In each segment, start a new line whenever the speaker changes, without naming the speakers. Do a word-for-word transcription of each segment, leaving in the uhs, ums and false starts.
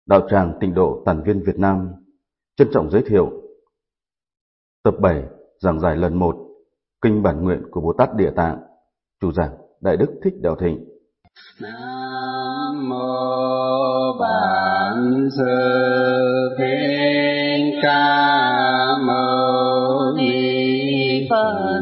Đạo tràng Tịnh độ Tản Viên Việt Nam trân trọng giới thiệu tập bảy giảng giải lần một Kinh Bản Nguyện của Bồ Tát Địa Tạng. Chủ giảng Đại Đức Thích Đạo Thịnh.
Nam mô Bản Sư Thích Ca Mâu Ni Phật.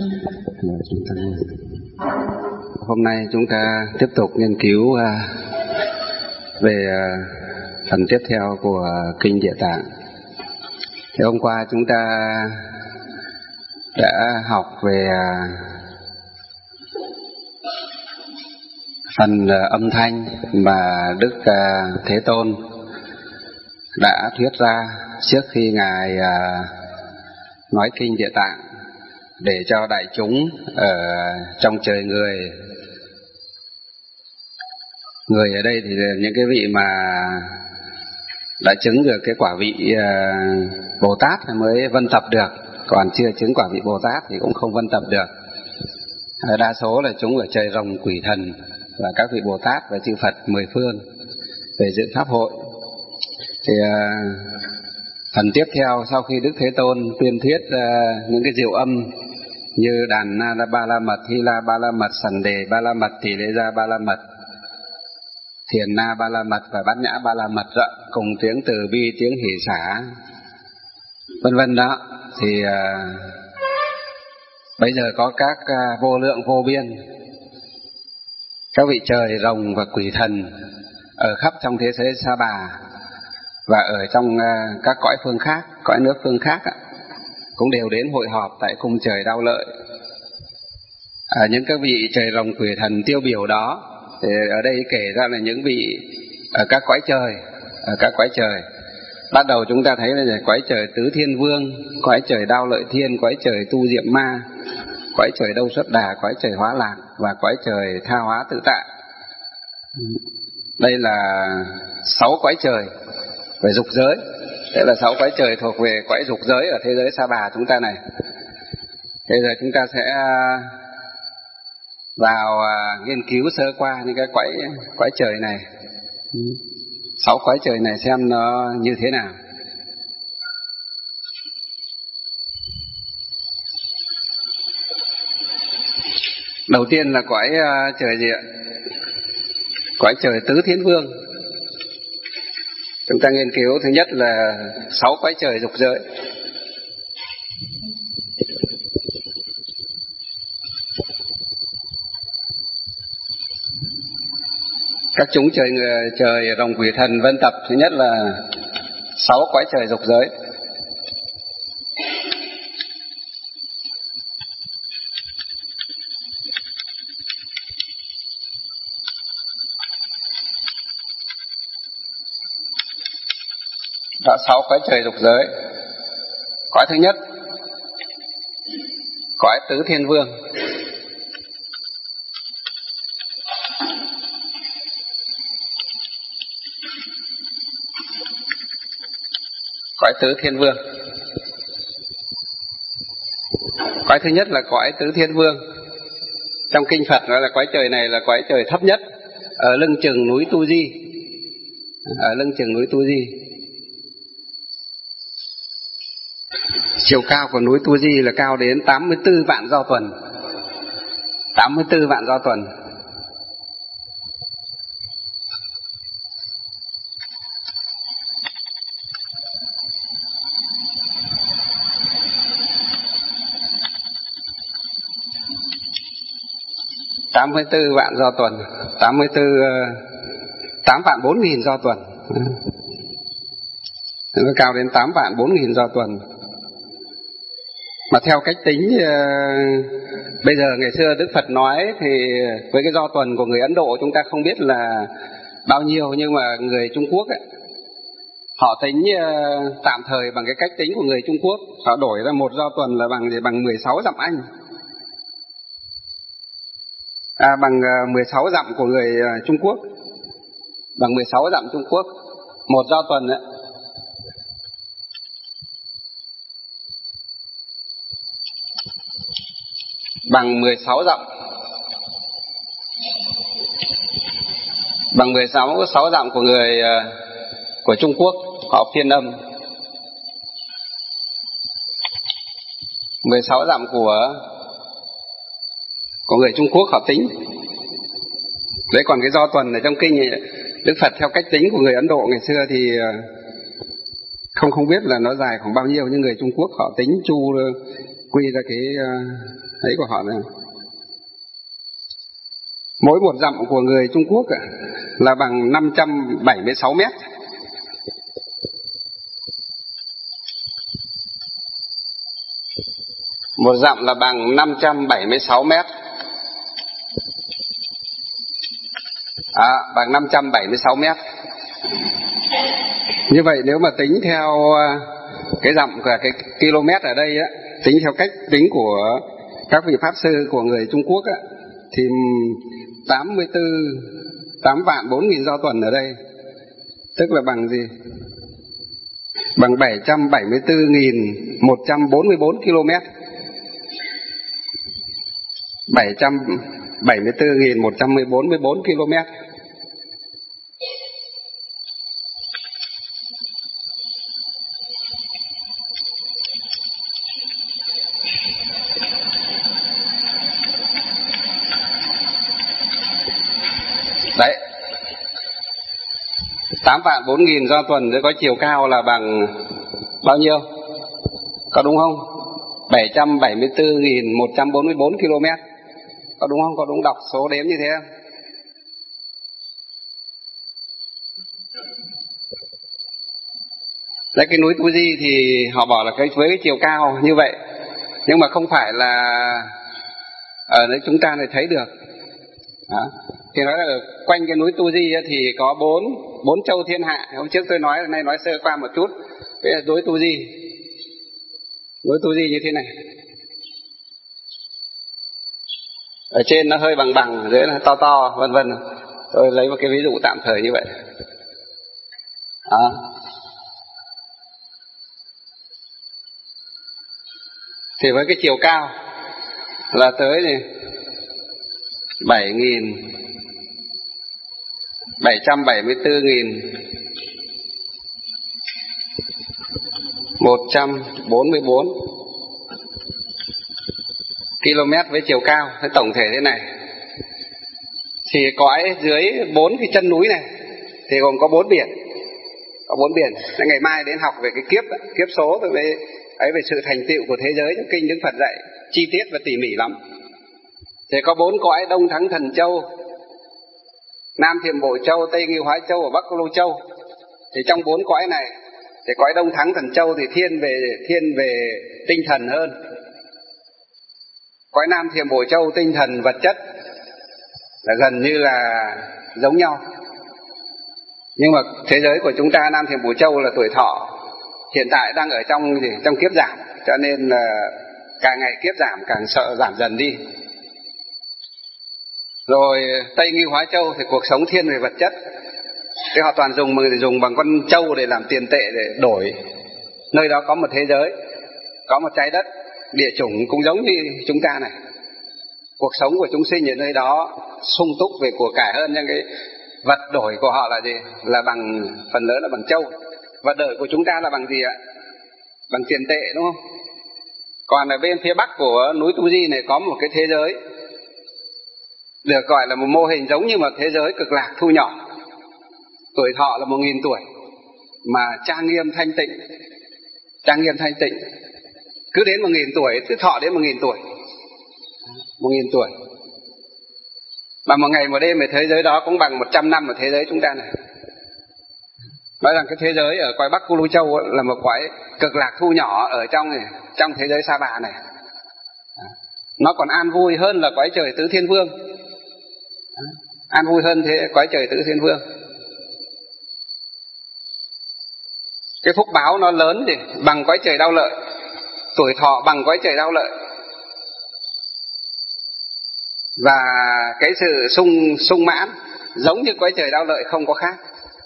Hôm nay chúng ta tiếp tục nghiên cứu về phần tiếp theo của Kinh Địa Tạng. Thì hôm qua chúng ta đã học về phần âm thanh mà Đức Thế Tôn đã thuyết ra trước khi Ngài nói Kinh Địa Tạng để cho đại chúng ở trong trời người. Người ở đây thì những cái vị mà đã chứng được cái quả vị Bồ Tát mới vân tập được, còn chưa chứng quả vị Bồ Tát thì cũng không vân tập được. Đa số là chúng ở trời rồng quỷ thần và các vị Bồ Tát và chư Phật mười phương về dự pháp hội. Thì phần tiếp theo sau khi Đức Thế Tôn tuyên thuyết những cái diệu âm như đàn na ba la mật, hy la ba la mật, sần đề ba la mật, tỷ lệ gia ba la mật, thiền na ba la mật và bát nhã ba la mật đó, cùng tiếng từ bi, tiếng hỷ xả, vân vân đó, thì uh, bây giờ có các uh, vô lượng vô biên các vị trời rồng và quỷ thần ở khắp trong thế giới Sa Bà và ở trong uh, các cõi phương khác, cõi nước phương khác á, cũng đều đến hội họp tại cung trời Đao Lợi. À, những các vị trời rồng quỷ thần tiêu biểu đó thì ở đây kể ra là những vị ở các cõi trời, ở các cõi trời. Bắt đầu chúng ta thấy là cõi trời Tứ Thiên Vương, cõi trời Đao Lợi Thiên, cõi trời Tu Diệm Ma, cõi trời Đâu Xuất Đà, cõi trời Hóa Lạc và cõi trời Tha Hóa Tự Tại. Đây là sáu cõi trời về dục giới. Đây là sáu cõi trời thuộc về cõi dục giới ở thế giới Sa Bà chúng ta này. Bây giờ chúng ta sẽ vào uh, nghiên cứu sơ qua những cái cõi cõi trời này, sáu cõi trời này xem nó như thế nào. Đầu tiên là cõi uh, trời gì ạ? Cõi trời Tứ Thiên Vương. Chúng ta nghiên cứu thứ nhất là sáu cõi trời dục giới. Các chúng trời trời rồng quỷ thần vân tập, thứ nhất là sáu cõi trời dục giới. Đó, sáu cõi trời dục giới. Cõi thứ nhất, cõi Tứ Thiên Vương. Cõi Tứ Thiên Vương. Cõi thứ nhất là cõi Tứ Thiên Vương. Trong kinh Phật nói là cõi trời này là cõi trời thấp nhất, ở lưng chừng núi Tu Di. Ở lưng chừng núi Tu Di. Chiều cao của núi Tu Di là cao đến tám mươi tư vạn do tuần. tám mươi tư vạn do tuần. tám mươi tư vạn do tuần, tám mươi tư, tám vạn bốn nghìn do tuần. Nó cao đến tám vạn bốn nghìn do tuần. Mà theo cách tính, bây giờ ngày xưa Đức Phật nói thì với cái do tuần của người Ấn Độ chúng ta không biết là bao nhiêu, nhưng mà người Trung Quốc ấy, họ tính tạm thời bằng cái cách tính của người Trung Quốc, họ đổi ra một do tuần là bằng gì? Bằng mười sáu dặm Anh. À, bằng mười sáu dặm của người Trung Quốc, bằng mười sáu dặm Trung Quốc, một do tuần ấy. Bằng mười sáu dặm. Bằng mười sáu sáu dặm của người của Trung Quốc họ phiên âm, mười sáu dặm của của người Trung Quốc họ tính. Đấy, còn cái do tuần ở trong kinh ấy, Đức Phật theo cách tính của người Ấn Độ ngày xưa thì không không biết là nó dài khoảng bao nhiêu, nhưng người Trung Quốc họ tính chu quy ra cái ấy của họ này. Mỗi một dặm của người Trung Quốc là bằng năm trăm bảy mươi sáu mét. Một dặm là bằng năm trăm bảy mươi sáu mét. À, bằng năm trăm bảy mươi sáu mét. Như vậy nếu mà tính theo cái dặm và cái km ở đây á, tính theo cách tính của các vị pháp sư của người Trung Quốc á, thì tám mươi tư, tám vạn bốn nghìn do tuần ở đây, tức là bằng gì? Bằng bảy trăm bảy mươi tư nghìn một trăm bốn mươi bốn km. bảy trăm bảy mươi tư nghìn một trăm bốn mươi bốn km. Đấy, tám vạn bốn nghìn do tuần có chiều cao là bằng bao nhiêu? Có đúng không? bảy trăm bảy mươi tư nghìn một trăm bốn mươi bốn km. Có đúng không? Có đúng đọc số đếm như thế không? Đấy, cái núi Tu Di thì họ bảo là cái với cái chiều cao như vậy, nhưng mà không phải là ở nơi chúng ta này thấy được. Đó. Thì nói là quanh cái núi Tu Di thì có bốn bốn châu thiên hạ. Hôm trước tôi nói, hôm nay nói sơ qua một chút. Cái núi Tu Di, núi Tu Di như thế này. Ở trên nó hơi bằng bằng, ở dưới nó to to, vân vân. Tôi lấy một cái ví dụ tạm thời như vậy. Đó. Thì với cái chiều cao là tới này bảy nghìn bảy trăm bảy mươi tư nghìn một trăm bốn mươi bốn km với chiều cao, với tổng thể thế này. Thì cõi dưới bốn cái chân núi này thì gồm có bốn biển, có bốn biển. Ngày mai đến học về cái kiếp kiếp số về ấy, về sự thành tựu của thế giới trong kinh Đức Phật dạy chi tiết và tỉ mỉ lắm. Thì có bốn cõi: Đông Thắng Thần Châu, Nam Thiểm Bổ Châu, Tây Ngưu Hóa Châu và Bắc Cô Lô Châu. Thì trong bốn cõi này, thì cõi Đông Thắng Thần Châu thì thiên về thiên về tinh thần hơn. Cõi Nam Thiểm Bổ Châu tinh thần vật chất là gần như là giống nhau. Nhưng mà thế giới của chúng ta Nam Thiểm Bổ Châu là tuổi thọ hiện tại đang ở trong gì? Trong kiếp giảm, cho nên là càng ngày kiếp giảm càng sợ giảm dần đi. Rồi Tây Ngưu Hóa Châu thì cuộc sống thiên về vật chất. Thì họ toàn dùng dùng bằng con trâu để làm tiền tệ để đổi. Nơi đó có một thế giới, có một trái đất, địa chủng cũng giống như chúng ta này. Cuộc sống của chúng sinh ở nơi đó sung túc về của cải hơn, nhưng cái vật đổi của họ là gì? Là bằng, phần lớn là bằng trâu. Vật đổi của chúng ta là bằng gì ạ? Bằng tiền tệ, đúng không? Còn ở bên phía bắc của núi Tu Di này có một cái thế giới được gọi là một mô hình giống như một thế giới cực lạc thu nhỏ. Tuổi thọ là một nghìn tuổi mà trang nghiêm thanh tịnh, trang nghiêm thanh tịnh. Cứ đến một nghìn tuổi, cứ thọ đến một nghìn tuổi, một nghìn tuổi. Mà một ngày một đêm về thế giới đó cũng bằng một trăm năm ở thế giới chúng ta này. Nói rằng cái thế giới ở cõi Bắc Cô Lô Châu là một cõi cực lạc thu nhỏ ở trong này, trong thế giới Sa Bà này. Nó còn an vui hơn là cõi trời Tứ Thiên Vương. An vui hơn thế cõi trời Tứ Thiên Vương. Cái phúc báo nó lớn thì bằng cõi trời Đau Lợi, tuổi thọ bằng cõi trời Đau Lợi. Và cái sự sung sung mãn giống như cõi trời Đau Lợi không có khác.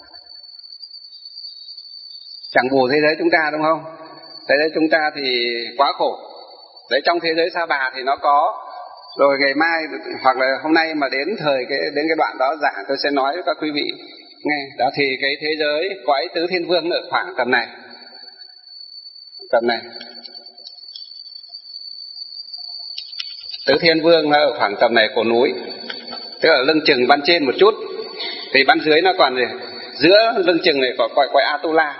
Chẳng bù thế giới chúng ta, đúng không? Thế giới chúng ta thì quá khổ. Đấy, trong thế giới Sa Bà thì nó có. Rồi ngày mai hoặc là hôm nay mà đến thời cái đến cái đoạn đó giảng, tôi sẽ nói với các quý vị Nghe, đó thì cái thế giới cõi tứ thiên vương ở khoảng tầm này. Tầm này. Tứ thiên vương nó ở khoảng tầm này của núi. Tức là lưng chừng ban trên một chút. Thì ban dưới nó còn gì? Giữa lưng chừng này có cõi cõi Atula.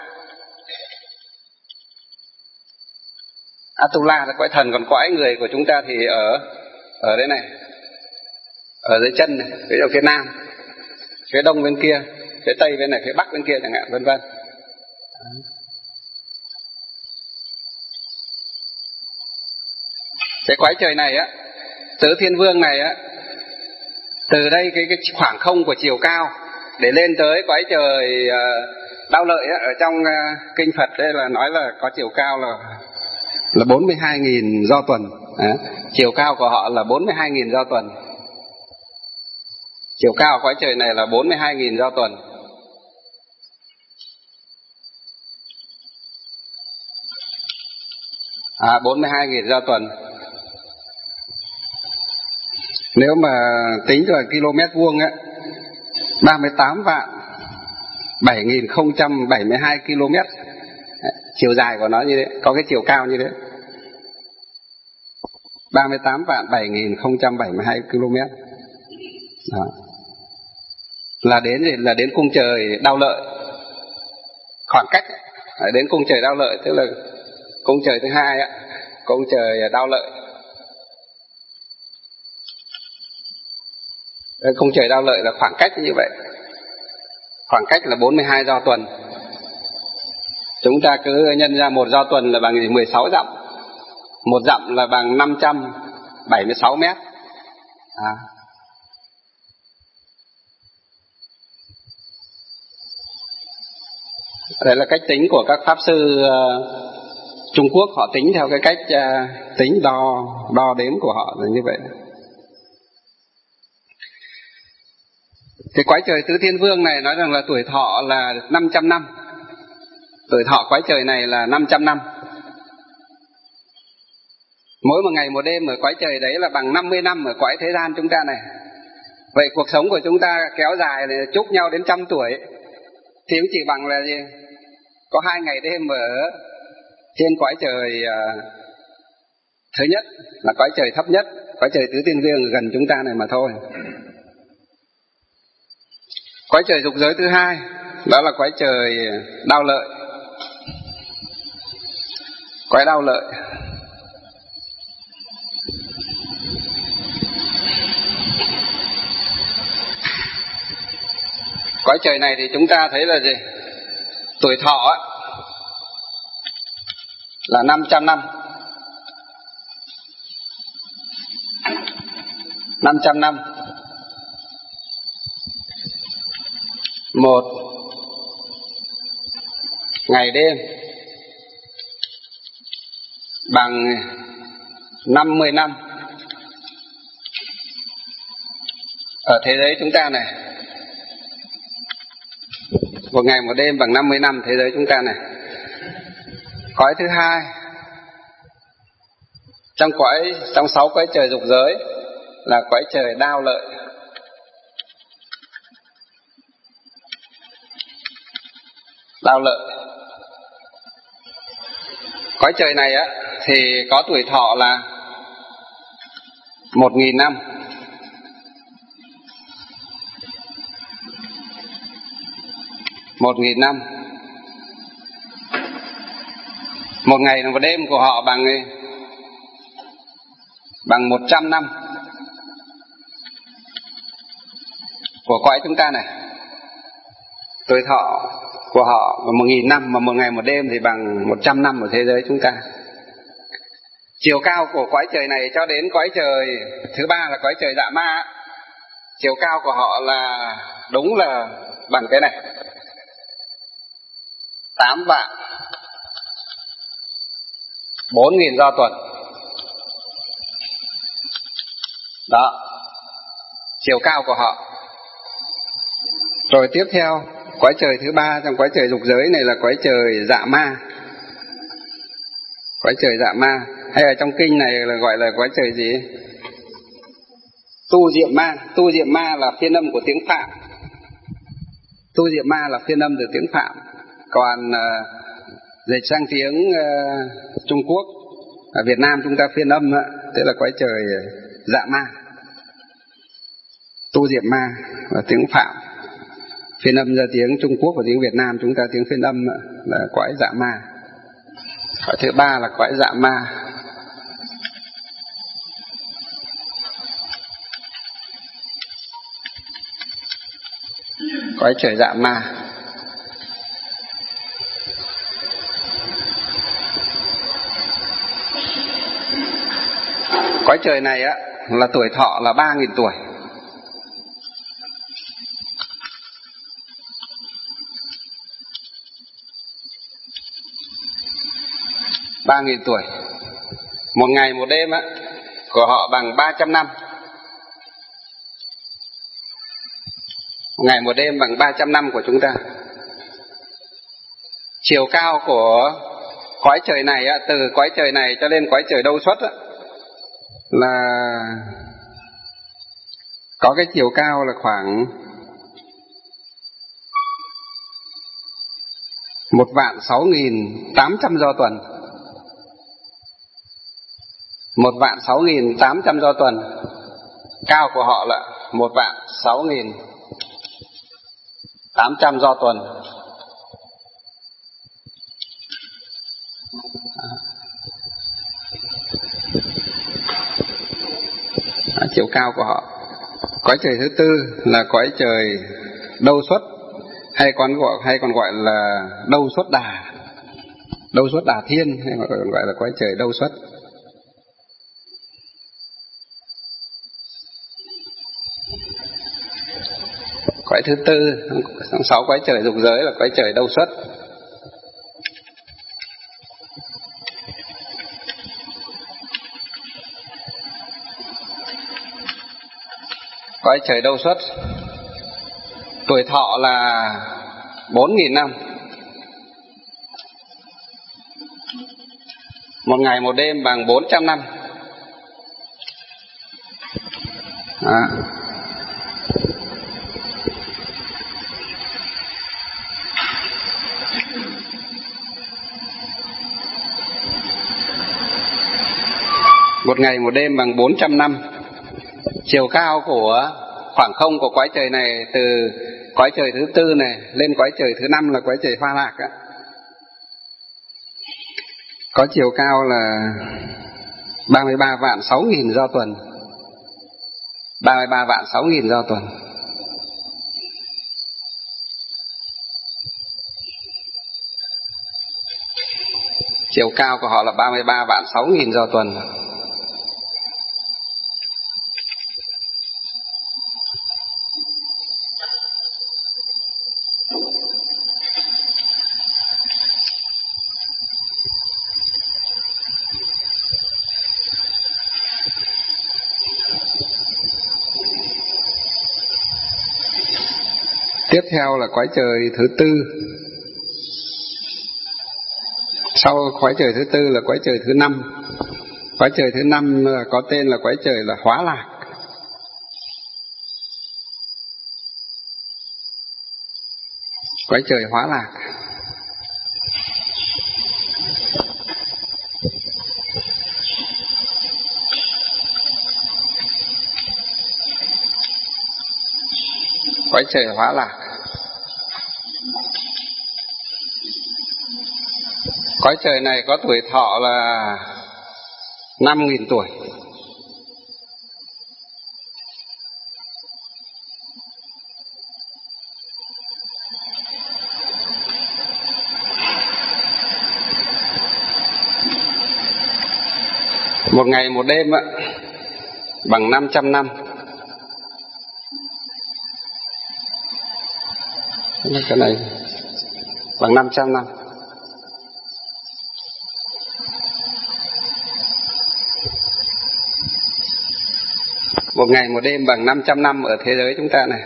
Atula là cõi thần, còn cõi người của chúng ta thì ở ở đây này, ở dưới chân này, ở phía nam, phía đông bên kia, phía tây bên này, phía bắc bên kia chẳng hạn, vân vân. Cái cõi trời này á, tứ thiên vương này á, từ đây cái cái khoảng không của chiều cao để lên tới cõi trời uh, Đao Lợi á, ở trong uh, kinh Phật đây là nói là có chiều cao là là bốn mươi hai nghìn do tuần. À, chiều cao của họ là bốn mươi hai nghìn do tuần. Chiều cao của cõi trời này là bốn mươi hai nghìn do tuần. À, bốn mươi hai nghìn do tuần. Nếu mà tính là km vuông á, ba mươi tám vạn bảy nghìn không trăm bảy mươi hai km. Chiều dài của nó như thế, có cái chiều cao như thế. ba mươi tám vạn bảy nghìn không trăm bảy mươi hai km. Đó. Là đến gì? Là đến cung trời Đao Lợi. Khoảng cách đến cung trời Đao Lợi, tức là cung trời thứ hai á, cung trời Đao Lợi. Cung trời Đao Lợi là khoảng cách như vậy. Khoảng cách là bốn mươi hai do tuần. Chúng ta cứ nhân ra một do tuần là bằng mười sáu dặm. Một dặm là bằng năm trăm bảy mươi sáu mét. À. Đây là cách tính của các pháp sư uh, Trung Quốc. Họ tính theo cái cách uh, tính đo đo đếm của họ là như vậy. Cái cõi trời tứ thiên vương này nói rằng là tuổi thọ là năm trăm năm. Tuổi thọ cõi trời này là năm trăm năm. Mỗi một ngày một đêm ở cõi trời đấy là bằng năm mươi năm ở cõi thế gian chúng ta này. Vậy cuộc sống của chúng ta kéo dài là chúc nhau đến trăm tuổi thì cũng chỉ bằng là gì? Có hai ngày đêm ở trên cõi trời uh, thứ nhất là cõi trời thấp nhất, cõi trời tứ thiên vương gần chúng ta này mà thôi. Cõi trời dục giới thứ hai đó là cõi trời Đao Lợi. Cõi Đao Lợi cõi trời này thì chúng ta thấy là gì? Tuổi thọ á, là năm trăm năm. năm trăm năm. Một ngày đêm bằng năm mươi năm ở thế giới chúng ta này. Một ngày một đêm bằng năm mươi năm thế giới chúng ta này. Cõi thứ hai, trong cõi trong sáu cõi trời dục giới là cõi trời Đao Lợi. Đao Lợi. Cõi trời này á thì có tuổi thọ là một nghìn năm. Một nghìn năm. Một ngày một đêm của họ bằng bằng một trăm năm của cõi chúng ta này. Tuổi thọ của họ là một nghìn năm, mà một ngày một đêm thì bằng một trăm năm của thế giới chúng ta. Chiều cao của cõi trời này cho đến cõi trời thứ ba là cõi trời Dạ Ma, chiều cao của họ là đúng là bằng cái này, tám vạn bốn nghìn do tuần. Đó, chiều cao của họ. Rồi tiếp theo, cõi trời thứ ba trong cõi trời dục giới này là cõi trời Dạ Ma. Cõi trời Dạ Ma, hay ở trong kinh này là gọi là cõi trời gì? Tu Diệm Ma. Tu Diệm Ma là phiên âm của tiếng Phạn. Tu Diệm Ma là phiên âm từ tiếng Phạm, còn uh, dịch sang tiếng uh, Trung Quốc, ở Việt Nam chúng ta phiên âm uh, tức là cõi trời Dạ Ma. Tu Diệm Ma là tiếng Phạm, phiên âm ra tiếng Trung Quốc và tiếng Việt Nam chúng ta tiếng phiên âm uh, là cõi Dạ Ma. Cõi thứ ba là cõi Dạ Ma. Cõi trời Dạ Ma. Cõi trời này á là tuổi thọ là ba nghìn tuổi. Ba nghìn tuổi. Một ngày một đêm á của họ bằng ba trăm năm. Một ngày một đêm bằng ba trăm năm của chúng ta. Chiều cao của cõi trời này á, từ cõi trời này cho lên cõi trời Đâu Xuất á, là có cái chiều cao là khoảng một vạn sáu nghìn tám trăm do tuần. Một vạn sáu nghìn tám trăm do tuần. Cao của họ là một vạn sáu nghìn tám trăm do tuần. À, chiều cao của họ. Cõi trời thứ tư là cõi trời Đâu Xuất, hay còn gọi hay còn gọi là Đâu Xuất Đà, Đâu Xuất Đà Thiên, hay còn gọi là cõi trời Đâu Xuất. Cõi thứ tư trong sáu cõi trời dục giới là cõi trời Đâu Xuất. Cõi trời Đâu Xuất tuổi thọ là bốn nghìn năm. Một ngày một đêm bằng bốn trăm năm. À. Một ngày một đêm bằng bốn trăm năm. Chiều cao của khoảng không của cõi trời này, từ cõi trời thứ tư này lên cõi trời thứ năm là cõi trời Hoa Lạc á, có chiều cao là ba mươi ba vạn sáu nghìn do tuần. Ba mươi ba vạn sáu nghìn do tuần. Chiều cao của họ là ba mươi ba vạn sáu nghìn do tuần. Tiếp theo là cõi trời thứ tư. Sau cõi trời thứ tư là cõi trời thứ năm. Cõi trời thứ năm có tên là cõi trời là Hóa Lạc. Cõi trời Hóa Lạc. Cõi trời Hóa Lạc. Cõi trời này có tuổi thọ là năm nghìn tuổi. Một ngày một đêm á, bằng năm trăm năm. Cái này bằng năm trăm năm. Một ngày một đêm bằng năm trăm năm ở thế giới chúng ta này.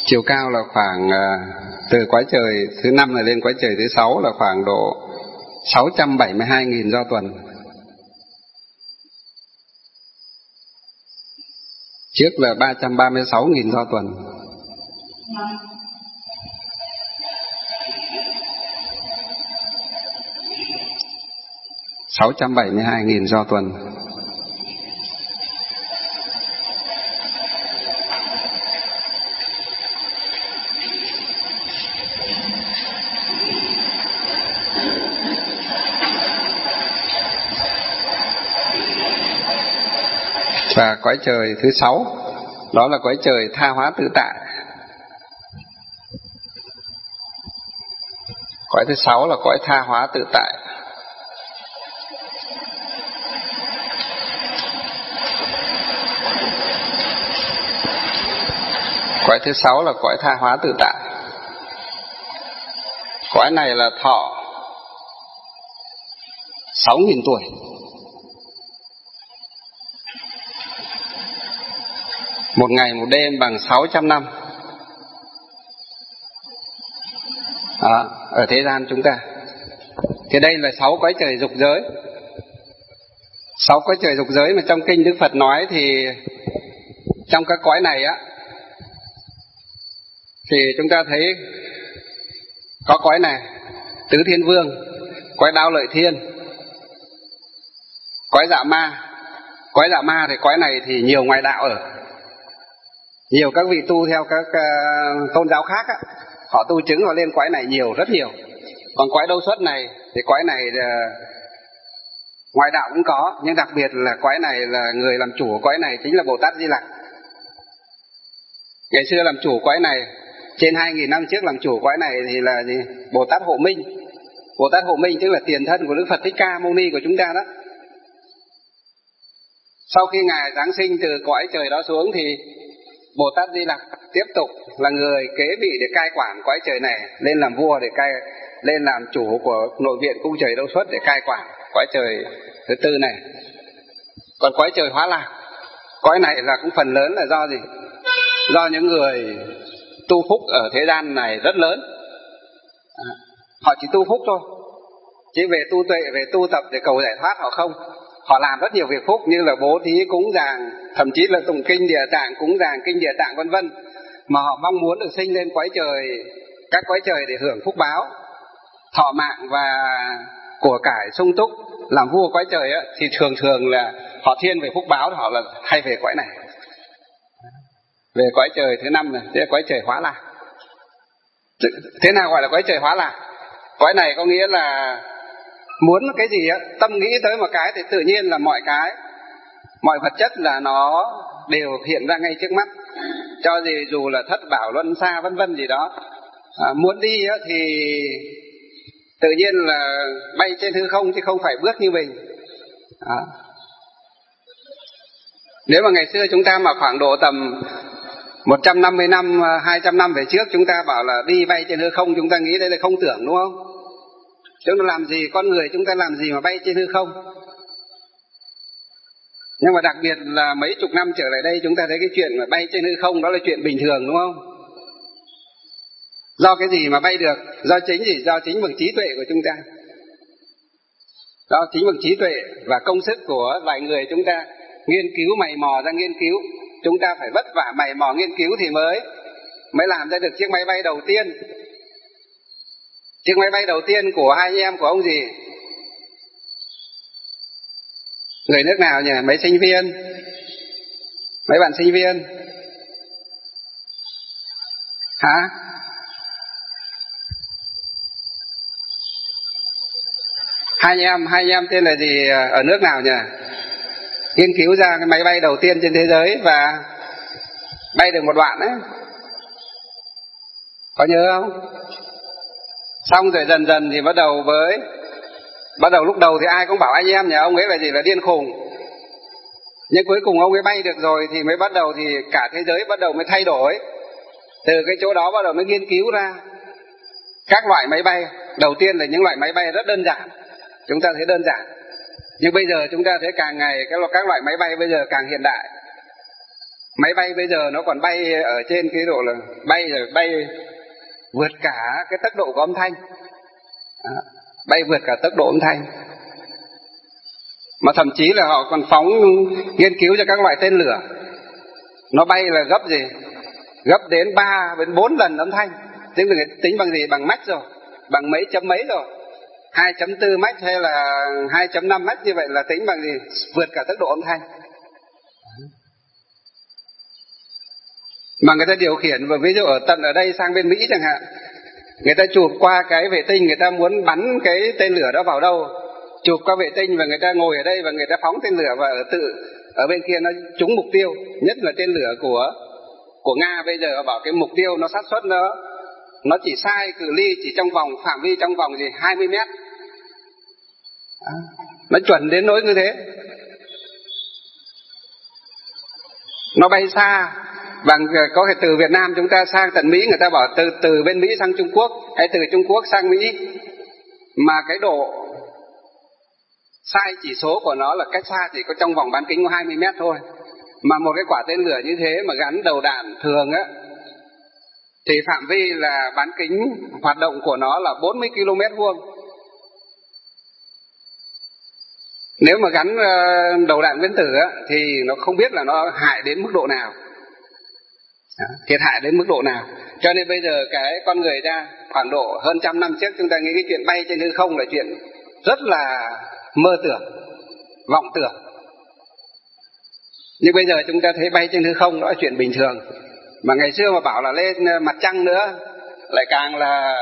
Chiều cao là khoảng từ cõi trời thứ năm này lên cõi trời thứ sáu là khoảng độ sáu trăm bảy mươi hai nghìn do tuần. Trước là ba trăm ba mươi sáu nghìn do tuần. sáu trăm bảy mươi hai nghìn do tuần. Và cõi trời thứ sáu, đó là cõi trời tha hóa tự tại. Cõi thứ sáu là cõi tha hóa tự tại. Cõi thứ sáu là cõi tha hóa tự tại. Cõi này là thọ sáu nghìn tuổi. Một ngày một đêm bằng sáu trăm năm. Đó, ở thế gian chúng ta. Thì đây là sáu cõi trời dục giới. Sáu cõi trời dục giới mà trong kinh Đức Phật nói thì trong các cõi này á, thì chúng ta thấy có cõi này Tứ Thiên Vương, cõi Đao Lợi Thiên, cõi Dạ Ma. Cõi Dạ Ma thì cõi này thì nhiều ngoại đạo ở, nhiều các vị tu theo các uh, tôn giáo khác á, họ tu chứng họ lên cõi này nhiều, rất nhiều. Còn cõi Đâu Xuất này thì cõi này uh, ngoại đạo cũng có, nhưng đặc biệt là cõi này là người làm chủ của cõi này chính là Bồ Tát Di Lặc. Ngày xưa làm chủ cõi này, trên hai nghìn năm trước làm chủ cõi này thì là gì? Bồ Tát Hộ Minh. Bồ Tát Hộ Minh tức là tiền thân của Đức Phật Thích Ca Mâu Ni của chúng ta đó. Sau khi Ngài giáng sinh từ cõi trời đó xuống thì Bồ Tát Di Lặc tiếp tục là người kế vị để cai quản cõi trời này, lên làm vua để cai, lên làm chủ của nội viện cung trời Đâu Xuất để cai quản cõi trời thứ tư này. Còn cõi trời Hóa Lạc, cõi này là cũng phần lớn là do gì? Do những người tu phúc ở thế gian này rất lớn. À, họ chỉ tu phúc thôi, chứ về tu tuệ, về tu tập để cầu giải thoát họ không. Họ làm rất nhiều việc phúc như là bố thí, cúng dường, thậm chí là tụng kinh Địa Tạng, cúng dường kinh Địa Tạng vân vân, mà họ mong muốn được sinh lên cõi trời, các cõi trời để hưởng phúc báo, thọ mạng và của cải sung túc, làm vua cõi trời á, thì thường thường là họ thiên về phúc báo, họ là hay về cõi này, về cõi trời thứ năm này, tức là cõi trời Hóa Lạc. Thế nào gọi là cõi trời Hóa Lạc? Cõi này có nghĩa là muốn cái gì á, tâm nghĩ tới một cái thì tự nhiên là mọi cái, mọi vật chất là nó đều hiện ra ngay trước mắt. Cho gì dù là thất bảo luân xa vân vân gì đó, à, muốn đi á, thì tự nhiên là bay trên hư không chứ không phải bước như mình. À. Nếu mà ngày xưa chúng ta mà khoảng độ tầm một trăm năm mươi năm, hai trăm năm về trước, chúng ta bảo là đi bay trên hư không, chúng ta nghĩ đây là không tưởng, đúng không? Chúng ta làm gì, con người chúng ta làm gì mà bay trên hư không? Nhưng mà đặc biệt là mấy chục năm trở lại đây, chúng ta thấy cái chuyện mà bay trên hư không đó là chuyện bình thường, đúng không? Do cái gì mà bay được? Do chính gì? Do chính bằng trí tuệ của chúng ta. Do chính bằng trí tuệ và công sức của loài người chúng ta nghiên cứu, mày mò ra nghiên cứu. Chúng ta phải vất vả mày mò nghiên cứu thì mới mới làm ra được chiếc máy bay đầu tiên. Chiếc máy bay đầu tiên của hai anh em của ông gì? Người nước nào nhỉ? Mấy sinh viên? Mấy bạn sinh viên? Hả? Hai anh em, hai anh em tên là gì, ở nước nào nhỉ? Nghiên cứu ra cái máy bay đầu tiên trên thế giới và bay được một đoạn đấy. Có nhớ không? Xong rồi dần dần thì bắt đầu với Bắt đầu lúc đầu thì ai cũng bảo anh em nhà ông ấy là gì, là điên khùng. Nhưng cuối cùng ông ấy bay được rồi thì mới bắt đầu thì cả thế giới bắt đầu mới thay đổi. Từ cái chỗ đó bắt đầu mới nghiên cứu ra các loại máy bay. Đầu tiên là những loại máy bay rất đơn giản, chúng ta thấy đơn giản. Nhưng bây giờ chúng ta thấy càng ngày các, các loại máy bay bây giờ càng hiện đại. Máy bay bây giờ nó còn bay ở trên cái độ là bay rồi bay vượt cả cái tốc độ của âm thanh. Đó, bay vượt cả tốc độ âm thanh. Mà thậm chí là họ còn phóng nghiên cứu cho các loại tên lửa. Nó bay là gấp gì? Gấp đến ba đến bốn lần âm thanh. Tính bằng, tính bằng gì? Bằng mach rồi. Bằng mấy chấm mấy rồi. hai chấm bốn mach hay là hai chấm năm mach, như vậy là tính bằng gì? Vượt cả tốc độ âm thanh. Mà người ta điều khiển, và ví dụ ở tận ở đây sang bên Mỹ chẳng hạn, người ta chụp qua cái vệ tinh, người ta muốn bắn cái tên lửa đó vào đâu, chụp qua vệ tinh và người ta ngồi ở đây và người ta phóng tên lửa, và ở tự ở bên kia nó trúng mục tiêu. Nhất là tên lửa của của Nga bây giờ bảo cái mục tiêu nó xác suất nó nó chỉ sai cự ly chỉ trong vòng phạm vi trong vòng gì hai mươi mét. Đó, nó chuẩn đến nỗi như thế. Nó bay xa. Bằng có thể từ Việt Nam chúng ta sang tận Mỹ, người ta bảo từ từ bên Mỹ sang Trung Quốc, hay từ Trung Quốc sang Mỹ, mà cái độ sai chỉ số của nó là cách xa chỉ có trong vòng bán kính của hai mươi mét thôi. Mà một cái quả tên lửa như thế mà gắn đầu đạn thường á, thì phạm vi là bán kính hoạt động của nó là bốn mươi ki lô mét vuông. Nếu mà gắn đầu đạn nguyên tử á, thì nó không biết là nó hại đến mức độ nào. Đó, thiệt hại đến mức độ nào. Cho nên bây giờ cái con người ta khoảng độ hơn trăm năm trước chúng ta nghĩ cái chuyện bay trên hư không là chuyện rất là mơ tưởng, vọng tưởng. Nhưng bây giờ chúng ta thấy bay trên hư không đó là chuyện bình thường. Mà ngày xưa mà bảo là lên mặt trăng nữa lại càng là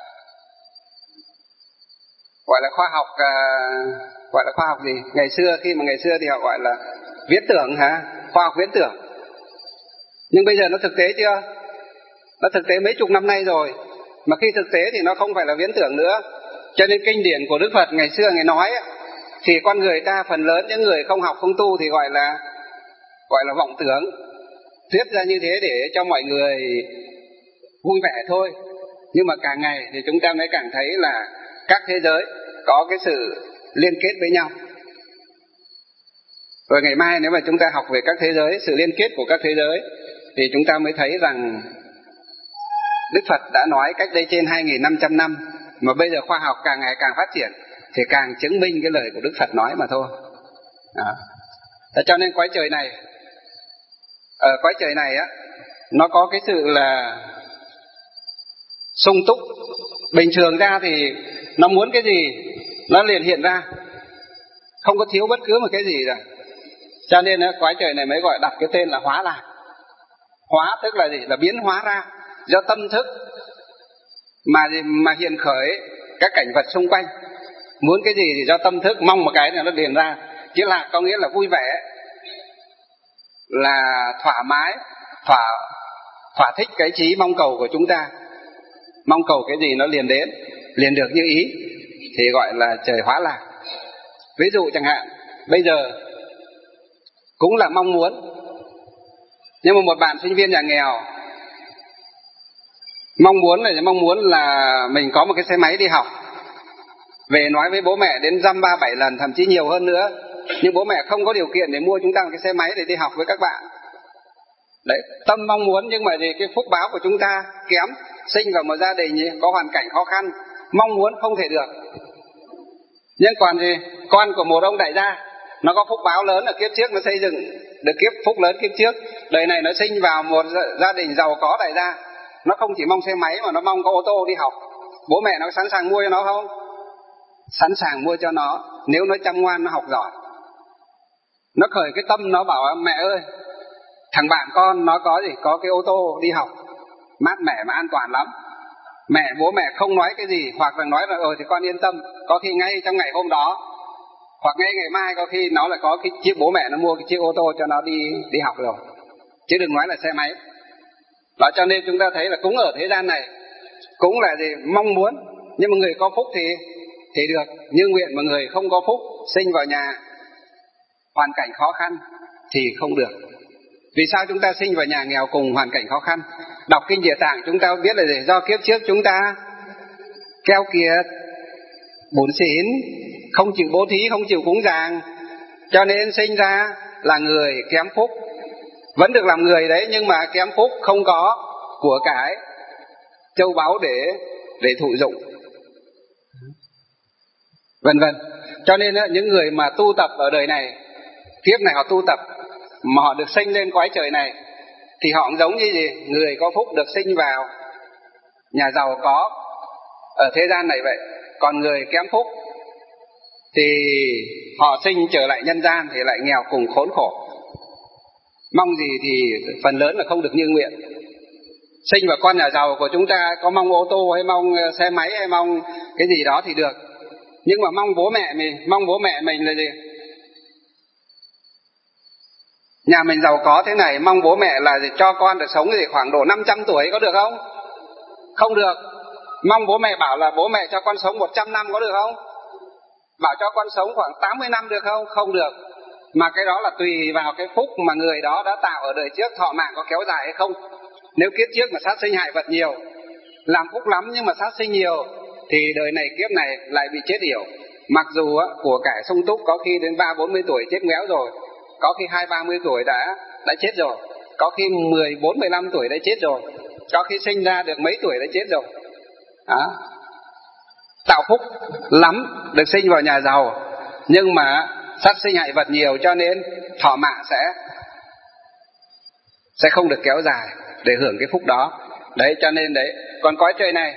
gọi là khoa học, gọi là khoa học gì? Ngày xưa khi mà ngày xưa thì họ gọi là viễn tưởng hả? Khoa học viễn tưởng. Nhưng bây giờ nó thực tế chưa? Nó thực tế mấy chục năm nay rồi. Mà khi thực tế thì nó không phải là viễn tưởng nữa. Cho nên kinh điển của Đức Phật ngày xưa Ngài nói ấy, thì con người ta phần lớn những người không học không tu thì gọi là gọi là vọng tưởng, thuyết ra như thế để cho mọi người vui vẻ thôi. Nhưng mà càng ngày thì chúng ta mới càng thấy là các thế giới có cái sự liên kết với nhau. Rồi ngày mai nếu mà chúng ta học về các thế giới, sự liên kết của các thế giới, thì chúng ta mới thấy rằng Đức Phật đã nói cách đây trên hai nghìn năm trăm năm, mà bây giờ khoa học càng ngày càng phát triển thì càng chứng minh cái lời của Đức Phật nói mà thôi. Đó. Cho nên cõi trời này, ở cõi trời này á, nó có cái sự là sung túc. Bình thường ra thì nó muốn cái gì nó liền hiện ra, không có thiếu bất cứ một cái gì rồi. Cho nên cõi trời này mới gọi đặt cái tên là hóa lạc. Hóa tức là gì? Là biến hóa ra do tâm thức mà mà hiện khởi các cảnh vật xung quanh. Muốn cái gì thì do tâm thức mong một cái là nó liền ra. Chứ là có nghĩa là vui vẻ, là thỏa mái, thỏa thỏa thích cái trí mong cầu của chúng ta. Mong cầu cái gì nó liền đến, liền được như ý thì gọi là trời hóa lạc. Ví dụ chẳng hạn bây giờ cũng là mong muốn, nhưng mà một bạn sinh viên nhà nghèo mong muốn là mong muốn là mình có một cái xe máy đi học, về nói với bố mẹ đến dăm ba bảy lần, thậm chí nhiều hơn nữa, nhưng bố mẹ không có điều kiện để mua chúng ta một cái xe máy để đi học với các bạn. Đấy, tâm mong muốn, nhưng mà gì cái phúc báo của chúng ta kém, sinh vào một gia đình có hoàn cảnh khó khăn, mong muốn không thể được. Nhưng còn gì con của một ông đại gia, nó có phúc báo lớn ở kiếp trước, nó xây dựng được kiếp phúc lớn kiếp trước, đời này nó sinh vào một gia đình giàu có đại gia, nó không chỉ mong xe máy mà nó mong có ô tô đi học. Bố mẹ nó sẵn sàng mua cho nó không? Sẵn sàng mua cho nó, nếu nó chăm ngoan, nó học giỏi. Nó khởi cái tâm, nó bảo mẹ ơi, thằng bạn con nó có gì, có cái ô tô đi học mát mẻ mà an toàn lắm. Mẹ bố mẹ không nói cái gì, hoặc là nói là ờ thì con yên tâm, có khi ngay trong ngày hôm đó hoặc ngay ngày mai có khi nó lại có cái chiếc, bố mẹ nó mua cái chiếc ô tô cho nó đi đi học rồi, chứ đừng nói là xe máy. Đó, cho nên chúng ta thấy là cũng ở thế gian này cũng là gì mong muốn, nhưng mà người có phúc thì thì được như nguyện, mà người không có phúc sinh vào nhà hoàn cảnh khó khăn thì không được. Vì sao chúng ta sinh vào nhà nghèo cùng hoàn cảnh khó khăn? Đọc kinh Địa Tạng chúng ta biết là gì? Do kiếp trước chúng ta keo kiệt, bủn xỉn, không chịu bố thí, không chịu cúng dường, cho nên sinh ra là người kém phúc. vẫn được làm người đấy, nhưng mà kém phúc, không có của cải châu báu để để thụ dụng, vân vân. Cho nên những người mà tu tập ở đời này, kiếp này họ tu tập mà họ được sinh lên cõi trời này, thì họ cũng giống như gì? Người có phúc được sinh vào nhà giàu có ở thế gian này vậy. Còn người kém phúc thì họ sinh trở lại nhân gian thì lại nghèo cùng khốn khổ. Mong gì thì phần lớn là không được như nguyện. Sinh vào con nhà giàu của chúng ta có mong ô tô hay mong xe máy hay mong cái gì đó thì được, nhưng mà mong bố mẹ mình, mong bố mẹ mình là gì? Nhà mình giàu có thế này, mong bố mẹ là gì? Cho con được sống gì khoảng độ năm trăm tuổi có được không? Không được. Mong bố mẹ bảo là bố mẹ cho con sống một trăm năm có được không? Bảo cho con sống khoảng tám mươi năm được không? Không được. Mà cái đó là tùy vào cái phúc mà người đó đã tạo ở đời trước, thọ mạng có kéo dài hay không. Nếu kiếp trước mà sát sinh hại vật nhiều, làm phúc lắm nhưng mà sát sinh nhiều, thì đời này kiếp này lại bị chết yểu. Mặc dù á, của cải sung túc, có khi đến ba bốn mươi tuổi chết ngéo rồi, có khi hai ba mươi tuổi đã đã chết rồi, có khi mười bốn mười lăm tuổi đã chết rồi, có khi sinh ra được mấy tuổi đã chết rồi. Đó. Tạo phúc lắm, được sinh vào nhà giàu, nhưng mà sát sinh hại vật nhiều, cho nên thọ mạng sẽ sẽ không được kéo dài để hưởng cái phúc đó. Đấy, cho nên đấy, còn cõi trời này,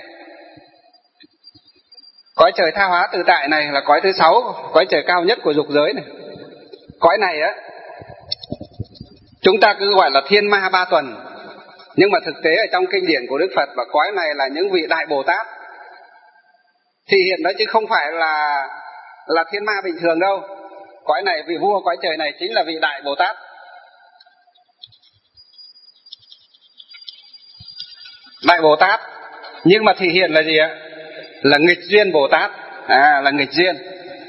cõi trời tha hóa tự tại này là cõi thứ sáu, cõi trời cao nhất của dục giới này. Cõi này á, chúng ta cứ gọi là thiên ma ba tuần, nhưng mà thực tế ở trong kinh điển của Đức Phật, và cõi này là những vị đại Bồ Tát thì hiện đó, chứ không phải là là thiên ma bình thường đâu. Cõi này, vị vua cõi trời này chính là vị đại Bồ Tát. Đại Bồ Tát, nhưng mà thể hiện là gì ạ? Là nghịch duyên Bồ Tát. À, là nghịch duyên.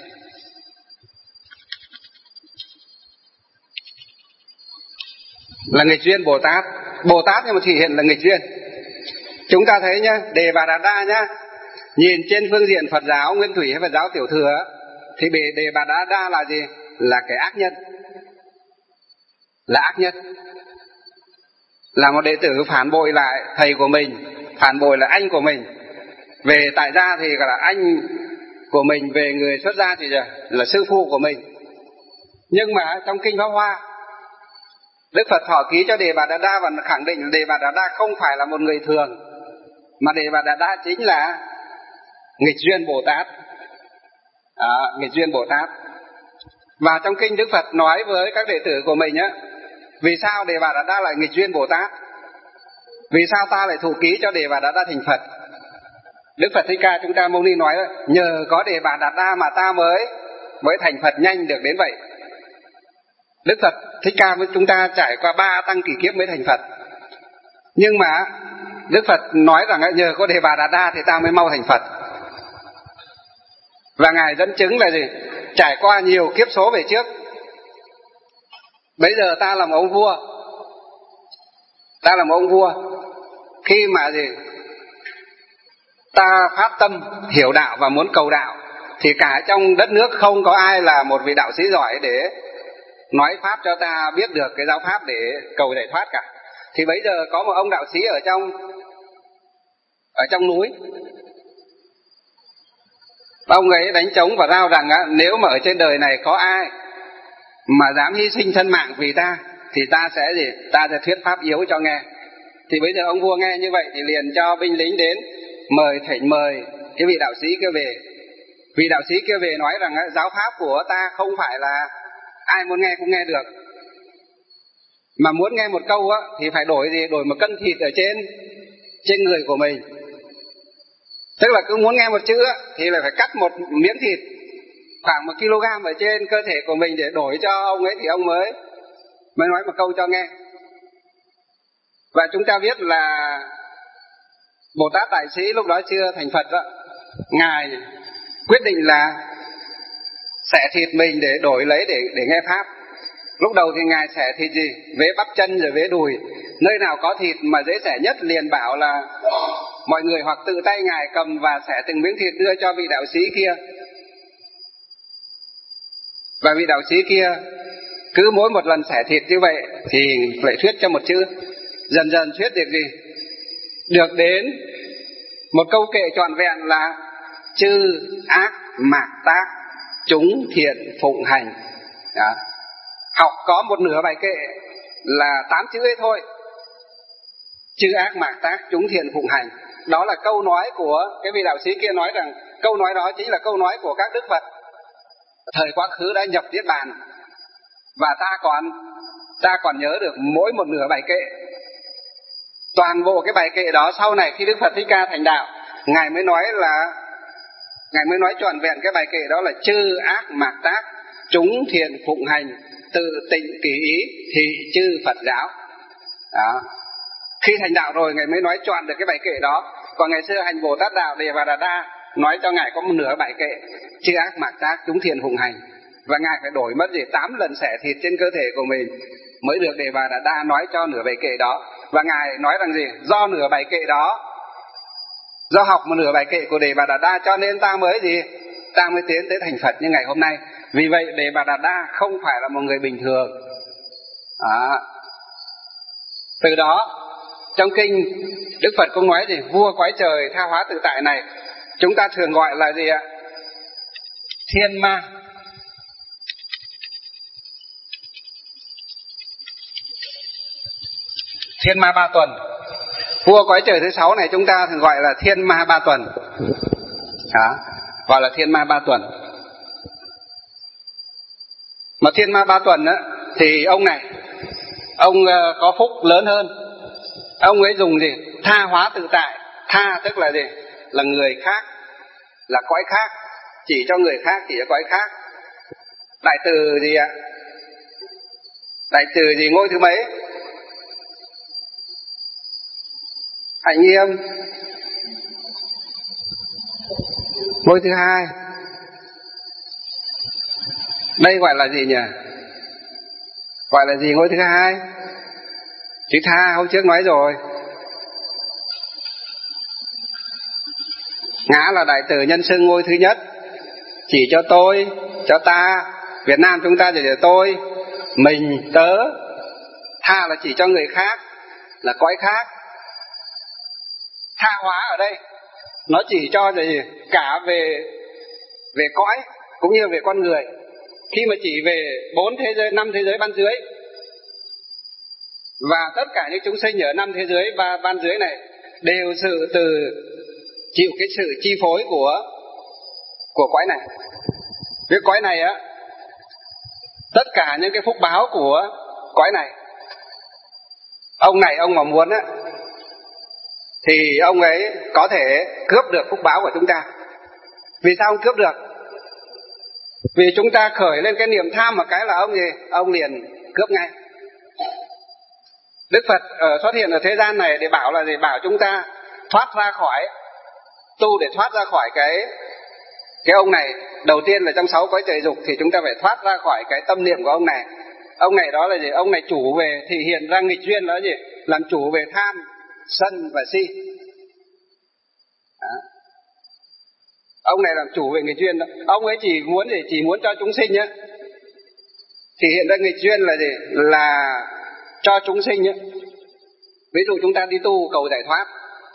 Là nghịch duyên Bồ Tát. Bồ Tát nhưng mà thể hiện là nghịch duyên. Chúng ta thấy nhá, Đề Bà Đạt Đa nhá, nhìn trên phương diện Phật giáo Nguyên Thủy hay Phật giáo Tiểu Thừa, thì Đề Bà Đạt Đa là gì? Là cái ác nhân. Là ác nhân. Là một đệ tử phản bội lại thầy của mình, phản bội lại anh của mình. Về tại gia thì gọi là anh của mình, về người xuất gia thì là sư phụ của mình. Nhưng mà trong kinh Pháp Hoa, Đức Phật thọ ký cho Đề Bà Đạt Đa và khẳng định Đề Bà Đạt Đa không phải là một người thường, mà Đề Bà Đạt Đa chính là nghịch duyên Bồ Tát. À, nghịch duyên Bồ Tát. Và trong kinh Đức Phật nói với các đệ tử của mình á, vì sao Đề Bà Đạt Đa lại nghịch duyên Bồ Tát? Vì sao ta lại thụ ký cho Đề Bà Đạt Đa thành Phật? Đức Phật Thích Ca chúng ta Mâu Ni nói đó, nhờ có Đề Bà Đạt Đa mà ta mới mới thành Phật nhanh được đến vậy. Đức Phật Thích Ca với chúng ta trải qua ba tăng kỳ kiếp mới thành Phật. Nhưng mà Đức Phật nói rằng nhờ có Đề Bà Đạt Đa thì ta mới mau thành Phật. Và Ngài dẫn chứng là gì? Trải qua nhiều kiếp số về trước. Bây giờ ta là một ông vua, ta là một ông vua, khi mà gì ta phát tâm hiểu đạo và muốn cầu đạo, thì cả trong đất nước không có ai là một vị đạo sĩ giỏi để nói pháp cho ta biết được cái giáo pháp để cầu giải thoát cả. Thì bây giờ có một ông đạo sĩ ở trong ở trong núi, ông ấy đánh trống và rao rằng á, nếu mà ở trên đời này có ai mà dám hy sinh thân mạng vì ta thì ta sẽ gì ta sẽ thuyết pháp yếu cho nghe. Thì bây giờ ông vua nghe như vậy thì liền cho binh lính đến mời thỉnh mời cái vị đạo sĩ kia về. Vị đạo sĩ kia về nói rằng á, giáo pháp của ta không phải là ai muốn nghe cũng nghe được, mà muốn nghe một câu á thì phải đổi gì đổi một cân thịt ở trên trên người của mình. Tức là cứ muốn nghe một chữ á, thì là phải cắt một miếng thịt khoảng một kg ở trên cơ thể của mình để đổi cho ông ấy thì ông mới mới nói một câu cho nghe. Và chúng ta biết là Bồ Tát Đại Sĩ lúc đó chưa thành Phật đó, Ngài quyết định là xẻ thịt mình để đổi lấy để để nghe pháp. Lúc đầu thì Ngài xẻ thịt gì? Vế bắp chân rồi vế đùi. Nơi nào có thịt mà dễ xẻ nhất liền bảo là mọi người hoặc tự tay Ngài cầm và xẻ từng miếng thịt đưa cho vị đạo sĩ kia. Và vị đạo sĩ kia Cứ mỗi một lần xẻ thịt như vậy thì lại thuyết cho một chữ. Dần dần thuyết được gì? Được đến một câu kệ trọn vẹn là chư ác mạt tác, chúng thiện phụng hành. Đó. Học có một nửa bài kệ là tám chữ ấy thôi. Chư ác mạt tác, chúng thiện phụng hành. Đó là câu nói của cái vị đạo sĩ kia nói rằng câu nói đó chính là câu nói của các đức Phật thời quá khứ đã nhập Niết Bàn. Và ta còn ta còn nhớ được mỗi một nửa bài kệ. Toàn bộ cái bài kệ đó sau này khi Đức Phật Thích Ca thành đạo, Ngài mới nói là Ngài mới nói trọn vẹn cái bài kệ đó là chư ác mạt tác, chúng thiện phụng hành, tự tịnh kỳ ý thị chư Phật giáo. Đó. Khi thành đạo rồi Ngài mới nói trọn được cái bài kệ đó. Còn ngày xưa hành Bồ Tát đạo Đề Bà Đà Đa nói cho Ngài có một nửa bài kệ chư ác mạt tác, chúng thiện phụng hành. Và Ngài phải đổi mất gì tám lần xẻ thịt trên cơ thể của mình mới được Đề Bà Đà Đa nói cho nửa bài kệ đó. Và Ngài nói rằng gì? Do nửa bài kệ đó, do học một nửa bài kệ của Đề Bà Đà Đa cho nên ta mới gì? Ta mới tiến tới thành Phật như ngày hôm nay. Vì vậy Đề Bà Đà Đa không phải là một người bình thường. Đó. Từ đó trong kinh Đức Phật cũng nói gì? Vua cõi trời tha hóa tự tại này chúng ta thường gọi là gì ạ? Thiên ma. Thiên ma ba tuần. Vua cõi trời thứ sáu này chúng ta thường gọi là thiên ma ba tuần. Đó, gọi là thiên ma ba tuần. Mà thiên ma ba tuần á, thì ông này, ông có phúc lớn hơn. Ông ấy dùng gì? Tha hóa tự tại. Tha tức là gì? Là người khác, là cõi khác, chỉ cho người khác, chỉ cho cõi khác. Đại từ gì ạ? Đại từ gì ngôi thứ mấy? Hạnh Nghiêm. Ngôi thứ hai. Đây gọi là gì nhỉ? Gọi là gì ngôi thứ hai? Chữ tha hôm trước nói rồi. Ngã là đại từ nhân xưng ngôi thứ nhất, chỉ cho tôi, cho ta. Việt Nam chúng ta chỉ để tôi, mình, tớ. Tha là chỉ cho người khác, là cõi khác. Tha hóa ở đây nó chỉ cho gì? Cả về về cõi cũng như về con người. Khi mà chỉ về bốn thế giới, năm thế giới ban dưới, và tất cả những chúng sinh ở năm thế giới và ban dưới này đều sự từ chịu cái sự chi phối của của cõi này. Cái cõi này á, tất cả những cái phúc báo của cõi này, ông này ông mà muốn á thì ông ấy có thể cướp được phúc báo của chúng ta. Vì sao ông cướp được? Vì chúng ta khởi lên cái niềm tham một cái là ông gì? Ông liền cướp ngay. Đức Phật ở xuất hiện ở thế gian này để bảo là gì? Bảo chúng ta thoát ra khỏi, tu để thoát ra khỏi cái cái ông này. Đầu tiên là trong sáu cõi trời dục thì chúng ta phải thoát ra khỏi cái tâm niệm của ông này. Ông này đó là gì? Ông này chủ về thì hiện ra nghịch duyên, đó là gì? Làm chủ về tham, sân và si. Đó. Ông này làm chủ về nghịch duyên đó. Ông ấy chỉ muốn gì? Chỉ muốn cho chúng sinh nhé. Thì hiện ra nghịch duyên là gì? Là cho chúng sinh nhé. Ví dụ chúng ta đi tu cầu giải thoát,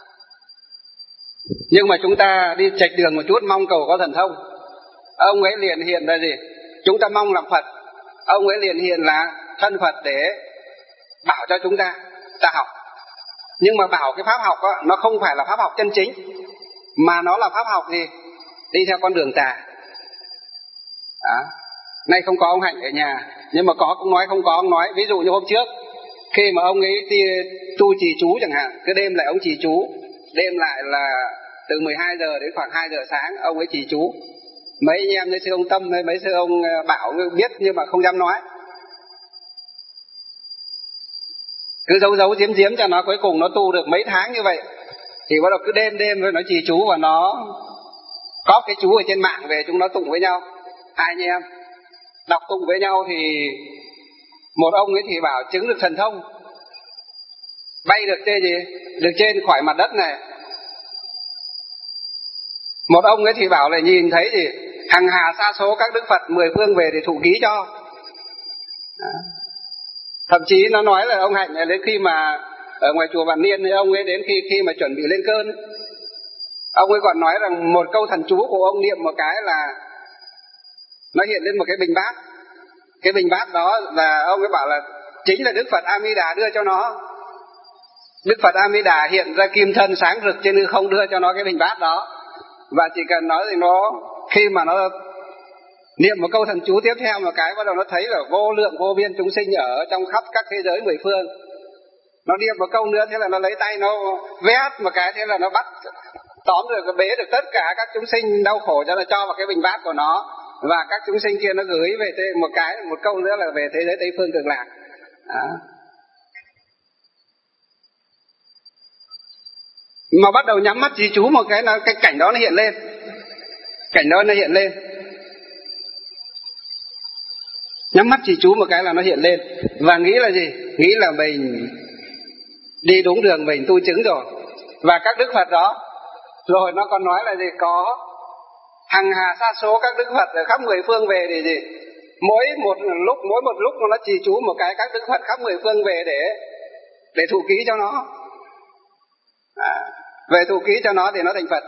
nhưng mà chúng ta đi chệch đường một chút mong cầu có thần thông, ông ấy liền hiện là gì? Chúng ta mong làm Phật, ông ấy liền hiện là thân Phật để bảo cho chúng ta ta học. Nhưng mà bảo cái pháp học đó, nó không phải là pháp học chân chính, mà nó là pháp học gì? Đi theo con đường tà. Đó. Nay không có ông Hạnh ở nhà, nhưng mà có cũng nói, không có ông nói. Ví dụ như hôm trước khi mà ông ấy đi tu trì chú chẳng hạn, cứ đêm lại ông trì chú, đêm lại là từ mười hai giờ đến khoảng hai giờ sáng ông ấy trì chú. Mấy anh em như sư ông Tâm hay mấy sư ông Bảo biết nhưng mà không dám nói, cứ giấu giấu giếm giếm cho nó, cuối cùng nó tu được mấy tháng như vậy thì bắt đầu cứ đêm đêm rồi nó trì chú, và nó có cái chú ở trên mạng về, chúng nó tụng với nhau. Hai anh em đọc tụng với nhau thì một ông ấy thì bảo chứng được thần thông, bay được trên gì? Được trên khỏi mặt đất này. Một ông ấy thì bảo là nhìn thấy gì? Hằng hà sa số các đức Phật mười phương về để thụ ký cho. Đó. Thậm chí nó nói là ông Hạnh đến khi mà ở ngoài chùa Vạn Niên thì ông ấy đến khi khi mà chuẩn bị lên cơn ấy, ông ấy còn nói rằng một câu thần chú của ông niệm một cái là nó hiện lên một cái bình bát. Cái bình bát đó là ông ấy bảo là chính là Đức Phật A Di Đà đưa cho nó. Đức Phật A Di Đà hiện ra kim thân sáng rực trên hư không đưa cho nó cái bình bát đó. Và chỉ cần nói thì nó khi mà nó niệm một câu thần chú tiếp theo một cái bắt đầu nó thấy là vô lượng vô biên chúng sinh ở trong khắp các thế giới mười phương. Nó niệm một câu nữa thế là nó lấy tay nó vét một cái thế là nó bắt tóm được, bế được tất cả các chúng sinh đau khổ cho nó cho vào cái bình bát của nó, và các chúng sinh kia nó gửi về thế một cái một câu nữa là về thế giới Tây phương Cực Lạc. Đó. Mà bắt đầu nhắm mắt trì chú một cái là cái cảnh đó nó hiện lên, cảnh đó nó hiện lên, nhắm mắt trì chú một cái là nó hiện lên và nghĩ là gì? Nghĩ là mình đi đúng đường, mình tu chứng rồi. Và các Đức Phật đó rồi nó còn nói là gì? Có hằng hà sa số các Đức Phật ở khắp mười phương về để gì? Mỗi một lúc mỗi một lúc nó trì chú một cái các Đức Phật khắp mười phương về để để thụ ký cho nó. À, về thụ ký cho nó thì nó thành Phật.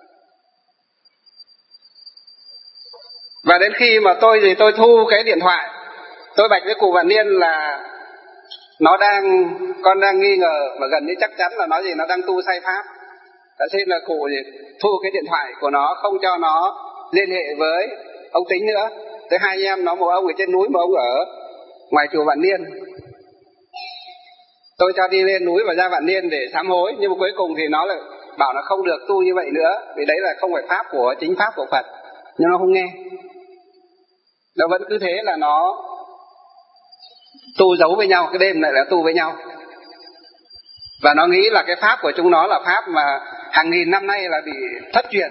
Và đến khi mà tôi thì tôi thu cái điện thoại, tôi bạch với cụ Vạn Niên là nó đang con đang nghi ngờ mà gần như chắc chắn là nó gì nó đang tu sai pháp. Đã xin là cụ gì thu cái điện thoại của nó, không cho nó liên hệ với ông Tính nữa. Tới hai anh em nó, một ông ở trên núi, một ông ở ngoài chùa Vạn Niên. Tôi cho đi lên núi và ra Vạn Niên để sám hối, nhưng mà cuối cùng thì nó là bảo là không được tu như vậy nữa, vì đấy là không phải pháp của chính pháp của Phật. Nhưng nó không nghe, nó vẫn cứ thế là nó tu giấu với nhau, cái đêm lại là tu với nhau. Và nó nghĩ là cái pháp của chúng nó là pháp mà hàng nghìn năm nay là bị thất truyền.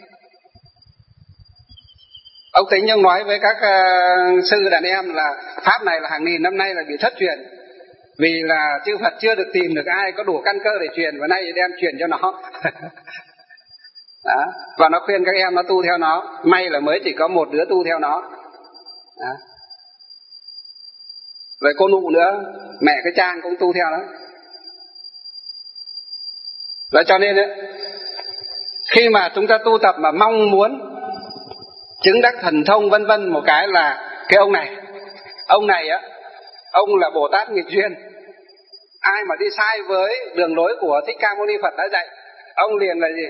Ông Tính nhưng nói với các uh, sư đàn em là pháp này là hàng nghìn năm nay là bị thất truyền, vì là chư Phật chưa được tìm được ai có đủ căn cơ để truyền, và nay đem truyền cho nó. Đó. Và nó khuyên các em nó tu theo nó, may là mới chỉ có một đứa tu theo nó. Đó. Rồi cô Nụ nữa, mẹ cái Trang cũng tu theo đó. Đó cho nên ấy, khi mà chúng ta tu tập mà mong muốn chứng đắc thần thông vân vân một cái là cái ông này, ông này á, ông là Bồ Tát nghịch duyên. Ai mà đi sai với đường lối của Thích Ca Mâu Ni Phật đã dạy, ông liền là gì?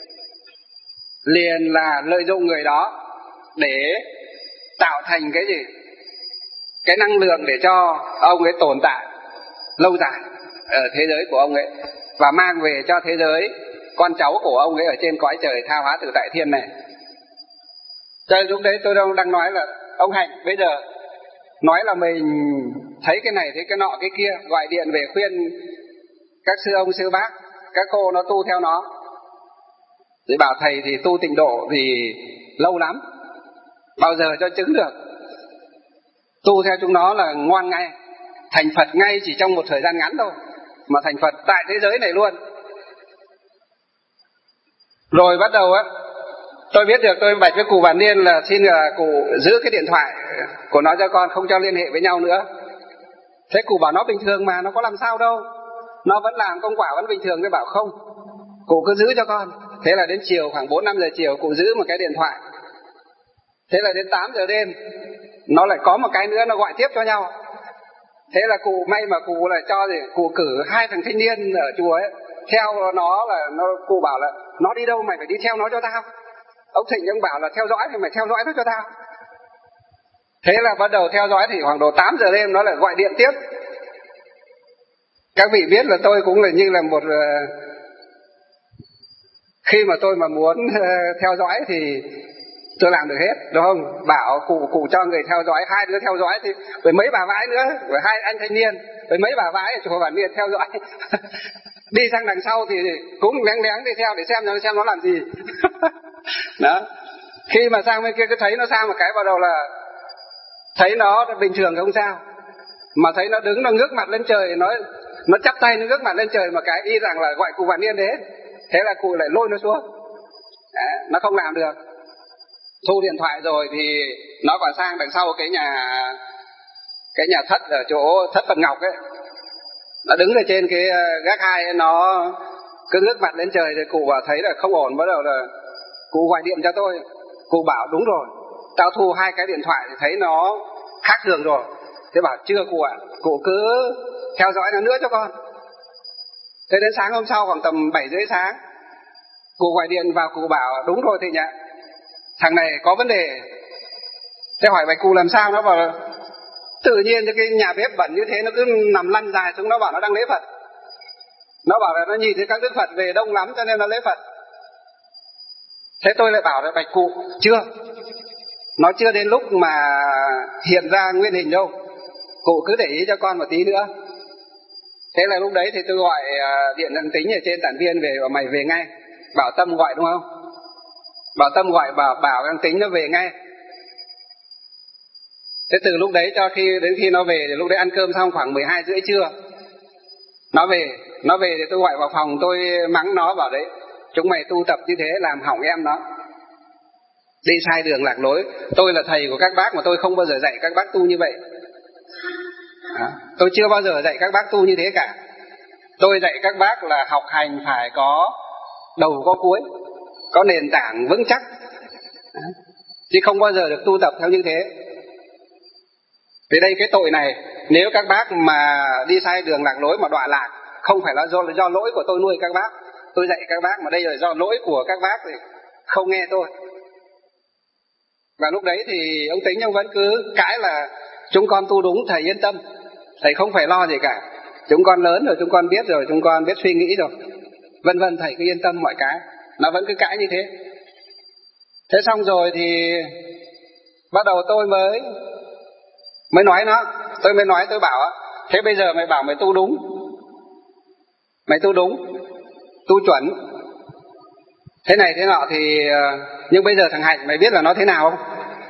Liền là lợi dụng người đó để tạo thành cái gì? Cái năng lượng để cho ông ấy tồn tại lâu dài ở thế giới của ông ấy, và mang về cho thế giới con cháu của ông ấy ở trên cõi trời tha hóa tự tại thiên này. Cho nên lúc đấy tôi đang nói là ông Hạnh bây giờ nói là mình thấy cái này thấy cái nọ cái kia, gọi điện về khuyên các sư ông sư bác, các cô nó tu theo nó, thì bảo thầy thì tu tịnh độ thì lâu lắm, bao giờ cho chứng được. Tu theo chúng nó là ngoan ngay, thành Phật ngay chỉ trong một thời gian ngắn thôi, mà thành Phật tại thế giới này luôn. Rồi bắt đầu á, tôi biết được, tôi bạch với cụ Vạn Niên là xin là cụ giữ cái điện thoại của nó cho con, không cho liên hệ với nhau nữa. Thế cụ bảo nó bình thường mà, nó có làm sao đâu, nó vẫn làm công quả vẫn bình thường. Tôi bảo không, cụ cứ giữ cho con. Thế là đến chiều khoảng bốn năm giờ chiều cụ giữ một cái điện thoại. Thế là đến tám giờ đêm nó lại có một cái nữa nó gọi tiếp cho nhau. Thế là cụ may mà cụ lại cho gì, cụ cử hai thằng thanh niên ở chùa ấy theo nó, là nó cụ bảo là nó đi đâu mày phải đi theo nó cho tao. Ông Thịnh ông bảo là theo dõi thì mày theo dõi nó cho tao. Thế là bắt đầu theo dõi thì khoảng độ tám giờ đêm nó lại gọi điện tiếp. Các vị biết là tôi cũng là như là một, khi mà tôi mà muốn theo dõi thì tôi làm được hết, đúng không? Bảo cụ cụ cho người theo dõi, hai đứa theo dõi thì với mấy bà vãi nữa, với hai anh thanh niên, với mấy bà vãi ở chùa Vạn Niên theo dõi. Đi sang đằng sau thì cũng lén lén đi theo để xem nó xem nó làm gì. Đó. Khi mà sang bên kia cứ thấy nó sang một cái, bắt đầu là thấy nó bình thường không sao, mà thấy nó đứng nó ngước mặt lên trời, nó nó chắp tay nó ngước mặt lên trời một cái, y rằng là gọi cụ Vạn Niên đến. Thế là cụ lại lôi nó xuống. Đó, nó không làm được. Thu điện thoại rồi thì nó còn sang đằng sau cái nhà cái nhà thất ở chỗ thất Phật Ngọc ấy, nó đứng ở trên cái gác hai ấy, nó cứ ngước mặt lên trời. Thì cụ bảo thấy là không ổn, bắt đầu là cụ gọi điện cho tôi. Cụ bảo đúng rồi, tao thu hai cái điện thoại thì thấy nó khác thường rồi. Thế bảo chưa cụ ạ, cụ cứ theo dõi nó nữa cho con. Thế đến sáng hôm sau khoảng tầm bảy rưỡi sáng, cụ gọi điện vào, cụ bảo đúng rồi thầy nhá, thằng này có vấn đề. Thế hỏi bạch cụ làm sao, nó bảo là tự nhiên cái nhà bếp bẩn như thế nó cứ nằm lăn dài xuống, nó bảo nó đang lễ Phật. Nó bảo là nó nhìn thấy các đức Phật về đông lắm cho nên nó lễ Phật. Thế tôi lại bảo là bạch cụ chưa, nó chưa đến lúc mà hiện ra nguyên hình đâu, cụ cứ để ý cho con một tí nữa. Thế là lúc đấy thì tôi gọi điện thằng Tính ở trên Tản Viên về, và mày về ngay. Bảo Tâm gọi đúng không? Bảo Tâm gọi bảo bảo thằng Tính nó về ngay. Thế từ lúc đấy cho khi đến khi nó về thì lúc đấy ăn cơm xong khoảng mười hai rưỡi trưa, nó về. Nó về thì tôi gọi vào phòng, tôi mắng nó bảo đấy, chúng mày tu tập như thế làm hỏng em nó, đi sai đường lạc lối. Tôi là thầy của các bác mà tôi không bao giờ dạy các bác tu như vậy. À, tôi chưa bao giờ dạy các bác tu như thế cả. Tôi dạy các bác là học hành phải có đầu có cuối, có nền tảng vững chắc, à, chứ không bao giờ được tu tập theo như thế. Vì đây cái tội này, nếu các bác mà đi sai đường lạc lối mà đọa lạc, không phải là do, do lỗi của tôi nuôi các bác, tôi dạy các bác, mà đây là do lỗi của các bác thì không nghe tôi. Và lúc đấy thì ông Tính ông vẫn cứ cãi là chúng con tu đúng, thầy yên tâm, thầy không phải lo gì cả, chúng con lớn rồi, chúng con biết rồi, chúng con biết suy nghĩ rồi, vân vân, thầy cứ yên tâm mọi cái. Nó vẫn cứ cãi như thế. Thế xong rồi thì bắt đầu tôi mới mới nói nó, tôi mới nói tôi bảo thế bây giờ mày bảo mày tu đúng, mày tu đúng, tu chuẩn, thế này thế nọ thì, nhưng bây giờ thằng Hạnh mày biết là nó thế nào không?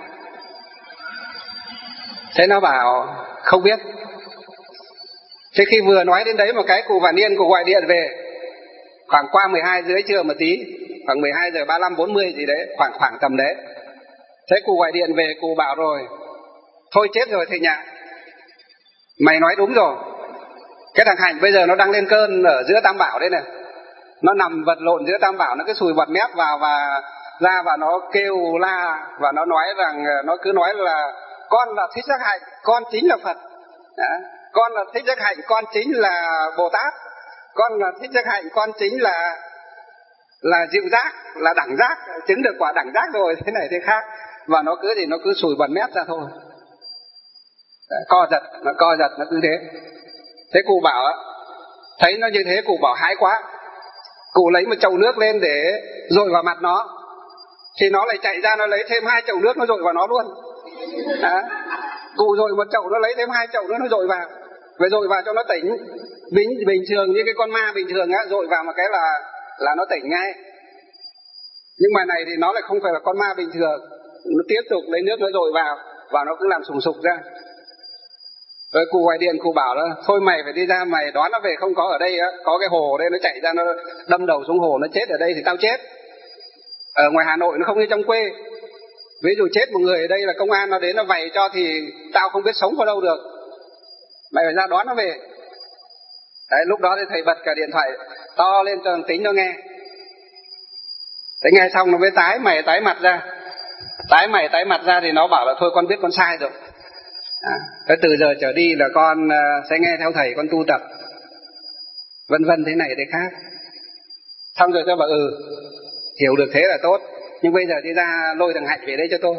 Thế nó bảo không biết. Thế khi vừa nói đến đấy một cái, cụ Vạn Niên cụ gọi điện về, khoảng qua mười hai rưỡi trưa một tí, khoảng mười hai giờ ba mươi lăm bốn mươi gì đấy, khoảng khoảng tầm đấy. Thế cụ gọi điện về, cụ bảo rồi, thôi chết rồi thầy Nhạ, mày nói đúng rồi. Cái thằng Hạnh bây giờ nó đang lên cơn ở giữa Tam Bảo đấy này, nó nằm vật lộn giữa Tam Bảo, nó cứ sùi bọt mép vào và ra, và nó kêu la, và nó nói rằng, nó cứ nói là con là Thích Giác Hạnh, con chính là Phật. Đó. Con là Thích Giác Hạnh, con chính là Bồ Tát. Con là Thích Giác Hạnh, con chính là là diệu giác, là đẳng giác, chứng được quả đẳng giác rồi, thế này thế khác. Và nó cứ thì nó cứ sùi bọt mép ra thôi. Đấy, co giật, nó co giật, nó cứ thế. Thế cụ bảo, thấy nó như thế, cụ bảo hãi quá. Cụ lấy một chậu nước lên để dội vào mặt nó, thì nó lại chạy ra, nó lấy thêm hai chậu nước, nó dội vào nó luôn. Đó. Cụ dội một chậu, nó lấy thêm hai chậu nữa, nó dội vào. Phải dội vào cho nó tỉnh. Bình, bình thường như cái con ma bình thường á, dội vào một cái là là nó tỉnh ngay. Nhưng mà này thì nó lại không phải là con ma bình thường, nó tiếp tục lấy nước nó dội vào, và nó cứ làm sùng sục ra. Rồi cụ gọi điện, cụ bảo là thôi mày phải đi ra, mày đoán nó về không có ở đây á, có cái hồ ở đây, nó chạy ra, nó đâm đầu xuống hồ, nó chết ở đây thì tao chết. Ở ngoài Hà Nội nó không như trong quê, ví dụ chết một người ở đây là công an nó đến nó vầy cho thì tao không biết sống vào đâu được, mày phải ra đón nó về. Đấy, lúc đó thì thầy bật cả điện thoại to lên cho thằng Tính nó nghe. Thế nghe xong nó mới tái mày tái mặt ra, tái mày tái mặt ra thì nó bảo là thôi con biết con sai rồi. À, thế từ giờ trở đi là con uh, sẽ nghe theo thầy, con tu tập, vân vân thế này thế khác. Xong rồi tôi bảo ừ, hiểu được thế là tốt, nhưng bây giờ đi ra lôi thằng Hạnh về đây cho tôi.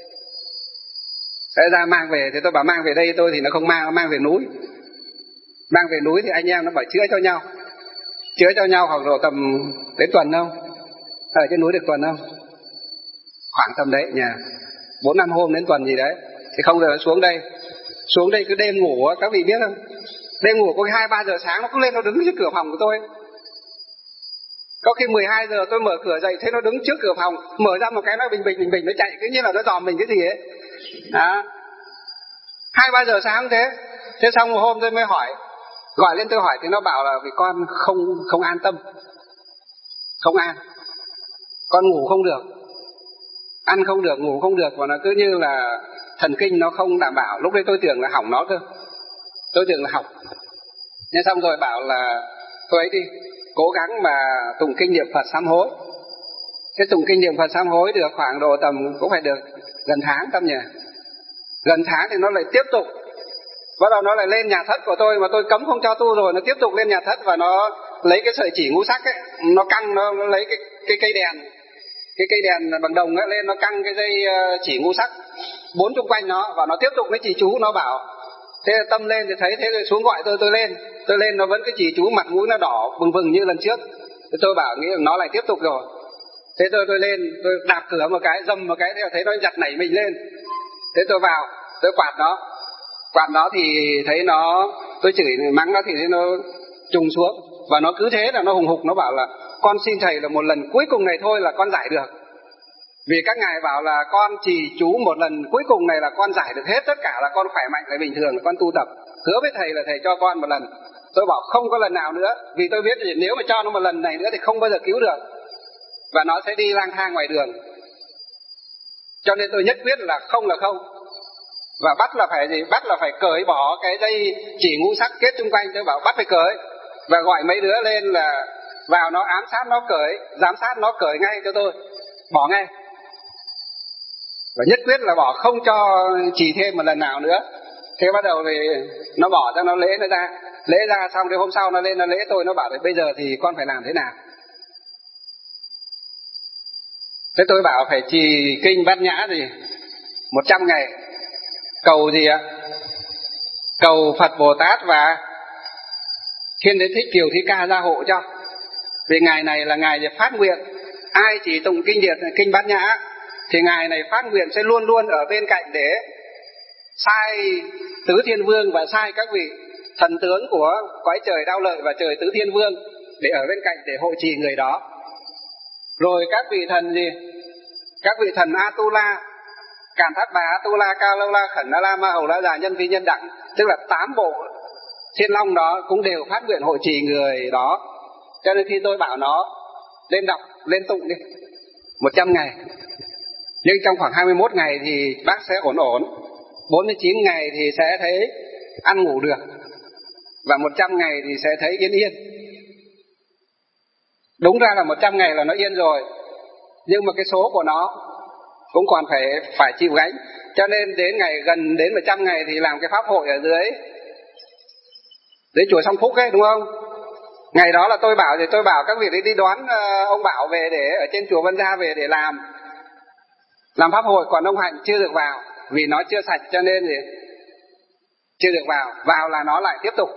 Sẽ ra mang về, thì tôi bảo mang về đây tôi thì nó không mang, nó mang về núi. Mang về núi thì anh em nó bảo chữa cho nhau, chữa cho nhau khoảng độ tầm đến tuần không? Ở trên núi được tuần không? Khoảng tầm đấy nhà bốn năm hôm đến tuần gì đấy. Thì không rồi nó xuống đây, xuống đây cứ đêm ngủ, các vị biết không? Đêm ngủ có khi hai ba giờ sáng nó cứ lên, nó đứng trước cửa phòng của tôi. Có khi mười hai giờ tôi mở cửa dậy, thấy nó đứng trước cửa phòng, mở ra một cái nó bình bình bình bình nó chạy, cứ như là nó dòm mình cái gì ấy. Đó. Hai ba giờ sáng thế. Thế xong một hôm tôi mới hỏi, gọi lên tôi hỏi thì nó bảo là vì con không không an tâm, không an, con ngủ không được, ăn không được, ngủ không được, và nó cứ như là thần kinh nó không đảm bảo. Lúc đấy tôi tưởng là hỏng nó cơ, tôi tưởng là hỏng. Nhưng xong rồi bảo là thôi ấy đi, cố gắng mà tụng kinh niệm Phật sám hối. Cái tụng kinh niệm Phật sám hối được khoảng độ tầm cũng phải được gần tháng tâm nhỉ. Gần tháng thì nó lại tiếp tục, bắt đầu nó lại lên nhà thất của tôi mà tôi cấm không cho tu rồi, nó tiếp tục lên nhà thất và nó lấy cái sợi chỉ ngũ sắc ấy, nó căng, nó, nó lấy cái cái cây đèn, cái cây đèn bằng đồng ấy lên, nó căng cái dây chỉ ngũ sắc bốn chung quanh nó và nó tiếp tục nó chỉ chú. Nó bảo thế tâm lên thì thấy thế rồi xuống gọi tôi, tôi lên, tôi lên nó vẫn cái chỉ chú, mặt mũi nó đỏ bừng bừng như lần trước. Thế tôi bảo nghĩ là nó lại tiếp tục rồi. Thế tôi tôi lên, tôi đạp cửa một cái, dầm một cái, thế thấy nó giật nảy mình lên. Thế tôi vào, tôi quạt nó, quạt nó thì thấy nó, tôi chửi mắng nó thì thấy nó trùng xuống. Và nó cứ thế là nó hùng hục, nó bảo là con xin thầy là một lần cuối cùng này thôi là con giải được. Vì các ngài bảo là con trì chú một lần cuối cùng này là con giải được hết tất cả, là con khỏe mạnh lại bình thường, con tu tập. Hứa với thầy là thầy cho con một lần. Tôi bảo không có lần nào nữa, vì tôi biết là nếu mà cho nó một lần này nữa thì không bao giờ cứu được, và nó sẽ đi lang thang ngoài đường. Cho nên tôi nhất quyết là không là không. Và bắt là phải gì? Bắt là phải cởi bỏ cái dây chỉ ngũ sắc kết chung quanh. Tôi bảo bắt phải cởi. Và gọi mấy đứa lên là vào nó ám sát nó cởi, giám sát nó cởi ngay cho tôi, bỏ ngay. Và nhất quyết là bỏ, không cho chỉ thêm một lần nào nữa. Thế bắt đầu thì nó bỏ cho nó lễ nó ra. Lễ ra xong thì hôm sau nó lên nó lễ tôi, nó bảo là bây giờ thì con phải làm thế nào. Thế tôi bảo phải trì kinh Bát Nhã gì một trăm ngày. Cầu gì ạ? Cầu Phật Bồ Tát và Thiên Đế Thích Kiều Thí Ca gia hộ cho. Vì ngày này là ngày để phát nguyện, ai chỉ tụng kinh điển kinh Bát Nhã thì ngày này phát nguyện sẽ luôn luôn ở bên cạnh để sai Tứ Thiên Vương và sai các vị thần tướng của cõi trời Đao Lợi và trời Tứ Thiên Vương, để ở bên cạnh để hộ trì người đó. Rồi các vị thần gì? Các vị thần Atula, Càn Thát Bà, Atula, Ca Lâu La, Khẩn Na La, Ma Hầu La Già, Nhân Vi Nhân Đẳng, tức là tám bộ thiên long đó cũng đều phát nguyện hộ trì người đó. Cho nên khi tôi bảo nó lên đọc, lên tụng đi một trăm ngày, nhưng trong khoảng hai mươi mốt ngày thì bác sẽ ổn ổn, bốn mươi chín ngày thì sẽ thấy ăn ngủ được, và một trăm ngày thì sẽ thấy yên yên. Đúng ra là một trăm ngày là nó yên rồi, nhưng mà cái số của nó cũng còn phải phải chịu gánh. Cho nên đến ngày gần đến một trăm ngày thì làm cái pháp hội ở dưới dưới chùa Song Phúc ấy, đúng không? Ngày đó là tôi bảo thì tôi bảo các vị đi đi đón uh, ông Bảo về để ở trên chùa Vân Gia về để làm làm pháp hội, còn ông Hạnh chưa được vào vì nó chưa sạch, cho nên thì chưa được vào. Vào là nó lại tiếp tục.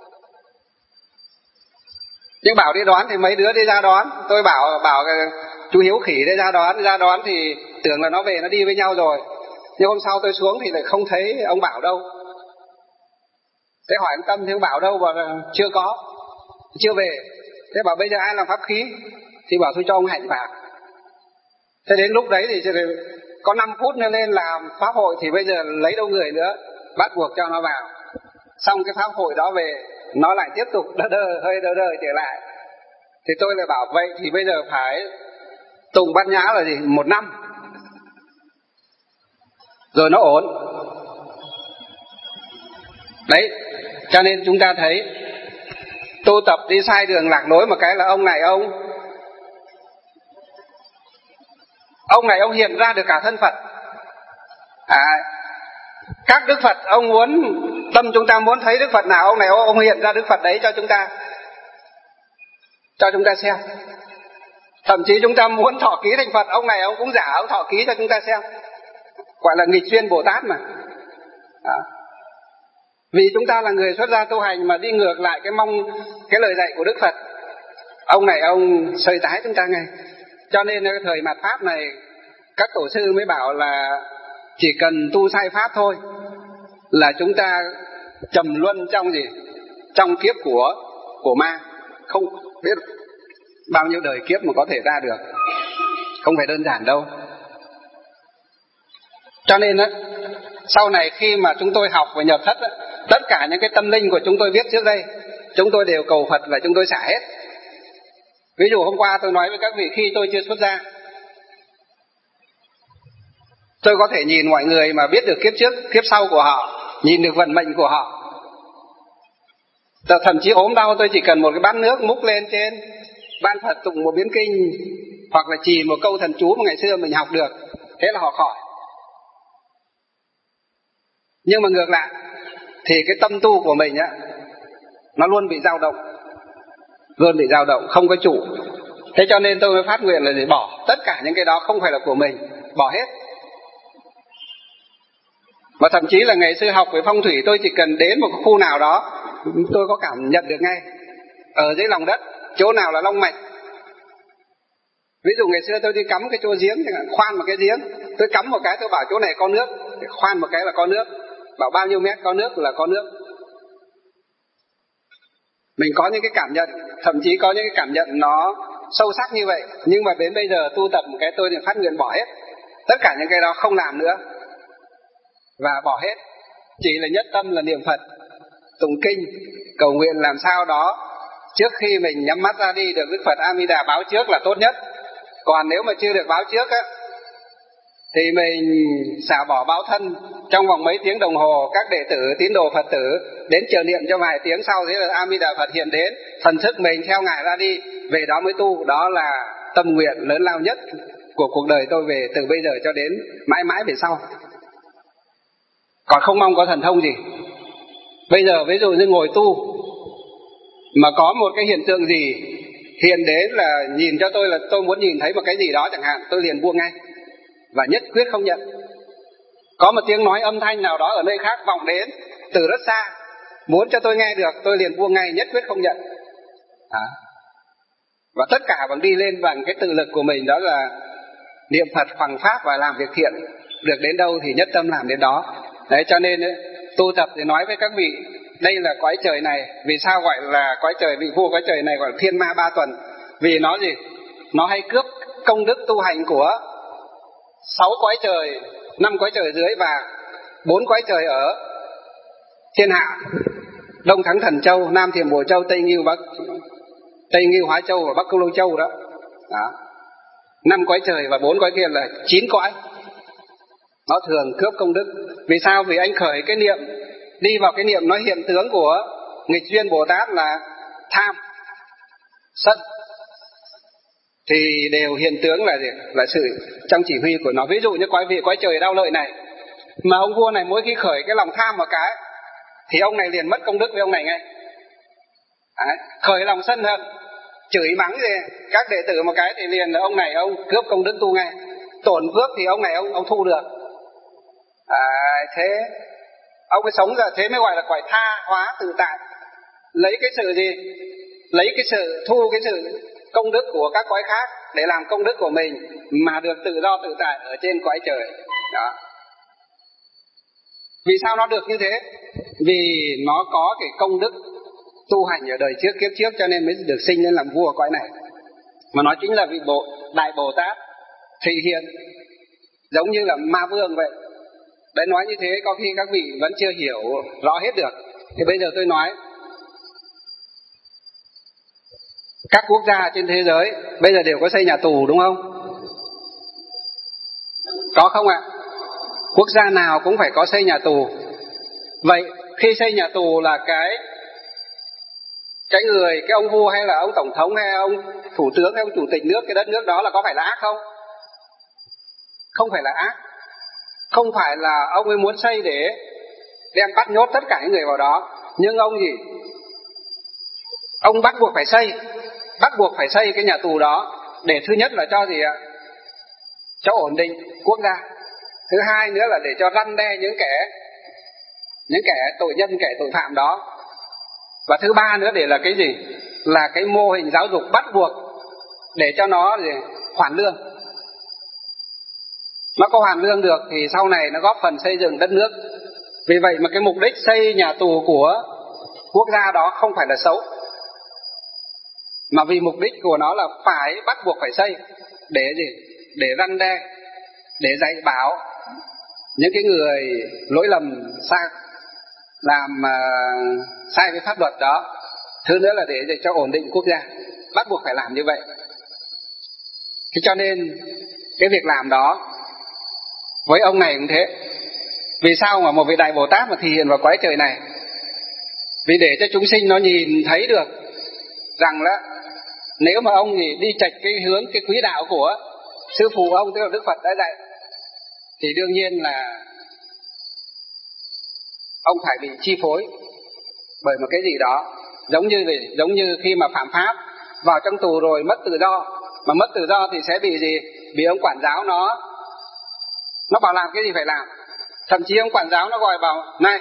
Nhưng bảo đi đón thì mấy đứa đi ra đón. Tôi bảo bảo chú Hiếu Khỉ đi ra đón, ra đón thì tưởng là nó về nó đi với nhau rồi. Nhưng hôm sau tôi xuống thì lại không thấy ông Bảo đâu. Thế hỏi ông Tâm thì ông Bảo đâu, bảo là chưa có, chưa về. Thế bảo bây giờ ai làm pháp khí, thì bảo thôi cho ông Hạnh vào. Thế đến lúc đấy thì có năm phút nữa lên làm pháp hội thì bây giờ lấy đâu người nữa, bắt buộc cho nó vào. Xong cái pháp hội đó về, nó lại tiếp tục đơ đơ, hơi đơ đơ trở lại. Thì tôi lại bảo vậy thì bây giờ phải tụng Bát Nhã là gì? Một năm rồi nó ổn. Đấy, cho nên chúng ta thấy tu tập đi sai đường lạc lối một cái là ông này ông Ông này ông hiện ra được cả thân Phật. à, Các Đức Phật ông muốn, tâm chúng ta muốn thấy Đức Phật nào, ông này ông hiện ra Đức Phật đấy cho chúng ta, cho chúng ta xem. Thậm chí chúng ta muốn thọ ký thành Phật, ông này ông cũng giả, ông thọ ký cho chúng ta xem. Gọi là nghịch duyên Bồ Tát mà. Đó. Vì chúng ta là người xuất gia tu hành mà đi ngược lại cái mong cái lời dạy của Đức Phật, ông này ông sơi tái chúng ta ngay. Cho nên cái thời mạt Pháp này các tổ sư mới bảo là chỉ cần tu sai Pháp thôi là chúng ta trầm luân trong gì? Trong kiếp của của ma. Không biết bao nhiêu đời kiếp mà có thể ra được, không phải đơn giản đâu. Cho nên á, sau này khi mà chúng tôi học và nhập thất á, tất cả những cái tâm linh của chúng tôi viết trước đây, chúng tôi đều cầu Phật và chúng tôi xả hết. Ví dụ hôm qua tôi nói với các vị khi tôi chưa xuất gia, Tôi có thể nhìn mọi người mà biết được kiếp trước, kiếp sau của họ, nhìn được vận mệnh của họ. Thậm chí ốm đau tôi chỉ cần một cái bát nước múc lên trên ban Phật tụng một biến kinh, hoặc là chỉ một câu thần chú mà ngày xưa mình học được, thế là họ khỏi. Nhưng mà ngược lại thì cái tâm tu của mình á, nó luôn bị dao động, luôn bị dao động, không có chủ. Thế cho nên tôi mới phát nguyện là để bỏ tất cả những cái đó không phải là của mình, bỏ hết. Và thậm chí là ngày xưa học về phong thủy, tôi chỉ cần đến một cái khu nào đó, tôi có cảm nhận được ngay ở dưới lòng đất chỗ nào là long mạch. Ví dụ ngày xưa tôi đi cắm cái chỗ giếng, khoan một cái giếng, tôi cắm một cái tôi bảo chỗ này có nước, khoan một cái là có nước, bảo bao nhiêu mét có nước là có nước. Mình có những cái cảm nhận, thậm chí có những cái cảm nhận nó sâu sắc như vậy. Nhưng mà đến bây giờ tu tập một cái, tôi liền phát nguyện bỏ hết tất cả những cái đó, không làm nữa, và bỏ hết, chỉ là nhất tâm là niệm Phật, tụng kinh, cầu nguyện làm sao đó trước khi mình nhắm mắt ra đi được Đức Phật A Di Đà báo trước là tốt nhất. Còn nếu mà chưa được báo trước á, thì mình xả bỏ báo thân trong vòng mấy tiếng đồng hồ. Các đệ tử tín đồ Phật tử đến chờ niệm cho vài tiếng sau, thế là A Di Đà Phật hiện đến, thần thức mình theo ngài ra đi, về đó mới tu. Đó là tâm nguyện lớn lao nhất của cuộc đời tôi, về từ bây giờ cho đến mãi mãi về sau. Còn không mong có thần thông gì. Bây giờ ví dụ như ngồi tu mà có một cái hiện tượng gì hiện đến là nhìn cho tôi là tôi muốn nhìn thấy một cái gì đó chẳng hạn, tôi liền buông ngay và nhất quyết không nhận. Có một tiếng nói âm thanh nào đó ở nơi khác vọng đến từ rất xa, muốn cho tôi nghe được, tôi liền buông ngay, nhất quyết không nhận. À. Và tất cả bằng đi lên bằng cái tự lực của mình, đó là niệm Phật hoằng pháp và làm việc thiện. Được đến đâu thì nhất tâm làm đến đó. Đấy, cho nên ấy, tu tập thì nói với các vị, đây là cõi trời này. Vì sao gọi là cõi trời, vị vua cõi trời này gọi là thiên ma ba tuần? Vì nó gì? Nó hay cướp công đức tu hành của sáu cõi trời, năm cõi trời dưới và bốn cõi trời ở thiên hạ: Đông Thắng Thần Châu, Nam Thiểm Bổ Châu, Tây Ngưu Bắc Tây Ngưu Hóa Châu và Bắc Câu Lô Châu đó. Đó. Năm cõi trời và bốn cõi kia là chín cõi. Nó thường cướp công đức. Vì sao? Vì anh khởi cái niệm, đi vào cái niệm, nó hiện tướng của nghịch duyên Bồ Tát là tham, sân, thì đều hiện tướng là gì? Là sự trong chỉ huy của nó. Ví dụ như cõi vị cõi trời đau lợi này, mà ông vua này mỗi khi khởi cái lòng tham một cái thì ông này liền mất công đức với ông này ngay. Đấy. Khởi lòng sân hận, chửi mắng gì các đệ tử một cái thì liền là ông này ông cướp công đức tu ngay. Tổn phước thì ông này ông ông thu được. À, thế ông ấy sống ra thế mới gọi là cõi tha hóa tự tại. Lấy cái sự gì? Lấy cái sự thu cái sự công đức của các cõi khác để làm công đức của mình, mà được tự do tự tại ở trên cõi trời. Đó. Vì sao nó được như thế? Vì nó có cái công đức tu hành ở đời trước kiếp trước, cho nên mới được sinh lên làm vua cõi này. Mà nó chính là vị bộ Đại Bồ Tát thị hiện giống như là ma vương vậy. Đấy, nói như thế có khi các vị vẫn chưa hiểu rõ hết được. Thì bây giờ tôi nói, các quốc gia trên thế giới bây giờ đều có xây nhà tù đúng không? Có không ạ? Quốc gia nào cũng phải có xây nhà tù. Vậy khi xây nhà tù là cái cái người, cái ông vua hay là ông tổng thống hay ông thủ tướng hay ông chủ tịch nước cái đất nước đó là có phải là ác không? Không phải là ác. Không phải là ông ấy muốn xây để đem bắt nhốt tất cả những người vào đó. Nhưng ông gì? Ông bắt buộc phải xây, bắt buộc phải xây cái nhà tù đó để thứ nhất là cho gì ạ? Cho ổn định quốc gia. Thứ hai nữa là để cho răn đe những kẻ những kẻ tội nhân, kẻ tội phạm đó. Và thứ ba nữa để là cái gì? Là cái mô hình giáo dục bắt buộc để cho nó gì? Hoàn lương. Nó có hoàn lương được thì sau này nó góp phần xây dựng đất nước. Vì vậy mà cái mục đích xây nhà tù của quốc gia đó không phải là xấu, mà vì mục đích của nó là phải bắt buộc phải xây để gì? Để răn đe, để dạy bảo những cái người lỗi lầm sai, làm uh, sai với pháp luật đó. Thứ nữa là để, để cho ổn định quốc gia, bắt buộc phải làm như vậy. Thế cho nên cái việc làm đó Với ông này cũng thế. Vì sao mà một vị Đại Bồ Tát mà thể hiện vào cõi trời này? Vì để cho chúng sinh nó nhìn thấy được rằng là nếu mà ông thì đi chệch cái hướng, cái quý đạo của sư phụ ông, tức là Đức Phật đã dạy, thì đương nhiên là ông phải bị chi phối bởi một cái gì đó. Giống như giống như khi mà phạm pháp vào trong tù rồi mất tự do, mà mất tự do thì sẽ bị gì? Bị ông quản giáo nó nó bảo làm cái gì phải làm. Thậm chí ông quản giáo nó gọi bảo: này,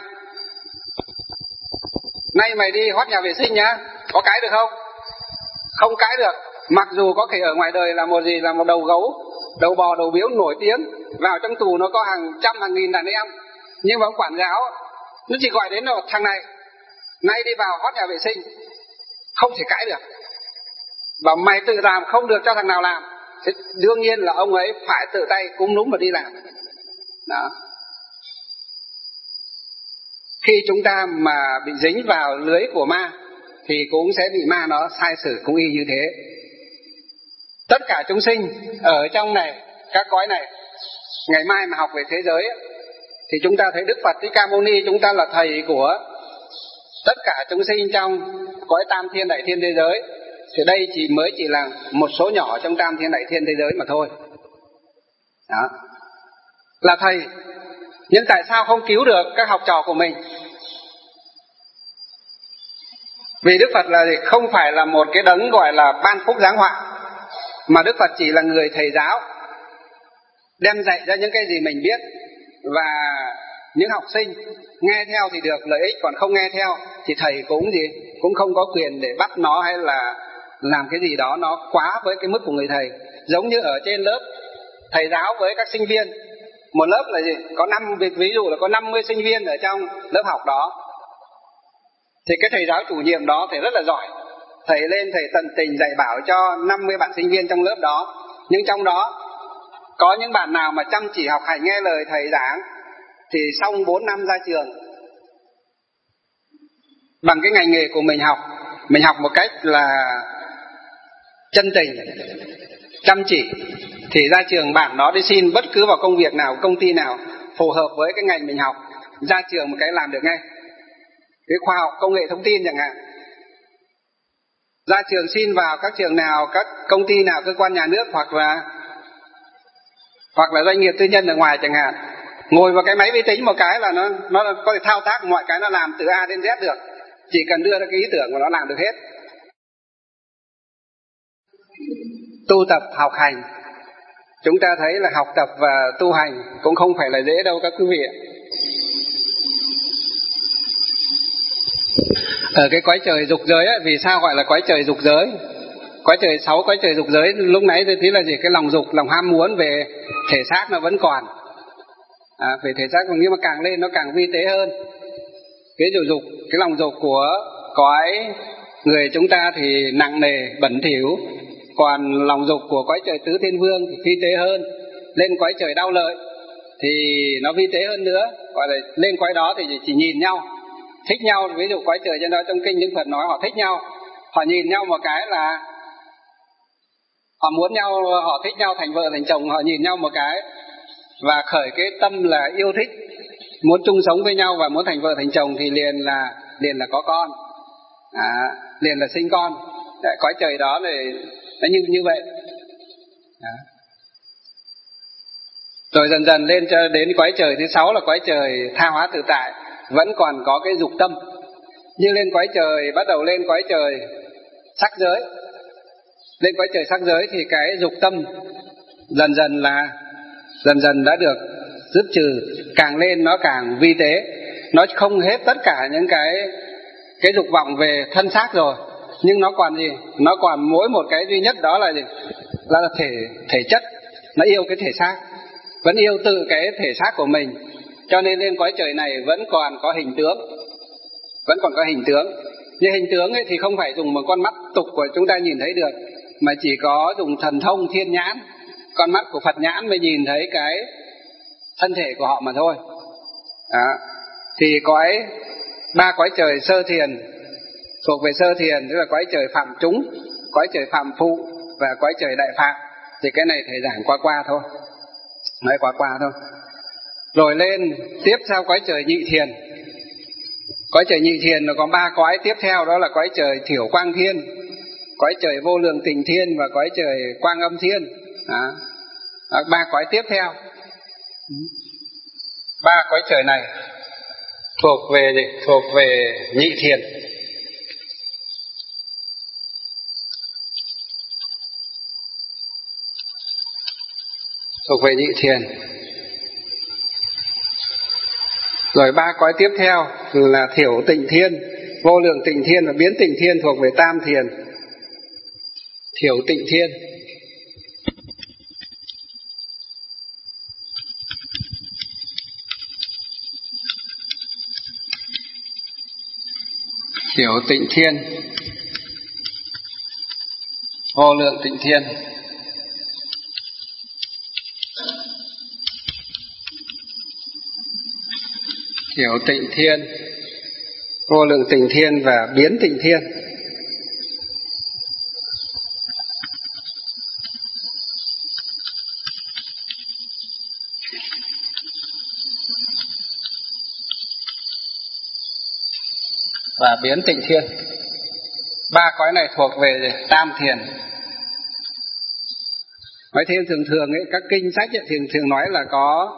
nay mày đi hót nhà vệ sinh nhá, có cãi được không? Không cãi được. Mặc dù có thể ở ngoài đời là một gì, là một đầu gấu, đầu bò, đầu biếu nổi tiếng, vào trong tù nó có hàng trăm hàng nghìn đàn em, nhưng mà ông quản giáo nó chỉ gọi đến là thằng này, nay đi vào hót nhà vệ sinh, không thể cãi được. Và mày tự làm không được cho thằng nào làm. Thế đương nhiên là ông ấy phải tự tay cúm núm mà đi làm. Đó. Khi chúng ta mà bị dính vào lưới của ma thì cũng sẽ bị ma nó sai sử cũng y như thế. Tất cả chúng sinh ở trong này, các cõi này, ngày mai mà học về thế giới thì chúng ta thấy Đức Phật Thích Ca Mâu Ni chúng ta là thầy của tất cả chúng sinh trong cõi tam thiên đại thiên thế giới. Thì đây chỉ mới chỉ là một số nhỏ trong tam thiên đại thiên thế giới mà thôi. Đó. Là thầy, nhưng tại sao không cứu được các học trò của mình? Vì Đức Phật là gì? Không phải là một cái đấng gọi là ban phúc giáng họa, mà Đức Phật chỉ là người thầy giáo, đem dạy ra những cái gì mình biết, và những học sinh nghe theo thì được lợi ích, còn không nghe theo thì thầy cũng gì cũng không có quyền để bắt nó hay là làm cái gì đó nó quá với cái mức của người thầy. Giống như ở trên lớp thầy giáo với các sinh viên, một lớp là gì có năm ví dụ là có năm mươi sinh viên ở trong lớp học đó, thì cái thầy giáo chủ nhiệm đó thầy rất là giỏi, thầy lên thầy tận tình dạy bảo cho năm mươi bạn sinh viên trong lớp đó. Nhưng trong đó có những bạn nào mà chăm chỉ học hành nghe lời thầy giảng thì xong bốn năm ra trường bằng cái ngành nghề của mình học, mình học một cách là chân tình, chăm chỉ, thì ra trường bạn đó đi xin bất cứ vào công việc nào, công ty nào phù hợp với cái ngành mình học, ra trường một cái làm được ngay. Cái khoa học công nghệ thông tin chẳng hạn, ra trường xin vào các trường nào, các công ty nào, cơ quan nhà nước hoặc là hoặc là doanh nghiệp tư nhân ở ngoài chẳng hạn, ngồi vào cái máy vi tính một cái là nó nó có thể thao tác mọi cái, nó làm từ A đến Z được, chỉ cần đưa ra cái ý tưởng của nó làm được hết. Tu tập học hành, chúng ta thấy là học tập và tu hành cũng không phải là dễ đâu các quý vị ạ. Ở cái cõi trời dục giới ấy, vì sao gọi là cõi trời dục giới? Cõi trời sáu cõi trời dục giới lúc nãy tôi thấy là gì, cái lòng dục, lòng ham muốn về thể xác nó vẫn còn, à, về thể xác, nhưng mà càng lên nó càng vi tế hơn. Cái dục dục, cái lòng dục của cõi người chúng ta thì nặng nề, bẩn thỉu, còn lòng dục của cõi trời tứ thiên vương thì vi tế hơn. Lên cõi trời đau lợi thì nó vi tế hơn nữa, gọi là lên cõi đó thì chỉ nhìn nhau, thích nhau. Ví dụ cõi trời trên đó trong kinh Đức Phật nói họ thích nhau, họ nhìn nhau một cái là họ muốn nhau, họ thích nhau thành vợ thành chồng, họ nhìn nhau một cái và khởi cái tâm là yêu thích, muốn chung sống với nhau và muốn thành vợ thành chồng thì liền là liền là có con, à, liền là sinh con. Đấy, cõi trời đó là nó như như vậy. Đó. Rồi dần dần lên cho đến cõi trời thứ sáu là cõi trời tha hóa tự tại, vẫn còn có cái dục tâm. Như lên cõi trời, bắt đầu lên cõi trời sắc giới, lên cõi trời sắc giới thì cái dục tâm dần dần là dần dần đã được dứt trừ, càng lên nó càng vi tế, nó không hết tất cả những cái cái dục vọng về thân xác rồi, nhưng nó còn gì, nó còn mỗi một cái duy nhất đó là gì, là thể thể chất, nó yêu cái thể xác, vẫn yêu tự cái thể xác của mình, cho nên lên cõi trời này vẫn còn có hình tướng, vẫn còn có hình tướng. Nhưng hình tướng ấy thì không phải dùng một con mắt tục của chúng ta nhìn thấy được, mà chỉ có dùng thần thông thiên nhãn, con mắt của Phật nhãn mới nhìn thấy cái thân thể của họ mà thôi. Đó. Thì cõi ba cõi trời sơ thiền thuộc về sơ thiền, tức là cõi trời phạm chúng, cõi trời phạm phụ và cõi trời đại phạm. Thì cái này thầy giảng qua qua thôi, nói qua qua thôi. Rồi lên tiếp theo cõi trời nhị thiền. Cõi trời nhị thiền nó có ba cõi tiếp theo, đó là cõi trời thiểu quang thiên, cõi trời vô lượng tình thiên và cõi trời quang âm thiên. Đó. Đó, ba cõi tiếp theo. Ba cõi trời này thuộc về gì? Thuộc về nhị thiền. Thuộc về nhị thiền. Rồi ba cõi tiếp theo là thiểu tịnh thiên, vô lượng tịnh thiên và biến tịnh thiên thuộc về tam thiền. Thiểu tịnh thiên. Thiểu tịnh thiên, vô lượng tịnh thiên. Thiểu tịnh thiên, vô lượng tịnh thiên và biến tịnh thiên. Và biến tịnh thiên. Ba cõi này thuộc về tam thiền. Nói thêm thường thường ấy, các kinh sách ấy, thường thường nói là có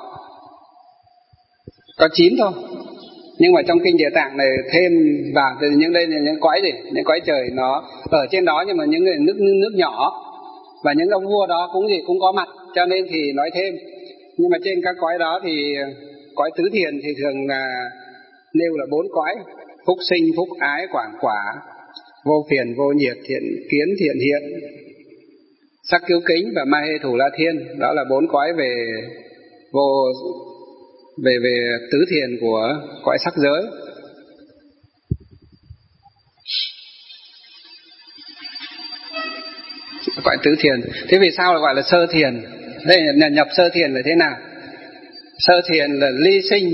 có chín thôi, nhưng mà trong kinh Địa Tạng này thêm vào từ những đây là những cõi gì, những cõi trời nó ở trên đó, nhưng mà những người nước nước nhỏ và những ông vua đó cũng gì cũng có mặt, cho nên thì nói thêm. Nhưng mà trên các cõi đó thì cõi tứ thiền thì thường là nêu là bốn cõi: phúc sinh, phúc ái, quảng quả, vô phiền, vô nhiệt, thiện kiến, thiện hiện, sắc cứu kính và ma hê thủ la thiên. Đó là bốn cõi về vô về về tứ thiền của cõi sắc giới. Cõi tứ thiền. Thế vì sao lại gọi là sơ thiền? Đây là nhập sơ thiền là thế nào? Sơ thiền là ly sinh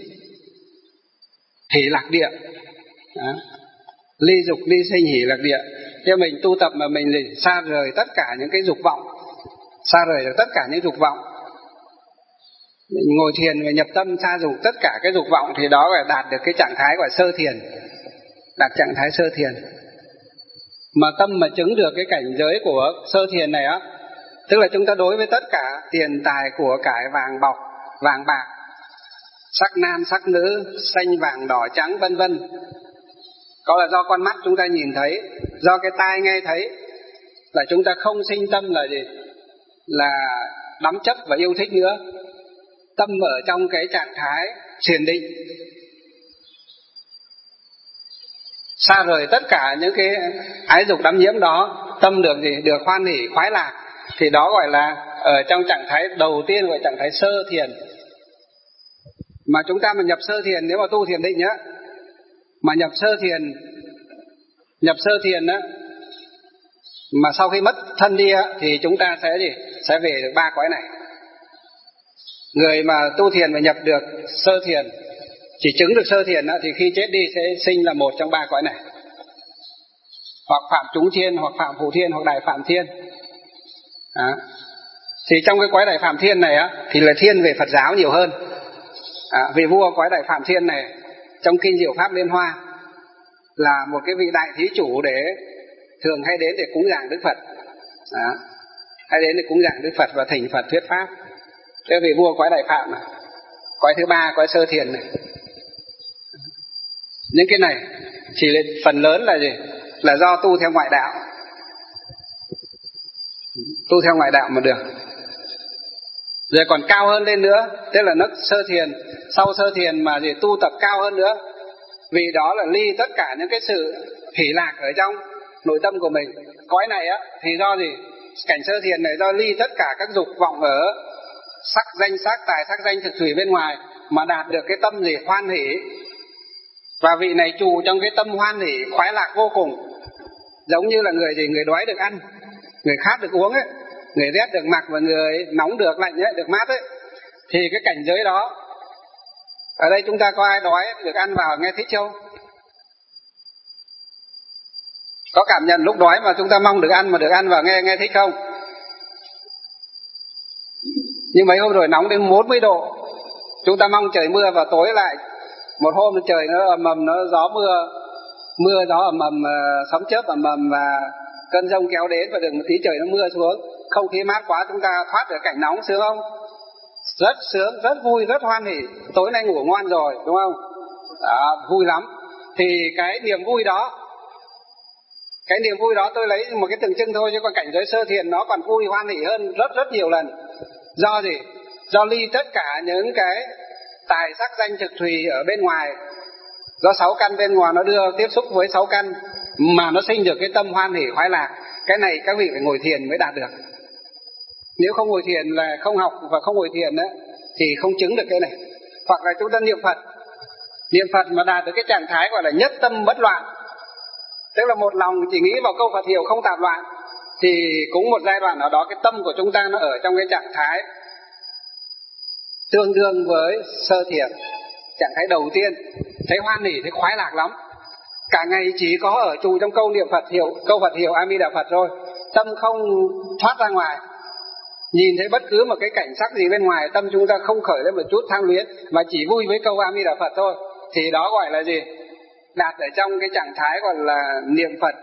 hỷ lạc địa. Đó. Ly dục ly sinh hỷ lạc địa. Thế mình tu tập mà mình gì? Xa rời tất cả những cái dục vọng, xa rời được tất cả những dục vọng. Mình ngồi thiền và nhập tâm xa dục tất cả cái dục vọng, thì đó là đạt được cái trạng thái gọi sơ thiền, đạt trạng thái sơ thiền. Mà tâm mà chứng được cái cảnh giới của sơ thiền này á, tức là chúng ta đối với tất cả tiền tài của cải vàng bọc, vàng bạc, sắc nam sắc nữ, xanh vàng đỏ trắng vân vân, có là do con mắt chúng ta nhìn thấy, do cái tai nghe thấy, là chúng ta không sinh tâm là gì? Là đắm chấp và yêu thích nữa. Tâm ở trong cái trạng thái thiền định, xa rời tất cả những cái ái dục đắm nhiễm đó, tâm được gì? Được hoan hỷ khoái lạc, thì đó gọi là ở trong trạng thái đầu tiên, gọi trạng thái sơ thiền. Mà chúng ta mà nhập sơ thiền, nếu mà tu thiền định nhá, mà nhập sơ thiền, nhập sơ thiền á, mà sau khi mất thân đi á, thì chúng ta sẽ gì? Sẽ về được ba cõi này. Người mà tu thiền và nhập được sơ thiền, chỉ chứng được sơ thiền á, thì khi chết đi sẽ sinh là một trong ba cõi này, hoặc phạm chúng thiên, hoặc phạm phụ thiên, hoặc đại phạm thiên. Đó. Thì trong cái cõi đại phạm thiên này á, thì là thiên về Phật giáo nhiều hơn. À, vị vua cõi đại phạm thiên này trong kinh Diệu Pháp Liên Hoa là một cái vị đại thí chủ, để thường hay đến để cúng dường Đức Phật. Đó. Hay đến để cúng dường Đức Phật và thỉnh Phật thuyết pháp. Thế vị vua cõi đại phạm này, cõi thứ ba, cõi sơ thiền này, những cái này chỉ là phần lớn là gì? Là do tu theo ngoại đạo, tu theo ngoại đạo mà được. Rồi còn cao hơn lên nữa, tức là nó sơ thiền, sau sơ thiền mà gì tu tập cao hơn nữa, vì đó là ly tất cả những cái sự hỷ lạc ở trong nội tâm của mình. Cõi này á thì do gì? Cảnh sơ thiền này do ly tất cả các dục vọng ở sắc danh sắc tài, sắc danh thực thủy bên ngoài, mà đạt được cái tâm gì? Hoan hỷ. Và vị này trụ trong cái tâm hoan hỷ khoái lạc vô cùng, giống như là người gì? Người đói được ăn, người khát được uống ấy, người rét được mặc, và người nóng được lạnh ấy, được mát ấy. Thì cái cảnh giới đó, ở đây chúng ta có ai đói được ăn vào nghe thích không? Có cảm nhận lúc đói mà chúng ta mong được ăn, mà được ăn vào nghe nghe thích không? Nhưng mấy hôm rồi nóng đến bốn mươi độ, Chúng ta mong trời mưa và tối lại một hôm trời nó ầm ầm, nó gió mưa, mưa gió ầm ầm, sấm chớp ầm ầm và cơn giông kéo đến, và được một tí trời nó mưa xuống, không khí mát quá, chúng ta thoát được cảnh nóng, sướng không? Rất sướng, rất vui, rất hoan hỉ. Tối nay ngủ ngoan rồi, đúng không? Đó, vui lắm. Thì cái niềm vui đó, cái niềm vui đó tôi lấy một cái tượng trưng thôi, chứ còn cảnh giới sơ thiền nó còn vui hoan hỉ hơn rất rất nhiều lần. Do gì? Do ly tất cả những cái tài sắc danh thực thùy ở bên ngoài, do sáu căn bên ngoài nó đưa tiếp xúc với sáu căn mà nó sinh được cái tâm hoan hỉ khoái lạc. Cái này các vị phải ngồi thiền mới đạt được. Nếu không ngồi thiền là không học và không ngồi thiền đó, thì không chứng được cái này. Hoặc là chúng ta niệm Phật, niệm Phật mà đạt được cái trạng thái gọi là nhất tâm bất loạn, tức là một lòng chỉ nghĩ vào câu Phật hiệu không tạp loạn, thì cũng một giai đoạn nào đó cái tâm của chúng ta nó ở trong cái trạng thái tương đương với sơ thiền. Trạng thái đầu tiên thấy hoan hỉ, thấy khoái lạc lắm, cả ngày chỉ có ở trụ trong câu niệm Phật hiệu, câu Phật hiệu A Di Đà Phật thôi, tâm không thoát ra ngoài. Nhìn thấy bất cứ một cái cảnh sắc gì bên ngoài, tâm chúng ta không khởi lên một chút tham luyến, mà chỉ vui với câu A Di Đà Phật thôi, thì đó gọi là gì? Đạt ở trong cái trạng thái gọi là niệm Phật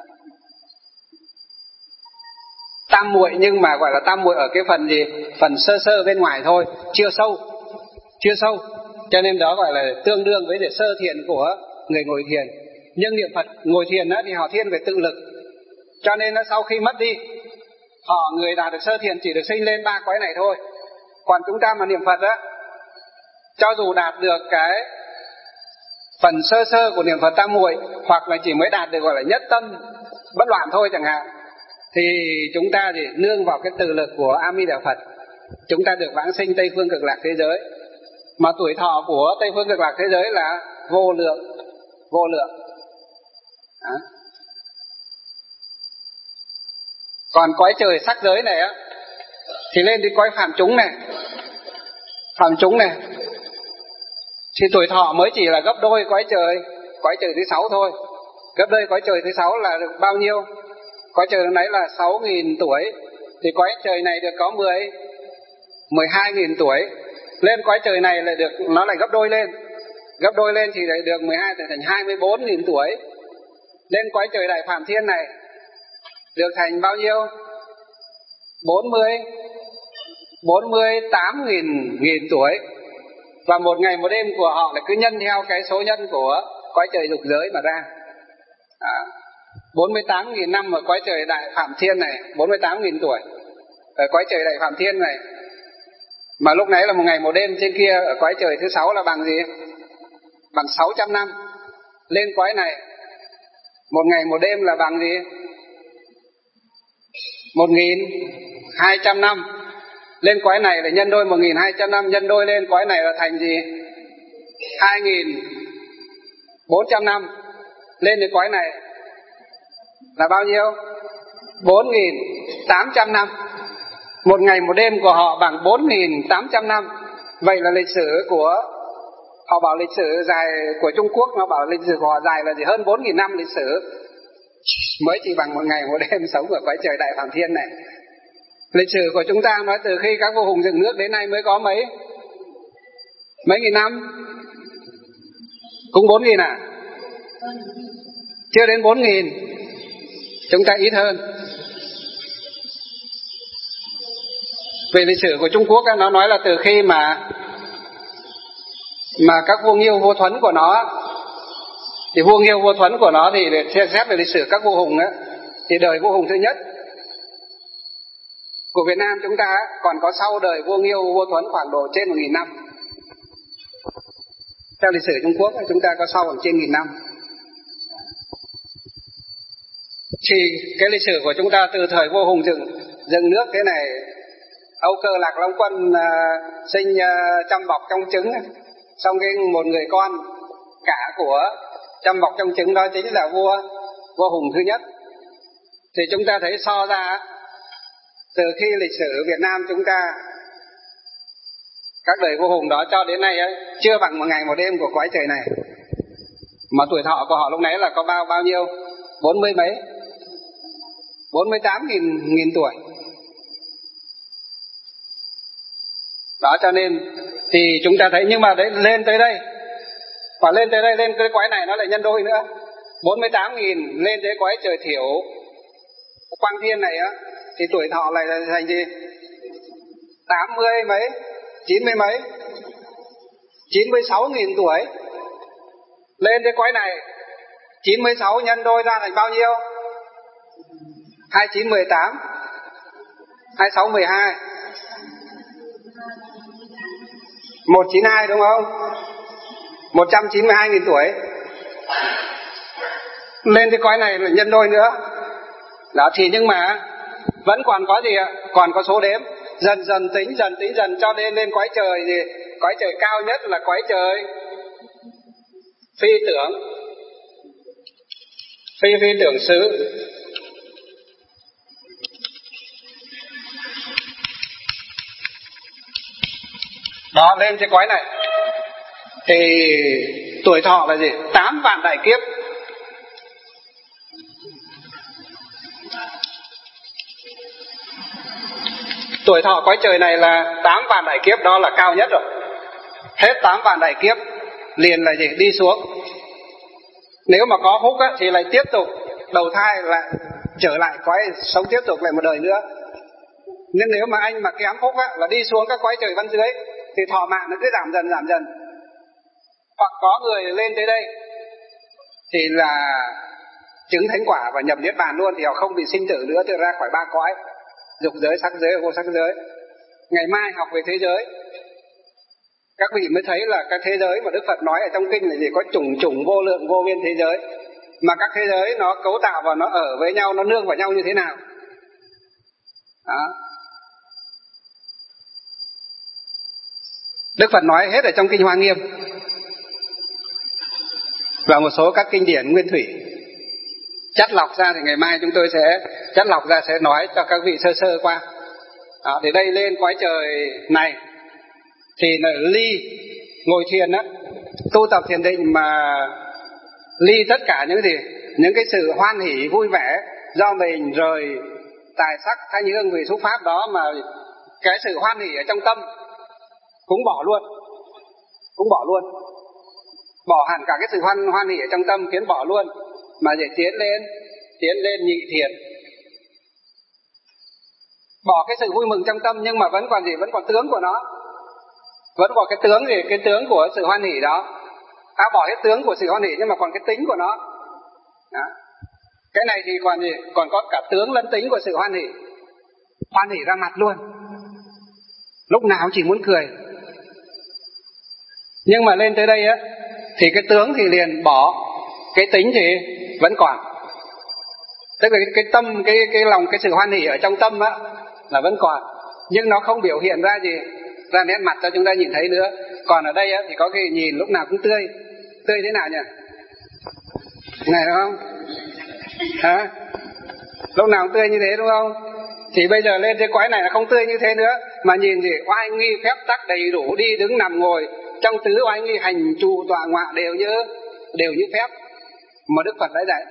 tam muội, nhưng mà gọi là tam muội ở cái phần gì? Phần sơ sơ bên ngoài thôi, chưa sâu, chưa sâu. Cho nên đó gọi là tương đương với để sơ thiền của người ngồi thiền. Nhưng niệm Phật ngồi thiền đó, thì họ thiên về tự lực, cho nên nó sau khi mất đi, họ người đạt được sơ thiền chỉ được sinh lên ba cõi này thôi. Còn chúng ta mà niệm Phật á, cho dù đạt được cái phần sơ sơ của niệm Phật tam muội, hoặc là chỉ mới đạt được gọi là nhất tâm bất loạn thôi chẳng hạn, thì chúng ta thì nương vào cái từ lực của A Di Đà Phật, chúng ta được vãng sinh Tây phương cực lạc thế giới. Mà tuổi thọ của Tây phương cực lạc thế giới là vô lượng, vô lượng. Đó. Còn cõi trời sắc giới này á, thì lên đi cõi phạm chúng này, phạm chúng này, thì tuổi thọ mới chỉ là gấp đôi cõi trời, cõi trời thứ sáu thôi. Gấp đôi cõi trời thứ sáu là được bao nhiêu? Cõi trời nãy là sáu nghìn tuổi, thì cõi trời này được có mười, mười hai nghìn tuổi. Lên cõi trời này lại được, nó lại gấp đôi lên, gấp đôi lên thì lại được mười hai thành hai mươi bốn nghìn tuổi. Lên cõi trời đại phạm thiên này được thành bao nhiêu? bốn mươi, bốn mươi tám nghìn nghìn tuổi. Và một ngày một đêm của họ là cứ nhân theo cái số nhân của cõi trời dục giới mà ra. À, bốn mươi tám nghìn năm ở cõi trời đại phạm thiên này, bốn mươi tám nghìn tuổi ở cõi trời đại phạm thiên này. Mà lúc nãy là một ngày một đêm trên kia ở cõi trời thứ sáu là bằng gì? Bằng sáu trăm năm. Lên cõi này một ngày một đêm là bằng gì? một nghìn hai trăm năm. Lên cõi này là nhân đôi một nghìn hai trăm năm, nhân đôi lên cõi này là thành gì? hai nghìn bốn trăm năm. Lên đến cõi này là bao nhiêu? bốn nghìn tám trăm năm. Một ngày một đêm của họ bằng bốn nghìn tám trăm năm. Vậy là lịch sử của họ bảo lịch sử dài của Trung Quốc, nó bảo lịch sử của họ dài là gì? Hơn bốn nghìn năm lịch sử, mới chỉ bằng một ngày một đêm sống ở cõi trời đại phạm thiên này. Lịch sử của chúng ta nói từ khi các vua hùng dựng nước đến nay mới có mấy mấy nghìn năm? Cũng bốn nghìn à? Chưa đến bốn nghìn. Chúng ta ít hơn. Về lịch sử của Trung Quốc nó nói là từ khi mà mà các vua Nghiêu vua Thuấn của nó, thì vua Nghiêu vua Thuấn của nó thì để xét về lịch sử các vua hùng á, thì đời vua hùng thứ nhất của Việt Nam chúng ta còn có sau đời vua Nghiêu vua Thuấn khoảng độ trên một nghìn năm. Theo lịch sử Trung Quốc chúng ta có sau khoảng trên nghìn năm. Thì cái lịch sử của chúng ta từ thời vua hùng dựng dựng nước thế này, Âu Cơ Lạc Long Quân uh, sinh uh, trăm bọc trong trứng, xong cái một người con cả của trăm bọc trong trứng đó chính là vua vua hùng thứ nhất. Thì chúng ta thấy so ra từ khi lịch sử Việt Nam chúng ta các đời vua hùng đó cho đến nay ấy, chưa bằng một ngày một đêm của cõi trời này. Mà tuổi thọ của họ lúc nãy là có bao bao nhiêu? Bốn mươi mấy? Bốn mươi tám nghìn nghìn tuổi. Đó cho nên Thì chúng ta thấy, nhưng mà đấy lên tới đây, và lên tới đây, lên tới quái này nó lại nhân đôi nữa. bốn mươi tám nghìn lên tới quái trời thiểu quang thiên này á, thì tuổi thọ lại là thành gì? tám mươi mấy, chín mươi mấy, chín mươi sáu nghìn tuổi. Lên tới quái này chín mươi sáu nhân đôi ra thành bao nhiêu? hai mươi chín mười tám, hai mươi sáu mười hai, một trăm chín mươi hai đúng không? một trăm chín mươi hai nghìn tuổi. Lên cái quái này là nhân đôi nữa. Đó, thì nhưng mà vẫn còn có gì ạ? Còn có số đếm. Dần dần tính, dần tính dần cho nên lên quái trời gì? Quái trời cao nhất là quái trời phi tưởng. Phi phi tưởng xứ. Đó, lên cái quái này thì tuổi thọ là gì? Tám vạn đại kiếp. Tuổi thọ quái trời này là tám vạn đại kiếp, đó là cao nhất rồi. Hết tám vạn đại kiếp liền là gì? Đi xuống. Nếu mà có phúc á, thì lại tiếp tục đầu thai lại trở lại quái, sống tiếp tục lại một đời nữa. Nhưng nếu mà anh mà kém phúc á, là đi xuống các quái trời văn dưới, thì thọ mạng nó cứ giảm dần giảm dần. Hoặc có người lên tới đây thì là chứng thánh quả và nhập niết bàn luôn, thì họ không bị sinh tử nữa, thì ra khỏi ba cõi dục giới, sắc giới, vô sắc giới. Ngày mai học về thế giới, các vị mới thấy là các thế giới mà Đức Phật nói ở trong kinh là gì? Có chủng chủng vô lượng vô biên thế giới, mà các thế giới nó cấu tạo và nó ở với nhau, nó nương vào nhau như thế nào. Đó. Đức Phật nói hết ở trong kinh Hoa Nghiêm và một số các kinh điển nguyên thủy. Chắt lọc ra thì ngày mai chúng tôi sẽ chắt lọc ra, sẽ nói cho các vị sơ sơ qua. Đó, thì đây lên quái trời này thì là ly, ngồi thiền á, tu tập thiền định mà ly tất cả những gì, những cái sự hoan hỷ vui vẻ do mình rời tài sắc thanh hương vị xúc pháp đó, mà cái sự hoan hỷ ở trong tâm cũng bỏ luôn, cũng bỏ luôn, bỏ hẳn cả cái sự hoan hoan hỷ ở trong tâm, khiến bỏ luôn, mà để tiến lên, tiến lên nhị thiền. Bỏ cái sự vui mừng trong tâm, nhưng mà vẫn còn gì? Vẫn còn tướng của nó, vẫn còn cái tướng gì? Cái tướng của sự hoan hỷ đó. À, bỏ hết tướng của sự hoan hỷ nhưng mà còn cái tính của nó. Đó. Cái này thì còn gì? Còn có cả tướng lẫn tính của sự hoan hỷ. Hoan hỷ ra mặt luôn, lúc nào chỉ muốn cười. Nhưng mà lên tới đây á, thì cái tướng thì liền bỏ, cái tính thì vẫn còn. Tức là cái, cái tâm, cái cái lòng, cái sự hoan hỷ ở trong tâm á là vẫn còn, nhưng nó không biểu hiện ra gì, ra nét mặt cho chúng ta nhìn thấy nữa. Còn ở đây á thì có cái nhìn lúc nào cũng tươi. Tươi thế nào nhỉ? Này đúng không? Hả? Lúc nào cũng tươi như thế đúng không? Thì bây giờ lên cái quái này là không tươi như thế nữa, mà nhìn gì? Oai nghi phép tắc đầy đủ, đi đứng nằm ngồi trong tứ oai nghi hành trụ tọa ngọa đều như đều như phép mà Đức Phật đã dạy.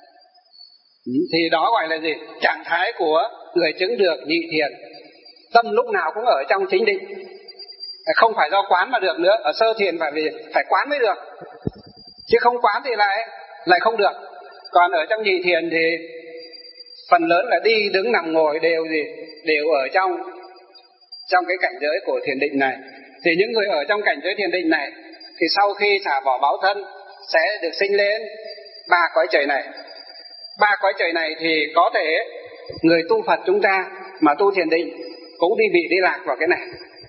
Thì đó gọi là gì? Trạng thái của người chứng được nhị thiền. Tâm lúc nào cũng ở trong chính định, không phải do quán mà được nữa. Ở sơ thiền phải vì phải quán mới được, chứ không quán thì lại lại không được. Còn ở trong nhị thiền thì phần lớn là đi đứng nằm ngồi đều gì đều ở trong trong cái cảnh giới của thiền định này. Thì những người ở trong cảnh giới thiền định này thì sau khi xả bỏ báo thân sẽ được sinh lên ba cõi trời này. Ba cõi trời này thì có thể người tu Phật chúng ta mà tu thiền định cũng đi bị đi lạc vào cái này.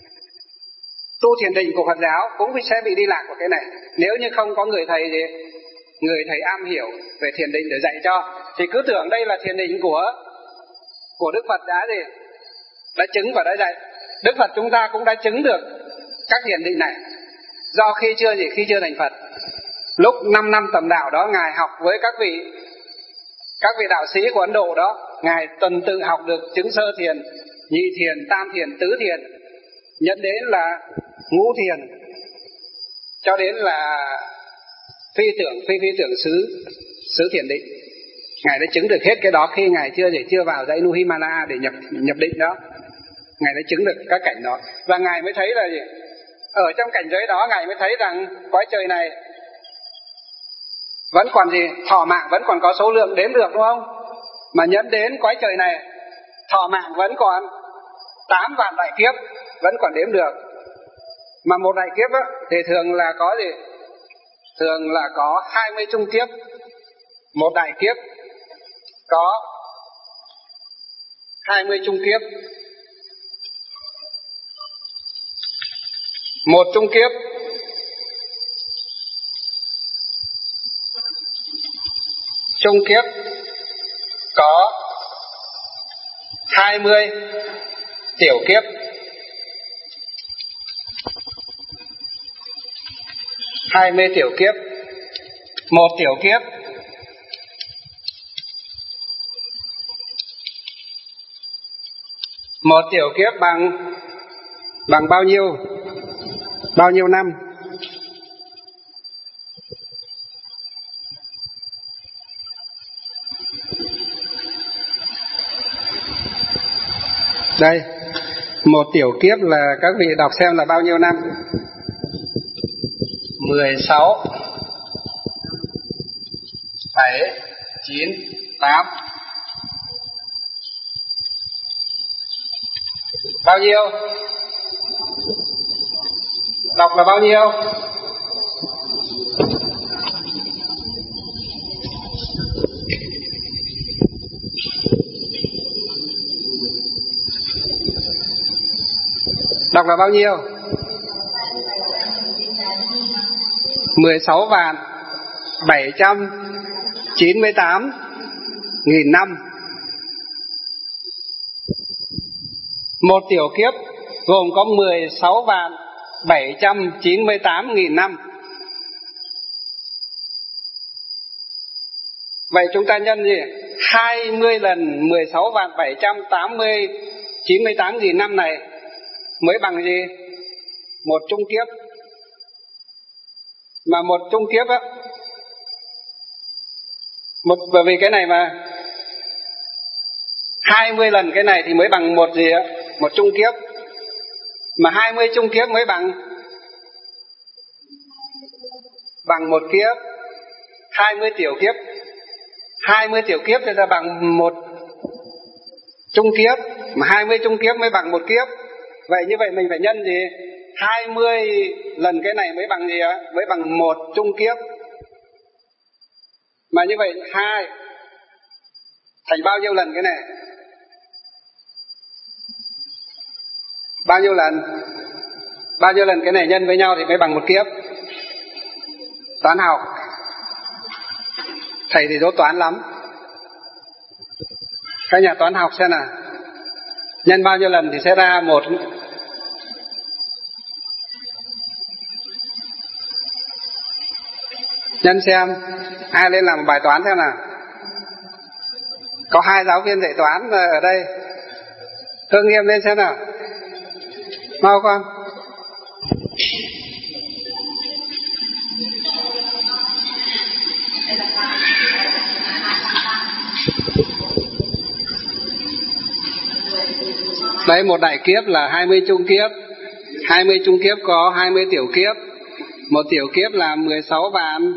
Tu thiền định của Phật giáo cũng sẽ bị đi lạc vào cái này, nếu như không có người thầy gì, người thầy am hiểu về thiền định để dạy cho. Thì cứ tưởng đây là thiền định của của Đức Phật đã gì đã chứng và đã dạy. Đức Phật chúng ta cũng đã chứng được các thiền định này, do khi chưa gì khi chưa thành Phật, lúc năm năm tầm đạo đó, ngài học với các vị các vị đạo sĩ của Ấn Độ đó, ngài tuần tự học được chứng sơ thiền, nhị thiền, tam thiền, tứ thiền, nhận đến là ngũ thiền, cho đến là phi tưởng phi phi tưởng xứ xứ thiền định. Ngài đã chứng được hết cái đó khi ngài chưa để chưa vào dãy núi Himalaya để nhập nhập định đó. Ngài đã chứng được các cảnh đó, và ngài mới thấy là gì? ở trong cảnh giới đó Ngài mới thấy rằng cõi trời này vẫn còn gì, thọ mạng vẫn còn có số lượng đếm được, đúng không? Mà nhấn đến cõi trời này thọ mạng vẫn còn tám vạn đại kiếp, vẫn còn đếm được. Mà một đại kiếp á, thì thường là có gì? Thường là có hai mươi chung kiếp. Một đại kiếp có hai mươi chung kiếp. Một chung kiếp chung kiếp có hai mươi tiểu kiếp. Hai mươi tiểu kiếp. Một tiểu kiếp Một tiểu kiếp bằng bằng bao nhiêu? Bao nhiêu năm? Đây, một tiểu kiếp là các vị đọc xem là bao nhiêu năm? mười sáu, bảy, chín, tám. Bao nhiêu? Đọc là bao nhiêu? Đọc là bao nhiêu? mười sáu vạn bảy trăm chín mươi tám nghìn năm. Một tiểu kiếp gồm có mười sáu vạn bảy trăm chín mươi tám nghìn năm. Vậy chúng ta nhân gì? hai mươi lần mười sáu vạn bảy trăm chín mươi tám nghìn năm này mới bằng gì? Một chung kiếp. Mà một chung kiếp á, một, bởi vì cái này mà hai mươi lần cái này thì mới bằng một gì á? Một chung kiếp. Mà hai mươi chung kiếp mới bằng bằng một kiếp. Hai mươi tiểu kiếp hai mươi tiểu kiếp thì là bằng một chung kiếp. Mà hai mươi chung kiếp mới bằng một kiếp. Vậy như vậy mình phải nhân gì? hai mươi lần cái này mới bằng gì á? Mới bằng một chung kiếp. Mà như vậy hai thành bao nhiêu lần cái này? Bao nhiêu lần? Bao nhiêu lần cái này nhân với nhau thì mới bằng một kiếp? Toán học. Thầy thì dốt toán lắm. Các nhà toán học xem nào. Nhân bao nhiêu lần thì sẽ ra một. Nhân xem. Ai lên làm một bài toán xem nào. Có hai giáo viên dạy toán ở đây. Hương Nghiêm lên xem nào. Mau con. Đấy, một đại kiếp là hai mươi chung kiếp. hai mươi chung kiếp có hai mươi tiểu kiếp. Một tiểu kiếp là mười sáu vạn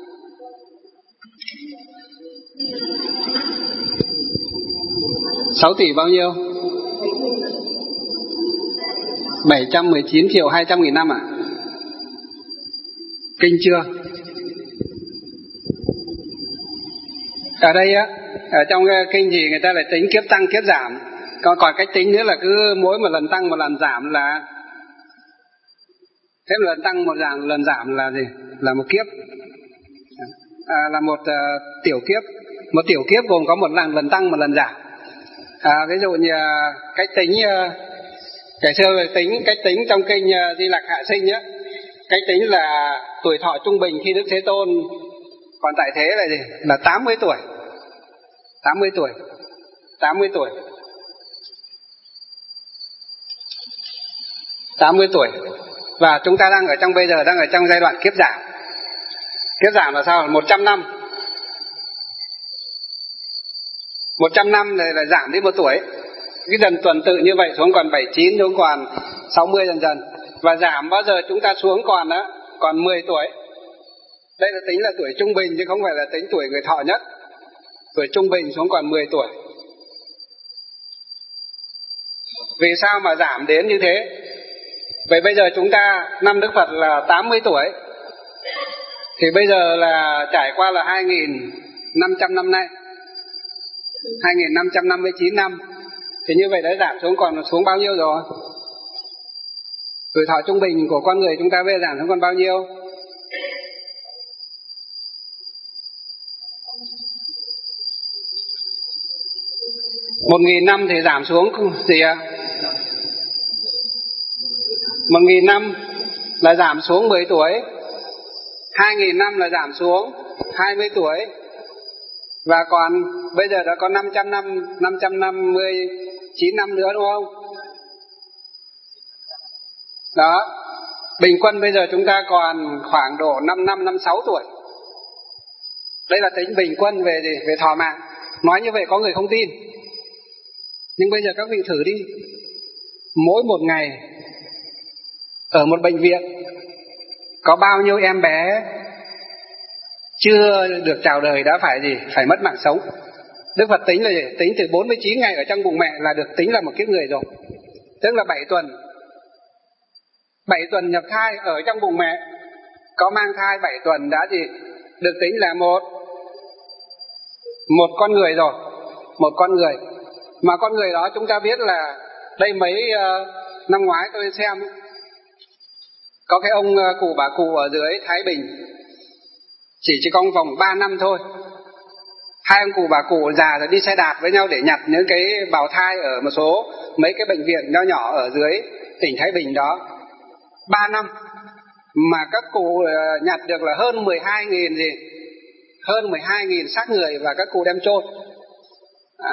sáu tỷ bao nhiêu? bảy trăm mười chín triệu hai trăm nghìn năm à? Kinh chưa? Ở đây á, ở trong kinh thì người ta lại tính kiếp tăng kiếp giảm. Còn còn cách tính nữa là cứ mỗi một lần tăng một lần giảm là thế, một lần tăng một giảm, một lần giảm là gì? Là một kiếp. À, là một uh, tiểu kiếp. Một tiểu kiếp gồm có một lần lần tăng một lần giảm. À, ví dụ như uh, cách tính uh, ngày xưa tính cách tính trong kinh uh, Di Lặc Hạ Sinh nhé. Cách tính là tuổi thọ trung bình khi Đức Thế Tôn còn tại thế là gì? Là tám mươi tuổi. tám mươi tuổi. tám mươi tuổi. tám mươi tuổi. Và chúng ta đang ở trong bây giờ đang ở trong giai đoạn kiếp giảm. Kiếp giảm là sao? một trăm năm. một trăm năm này là giảm đi một tuổi. Cái dần tuần tự như vậy xuống còn bảy mươi chín, xuống còn sáu mươi dần dần. và giảm bao giờ chúng ta xuống còn á, còn mười tuổi. Đây là tính là tuổi trung bình chứ không phải là tính tuổi người thọ nhất. Tuổi trung bình xuống còn mười tuổi. Vì sao mà giảm đến như thế? Vậy bây giờ chúng ta, năm Đức Phật là tám mươi tuổi, thì bây giờ là trải qua là hai nghìn năm trăm năm nay, hai nghìn năm trăm năm mươi chín năm. Thì như vậy đã giảm xuống còn xuống bao nhiêu rồi? Tuổi thọ trung bình của con người chúng ta bây giờ giảm xuống còn bao nhiêu? Một nghìn năm thì giảm xuống gì ạ? Một nghìn năm là giảm xuống mười tuổi. Hai nghìn năm là giảm xuống hai mươi tuổi. Và còn bây giờ đã có năm trăm năm, năm trăm năm mươi chín năm nữa đúng không? Đó. Bình quân bây giờ chúng ta còn khoảng độ năm năm, năm sáu tuổi. Đây là tính bình quân về gì? Về thọ mạng. Nói như vậy có người không tin. Nhưng bây giờ các vị thử đi. Mỗi một ngày ở một bệnh viện có bao nhiêu em bé chưa được chào đời đã phải gì? Phải mất mạng sống. Đức Phật tính là gì? Tính từ bốn mươi chín ngày ở trong bụng mẹ là được tính là một kiếp người rồi. Tức là bảy tuần. bảy tuần nhập thai ở trong bụng mẹ, có mang thai bảy tuần đã gì? Được tính là một một con người rồi. Một con người. Mà con người đó chúng ta biết là đây mấy uh, năm ngoái tôi xem có cái ông uh, cụ bà cụ ở dưới Thái Bình, chỉ chỉ trong vòng ba năm thôi, hai ông cụ bà cụ già rồi đi xe đạp với nhau để nhặt những cái bào thai ở một số mấy cái bệnh viện nhỏ nhỏ ở dưới tỉnh Thái Bình đó. Ba năm mà các cụ uh, nhặt được là hơn mười hai nghìn gì, hơn mười hai nghìn xác người và các cụ đem chôn. Đó.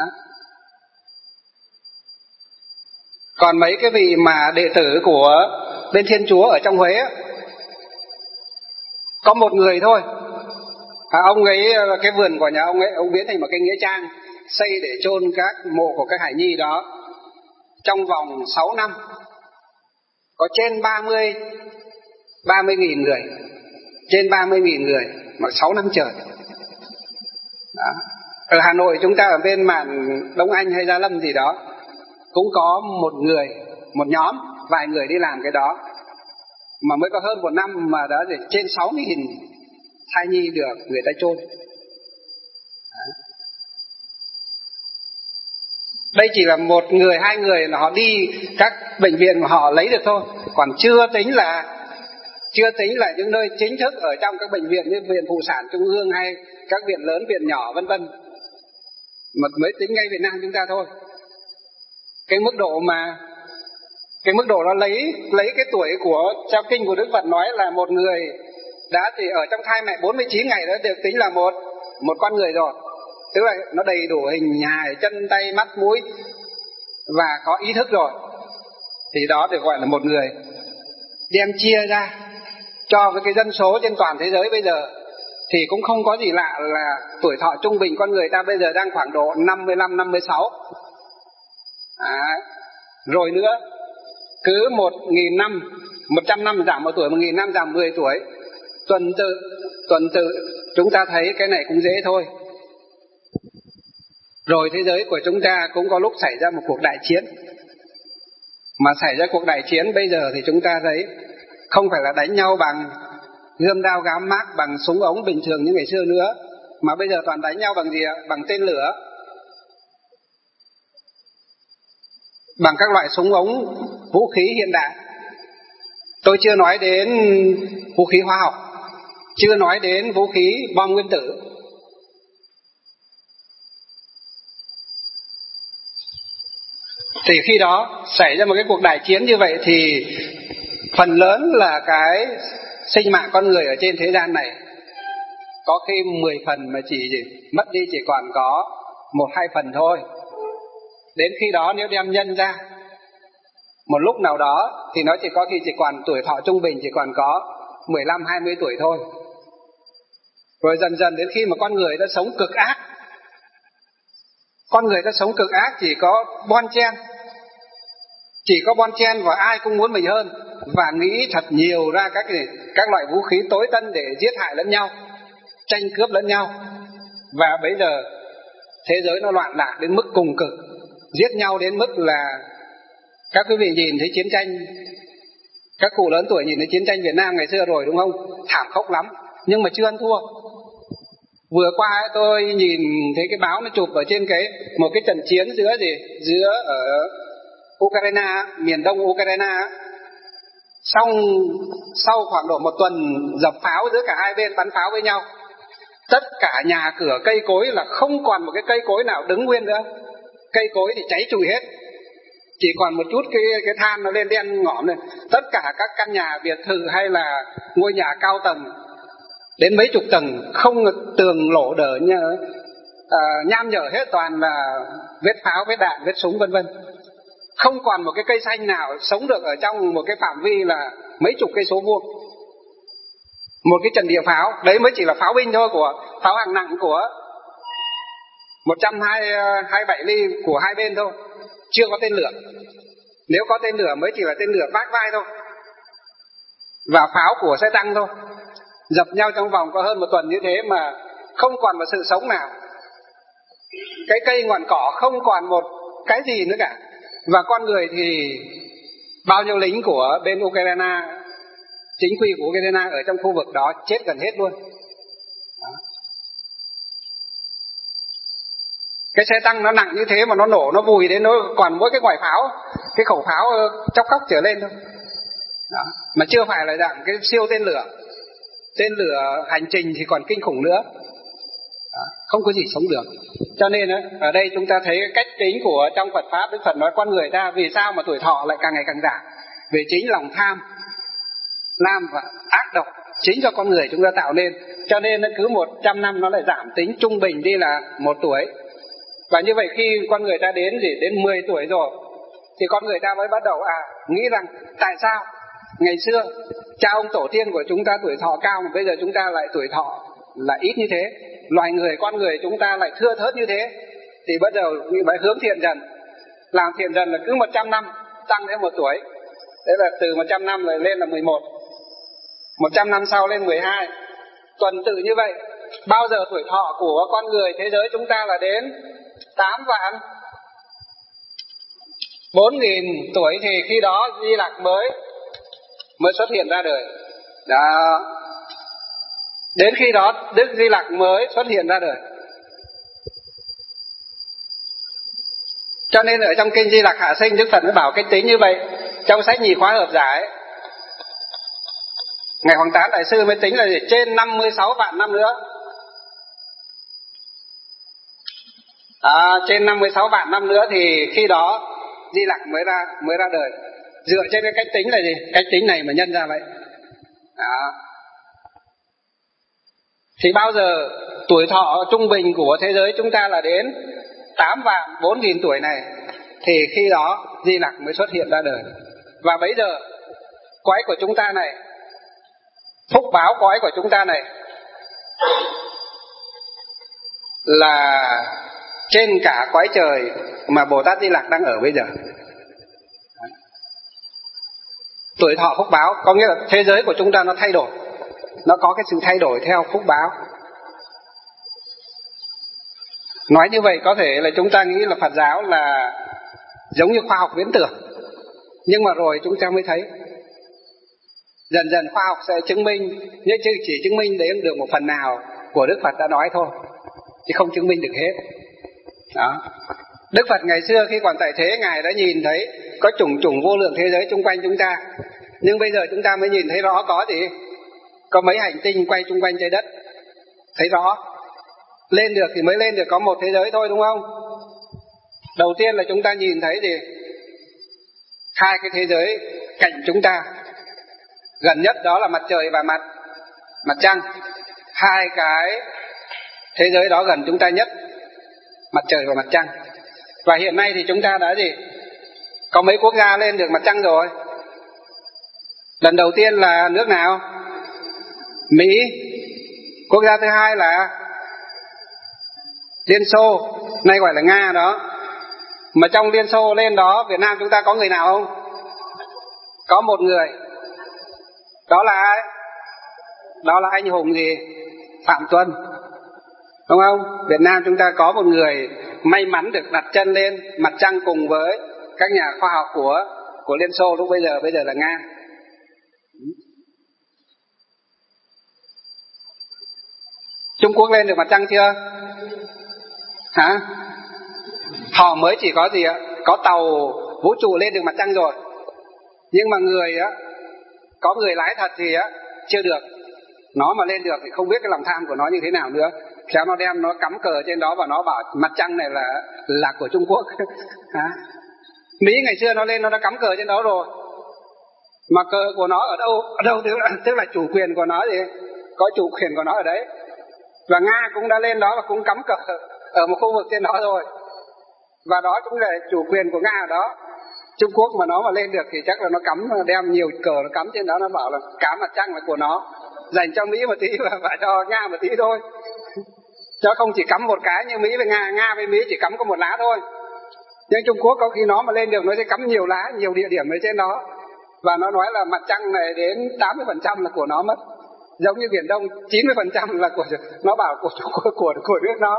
Còn mấy cái vị mà đệ tử của bên Thiên Chúa ở trong Huế á, có một người thôi. À, ông ấy, cái vườn của nhà ông ấy, ông biến thành một cái nghĩa trang xây để chôn các mộ của các hải nhi đó. Trong vòng sáu năm có trên ba mươi ba mươi nghìn người, trên ba mươi nghìn người mà sáu năm trời. Đó. Ở Hà Nội chúng ta ở bên mạn Đông Anh hay Gia Lâm gì đó cũng có một người, một nhóm, vài người đi làm cái đó. Mà mới có hơn một năm mà đã trên sáu mươi nghìn thai nhi được người ta chôn. Đây chỉ là một người, hai người là họ đi các bệnh viện mà họ lấy được thôi. Còn chưa tính là chưa tính là những nơi chính thức ở trong các bệnh viện như Viện Phụ sản Trung ương hay các viện lớn, viện nhỏ vân vân. Mà mới tính ngay Việt Nam chúng ta thôi. Cái mức độ mà cái mức độ đó lấy lấy cái tuổi của trong kinh của Đức Phật nói là một người đã thì ở trong thai mẹ bốn mươi chín ngày đó được tính là một một con người rồi. Tức là nó đầy đủ hình hài, chân tay mắt mũi và có ý thức rồi. Thì đó được gọi là một người. Đem chia ra cho với cái dân số trên toàn thế giới bây giờ thì cũng không có gì lạ là tuổi thọ trung bình con người ta bây giờ đang khoảng độ năm mươi lăm, năm mươi sáu. À, rồi nữa cứ một nghìn năm, một trăm năm giảm một tuổi, một nghìn năm giảm mười tuổi. Tuần tự, tuần tự chúng ta thấy cái này cũng dễ thôi. Rồi thế giới của chúng ta cũng có lúc xảy ra một cuộc đại chiến. Mà xảy ra cuộc đại chiến bây giờ thì chúng ta thấy không phải là đánh nhau bằng gươm đao gám mác, bằng súng ống bình thường như ngày xưa nữa. Mà bây giờ toàn đánh nhau bằng gì ạ? Bằng tên lửa, bằng các loại súng ống, vũ khí hiện đại. Tôi chưa nói đến vũ khí hóa học, chưa nói đến vũ khí bom nguyên tử. Thì khi đó xảy ra một cái cuộc đại chiến như vậy thì phần lớn là cái sinh mạng con người ở trên thế gian này có khi mười phần mà chỉ, chỉ mất đi chỉ còn có một hai phần thôi. Đến khi đó nếu đem nhân ra một lúc nào đó thì nó chỉ có khi chỉ còn tuổi thọ trung bình chỉ còn có mười lăm hai mươi tuổi thôi. Rồi dần dần đến khi mà con người đã sống cực ác, con người đã sống cực ác chỉ có bon chen, Chỉ có bon chen và ai cũng muốn mình hơn, và nghĩ thật nhiều ra các các loại vũ khí tối tân để giết hại lẫn nhau, tranh cướp lẫn nhau. Và bây giờ thế giới nó loạn lạc đến mức cùng cực, giết nhau đến mức là các quý vị nhìn thấy chiến tranh, các cụ lớn tuổi nhìn thấy chiến tranh Việt Nam ngày xưa rồi đúng không? Thảm khốc lắm, nhưng mà chưa ăn thua. Vừa qua ấy, tôi nhìn thấy cái báo nó chụp ở trên cái một cái trận chiến giữa gì giữa ở Ukraine, miền đông Ukraine. Xong sau khoảng độ một tuần dập pháo giữa cả hai bên, bắn pháo với nhau, tất cả nhà cửa cây cối là không còn một cái cây cối nào đứng nguyên nữa. Cây cối thì cháy trụi hết, chỉ còn một chút cái cái than nó lên đen ngòm này. Tất cả các căn nhà biệt thự hay là ngôi nhà cao tầng đến mấy chục tầng, không tường lỗ đỡ nha, à, nham nhở hết, toàn là vết pháo, vết đạn, vết súng vân vân. Không còn một cái cây xanh nào sống được ở trong một cái phạm vi là mấy chục cây số vuông. Một cái trận địa pháo, đấy mới chỉ là pháo binh thôi, của pháo hạng nặng của một trăm hai mươi bảy ly của hai bên thôi, chưa có tên lửa. Nếu có tên lửa mới chỉ là tên lửa vác vai thôi, và pháo của xe tăng thôi. Dập nhau trong vòng có hơn một tuần như thế mà không còn một sự sống nào. Cái cây ngọn cỏ không còn một cái gì nữa cả. Và con người thì bao nhiêu lính của bên Ukraine, chính quy của Ukraine ở trong khu vực đó chết gần hết luôn. Đó. Cái xe tăng nó nặng như thế mà nó nổ, nó vùi đến nó còn mỗi cái quả pháo, cái khẩu pháo chóc cóc trở lên thôi. Đó. Mà chưa phải là dạng cái siêu tên lửa. Tên lửa hành trình thì còn kinh khủng nữa. Đó. Không có gì sống được. Cho nên ở đây chúng ta thấy cách tính của trong Phật Pháp, Đức Phật nói con người ta vì sao mà tuổi thọ lại càng ngày càng giảm. Vì chính lòng tham, lam và ác độc chính cho con người chúng ta tạo nên. Cho nên cứ một trăm năm nó lại giảm tính trung bình đi là một tuổi. Và như vậy khi con người ta đến gì đến mười tuổi rồi thì con người ta mới bắt đầu à nghĩ rằng tại sao ngày xưa cha ông tổ tiên của chúng ta tuổi thọ cao mà bây giờ chúng ta lại tuổi thọ là ít như thế, loài người con người chúng ta lại thưa thớt như thế. Thì bắt đầu phải hướng thiện dần, làm thiện dần là cứ một trăm năm tăng thêm một tuổi. Thế là từ một trăm năm rồi lên là mười một, một trăm năm sau lên mười hai, tuần tự như vậy. Bao giờ tuổi thọ của con người thế giới chúng ta là đến tám vạn bốn nghìn tuổi thì khi đó Di Lặc mới mới xuất hiện ra đời. Đó. Đến khi đó Đức Di Lặc mới xuất hiện ra đời. Cho nên ở trong kinh Di Lặc Hạ Sinh, Đức Phật mới bảo cách tính như vậy. Trong sách Nhì Khóa Hợp Giải, Ngài Hoàng Tán Đại Sư mới tính là gì? Trên năm mươi sáu vạn năm nữa. À, trên năm mươi sáu vạn năm nữa thì khi đó Di Lặc mới ra mới ra đời. Dựa trên cái cách tính là gì? Cách tính này mà nhân ra vậy. Đó. Thì bao giờ tuổi thọ trung bình của thế giới chúng ta là đến tám vạn bốn nghìn tuổi này thì khi đó Di Lặc mới xuất hiện ra đời. Và bây giờ cõi của chúng ta này, phúc báo cõi của chúng ta này là trên cả cõi trời mà Bồ Tát Di Lặc đang ở bây giờ. Tuổi thọ phúc báo có nghĩa là thế giới của chúng ta nó thay đổi, nó có cái sự thay đổi theo phúc báo. Nói như vậy có thể là chúng ta nghĩ là Phật giáo là giống như khoa học viễn tưởng, nhưng mà rồi chúng ta mới thấy dần dần khoa học sẽ chứng minh, nhưng chỉ chứng minh đến được một phần nào của Đức Phật đã nói thôi, chứ không chứng minh được hết. Đó. Đức Phật ngày xưa khi còn tại thế, Ngài đã nhìn thấy có chủng chủng vô lượng thế giới xung quanh chúng ta. Nhưng bây giờ chúng ta mới nhìn thấy rõ có gì? Có mấy hành tinh quay xung quanh trái đất. Thấy rõ. Lên được thì mới lên được có một thế giới thôi, đúng không? Đầu tiên là chúng ta nhìn thấy gì? Hai cái thế giới cạnh chúng ta. Gần nhất đó là mặt trời và mặt mặt trăng. Hai cái thế giới đó gần chúng ta nhất, mặt trời và mặt trăng. Và hiện nay thì chúng ta đã gì? Có mấy quốc gia lên được mặt trăng rồi. Lần đầu tiên là nước nào? Mỹ. Quốc gia thứ hai là Liên Xô, nay gọi là Nga đó. Mà trong Liên Xô lên đó, Việt Nam chúng ta có người nào không? Có một người. Đó là ai? Đó là anh hùng gì? Phạm Tuân. Đúng không? Việt Nam chúng ta có một người may mắn được đặt chân lên mặt trăng cùng với các nhà khoa học của của Liên Xô lúc bây giờ, bây giờ là Nga. Trung Quốc lên được mặt trăng chưa? Hả? Họ mới chỉ có gì ạ? Có tàu vũ trụ lên được mặt trăng rồi. Nhưng mà người á, có người lái thật thì á, chưa được. Nó mà lên được thì không biết cái lòng tham của nó như thế nào nữa. Khéo nó đem nó cắm cờ trên đó và nó bảo mặt trăng này là là của Trung Quốc. Hả? Mỹ ngày xưa nó lên nó đã cắm cờ trên đó rồi. Mà cờ của nó ở đâu? Ở đâu tức là, tức là chủ quyền của nó thì có chủ quyền của nó ở đấy. Và Nga cũng đã lên đó và cũng cắm cờ ở một khu vực trên đó rồi. Và đó cũng là chủ quyền của Nga ở đó. Trung Quốc mà nó mà lên được thì chắc là nó cắm, đem nhiều cờ nó cắm trên đó, nó bảo là cả mặt trăng là của nó, dành cho Mỹ một tí và cho Nga một tí thôi. Chứ không chỉ cắm một cái như Mỹ với Nga, Nga với Mỹ chỉ cắm có một lá thôi. Nhưng Trung Quốc có khi nó mà lên được nó sẽ cắm nhiều lá, nhiều địa điểm ở trên đó. Và nó nói là mặt trăng này đến tám mươi phần trăm là của nó mất. Giống như Biển Đông chín mươi phần trăm là của nó, bảo của Trung Quốc, của, của nước nó.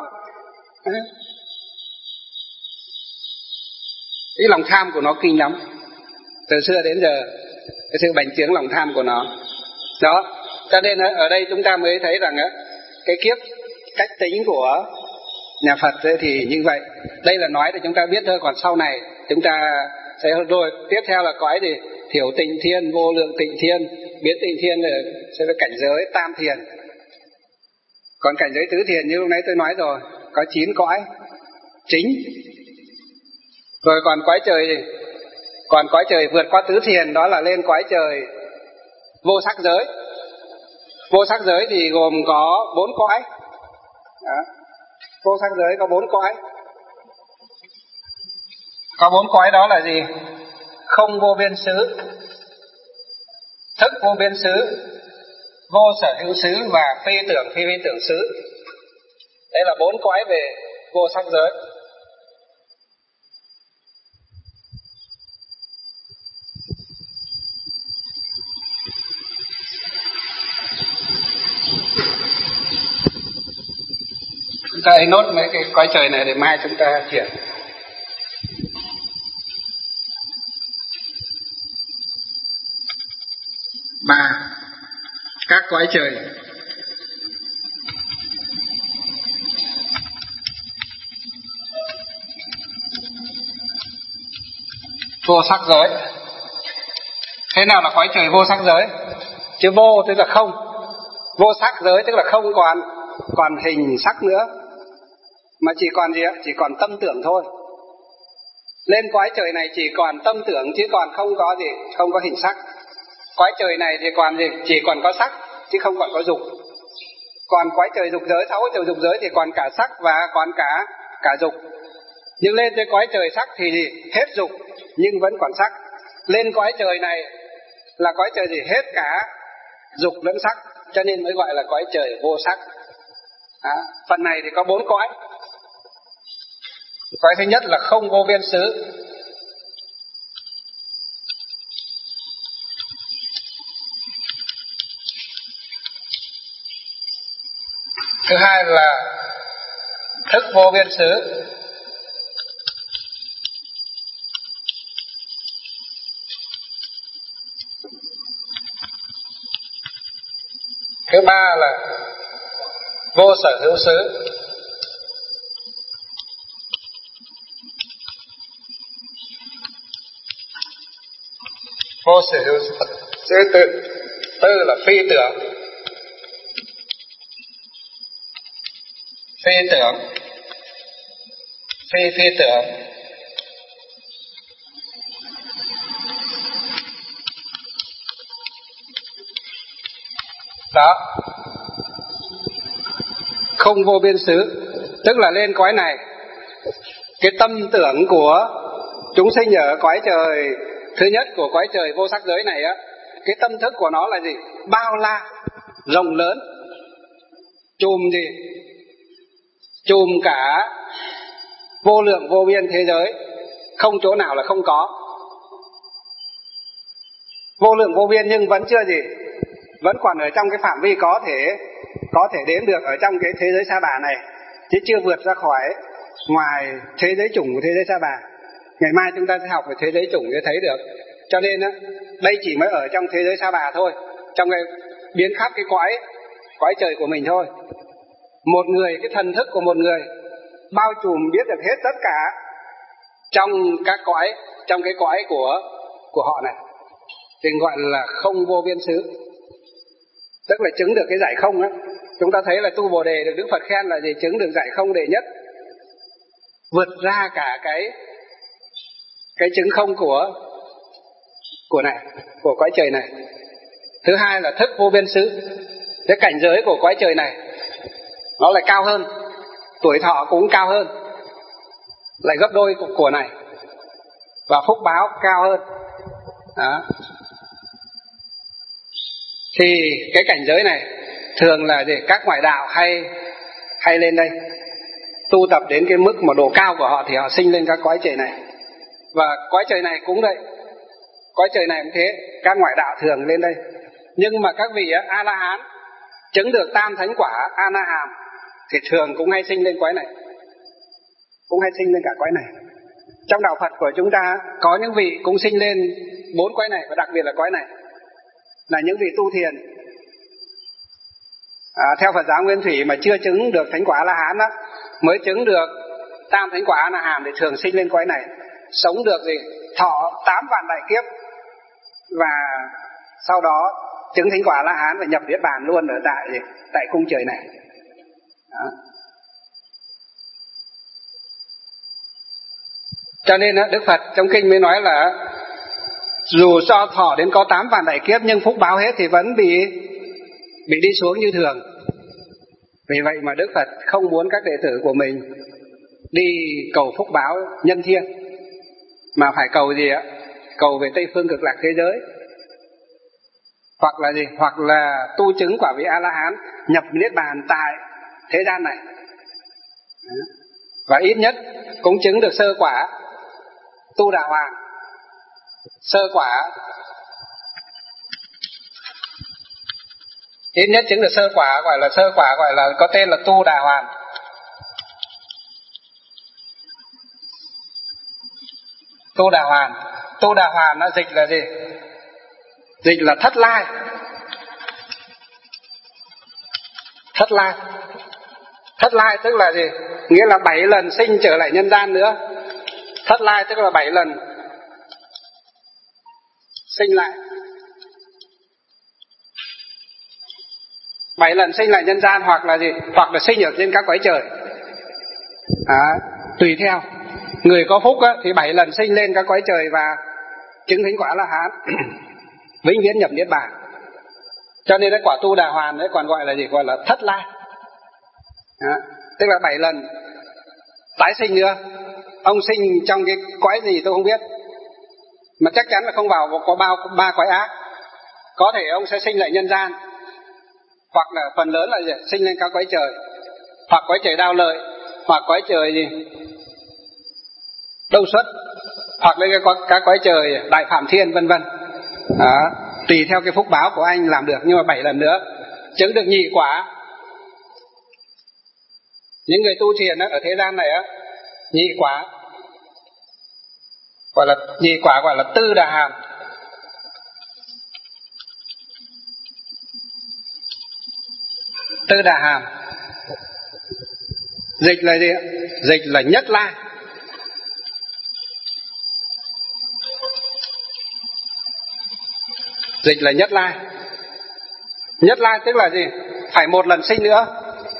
Cái lòng tham của nó kinh lắm. Từ xưa đến giờ cái sự bành trướng lòng tham của nó. Đó, cho nên ở đây chúng ta mới thấy rằng cái kiếp cách tính của nhà Phật thì như vậy. Đây là nói để chúng ta biết thôi, còn sau này chúng ta sẽ rồi tiếp theo là cõi gì? Thiểu tịnh thiên, vô lượng tịnh thiên, biến tịnh thiên là sẽ là cảnh giới tam thiền. Còn cảnh giới tứ thiền như lúc nãy tôi nói rồi, có chín cõi chính. Rồi còn cõi trời gì? Còn cõi trời vượt qua tứ thiền, đó là lên cõi trời vô sắc giới. Vô sắc giới thì gồm có bốn cõi. Đó. Vô sắc giới có bốn cõi. Có bốn cõi đó là gì? Không vô biên xứ, thức vô biên xứ, vô sở hữu xứ và phi tưởng phi phi tưởng xứ. Đây là bốn cõi về vô sắc giới. Chúng ta hãy nốt mấy cái cõi trời này để mai chúng ta chuyển. Ba, các cõi trời. Vô sắc giới. Thế nào là cõi trời vô sắc giới? Chứ vô tức là không. Vô sắc giới tức là không còn còn hình sắc nữa, mà chỉ còn gì ạ? Chỉ còn tâm tưởng thôi. Lên cõi trời này chỉ còn tâm tưởng chứ còn không có gì, không có hình sắc. Cõi trời này thì còn gì? Chỉ còn có sắc chứ không còn có dục. Còn cõi trời dục giới, sáu trời dục giới thì còn cả sắc và còn cả cả dục. Nhưng lên tới cõi trời sắc thì gì? Hết dục nhưng vẫn còn sắc. Lên cõi trời này là cõi trời gì? Hết cả dục lẫn sắc, cho nên mới gọi là cõi trời vô sắc. À, phần này thì có bốn cõi. Cõi thứ nhất là không vô biên xứ. Thứ hai là thức vô biên xứ. Thứ ba là vô sở hữu xứ. Vô sở hữu xứ tư, tư là phi tưởng. Phi tưởng, phi phi tưởng. Đó. Không vô biên xứ, tức là lên cõi này, cái tâm tưởng của chúng sinh ở cõi trời thứ nhất của cõi trời vô sắc giới này á, cái tâm thức của nó là gì? Bao la, rộng lớn, chùm gì? Chùm cả vô lượng vô biên thế giới, không chỗ nào là không có. Vô lượng vô biên nhưng vẫn chưa gì, vẫn còn ở trong cái phạm vi có thể có thể đếm được ở trong cái thế giới sa bà này, chứ chưa vượt ra khỏi ngoài thế giới chủng của thế giới sa bà. Ngày mai chúng ta sẽ học về thế giới chủng để thấy được. Cho nên á, đây chỉ mới ở trong thế giới sa bà thôi, trong cái biến khắp cái cõi cõi trời của mình thôi. Một người, cái thần thức của một người bao trùm biết được hết tất cả trong các cõi, trong cái cõi của của họ này, thì gọi là không vô biên xứ, tức là chứng được cái giải không á. Chúng ta thấy là tu Bồ đề được Đức Phật khen là gì? Chứng được giải không đệ nhất, vượt ra cả cái cái chứng không của của này, của cõi trời này. Thứ hai là thức vô biên xứ, cái cảnh giới của cõi trời này nó lại cao hơn, tuổi thọ cũng cao hơn, lại gấp đôi của, của này, và phúc báo cao hơn. Đó. Thì cái cảnh giới này thường là gì? Các ngoại đạo hay hay lên đây tu tập đến cái mức mà độ cao của họ thì họ sinh lên các cõi trời này. Và cõi trời này cũng vậy, cõi trời này cũng thế, các ngoại đạo thường lên đây. Nhưng mà các vị A La Hán chứng được tam thánh quả A Na Hàm thì thường cũng hay sinh lên cõi này, cũng hay sinh lên cả cõi này. Trong đạo Phật của chúng ta có những vị cũng sinh lên bốn cõi này, và đặc biệt là cõi này là những vị tu thiền. À, theo Phật giáo Nguyên Thủy mà chưa chứng được thánh quả A La Hán đó, mới chứng được tam thánh quả A Na Hàm thì thường sinh lên cõi này, sống được gì thọ tám vạn đại kiếp, và sau đó chứng thánh quả A La Hán và nhập niết bàn luôn ở tại gì? Tại cung trời này. Đó. Cho nên Đức Phật trong kinh mới nói là dù cho thọ đến có tám vạn đại kiếp nhưng phúc báo hết thì vẫn bị bị đi xuống như thường. Vì vậy mà Đức Phật không muốn các đệ tử của mình đi cầu phúc báo nhân thiên, mà phải cầu gì ạ? Cầu về Tây Phương Cực Lạc thế giới, hoặc là gì? Hoặc là tu chứng quả vị A La Hán, nhập niết bàn tại thế gian này, và ít nhất cũng chứng được sơ quả tu đà hoàng. Sơ quả ít nhất chứng được sơ quả, gọi là sơ quả, gọi là có tên là tu đà hoàn. Tu đà hoàn, tu đà hoàn nó dịch là gì? Dịch là thất lai. Thất lai, thất lai tức là gì? Nghĩa là bảy lần sinh trở lại nhân gian nữa. Thất lai tức là bảy lần sinh lại, bảy lần sinh lại nhân gian, hoặc là gì? Hoặc là sinh ở trên các cõi trời. À, tùy theo người có phúc á, thì bảy lần sinh lên các cõi trời và chứng thánh quả La Hán, vĩnh viễn nhập niết bàn. Cho nên cái quả tu đà hoàn đấy còn gọi là gì? Gọi là thất lai. À, tức là bảy lần tái sinh nữa. Ông sinh trong cái cõi gì tôi không biết, mà chắc chắn là không vào có bao ba cõi ác. Có thể ông sẽ sinh lại nhân gian, hoặc là phần lớn là gì? Sinh lên các cõi trời, hoặc cõi trời Đao Lợi, hoặc cõi trời gì Đâu Xuất, hoặc lên cái các cõi trời Đại Phạm Thiên vân vân. Đó, tùy theo cái phúc báo của anh làm được. Nhưng mà bảy lần nữa chứng được nhị quả. Những người tu thiền ở thế gian này á, nhị quả gọi là nhị quả gọi là tư đà hàm. Tư đà hàm dịch là gì? Dịch là nhất lai. Dịch là nhất lai. Nhất lai tức là gì? Phải một lần sinh nữa.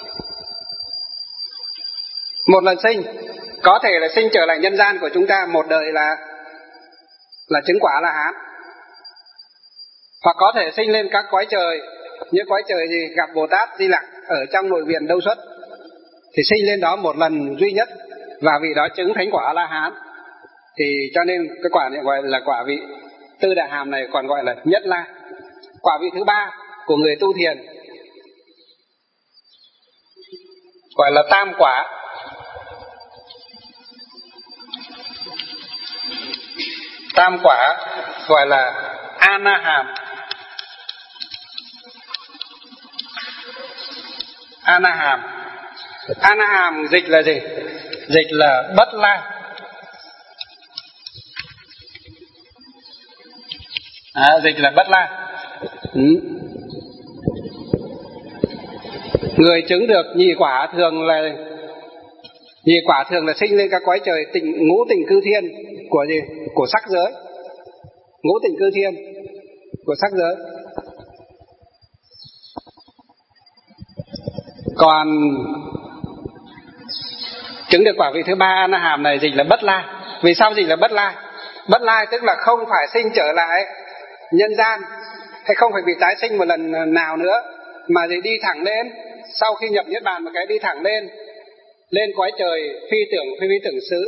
Một lần sinh, có thể là sinh trở lại nhân gian của chúng ta một đời là là chứng quả La Hán, hoặc có thể sinh lên các cõi trời, như cõi trời gì gặp Bồ Tát Di Lặc ở trong nội viện Đâu Xuất, thì sinh lên đó một lần duy nhất và vị đó chứng thánh quả La Hán. Thì cho nên cái quả này gọi là quả vị tư đà hàm này còn gọi là nhất lai. Quả vị thứ ba của người tu thiền gọi là tam quả. Tam quả gọi là Anaham. Anaham. Anaham dịch là gì? Dịch là bất lai. À, dịch là bất lai. Ừ. Người chứng được nhị quả thường là nhị quả thường là sinh lên các cõi trời tình ngũ tình cư thiên của gì? Của sắc giới. Ngũ tình cư thiên của sắc giới. Còn chứng được quả vị thứ ba Anaham này dịch là bất lai. Vì sao dịch là bất lai? Bất lai tức là không phải sinh trở lại nhân gian, hay không phải bị tái sinh một lần nào nữa, mà gì đi thẳng lên. Sau khi nhập niết bàn một cái đi thẳng lên, lên cõi trời phi tưởng phi phi tưởng xứ.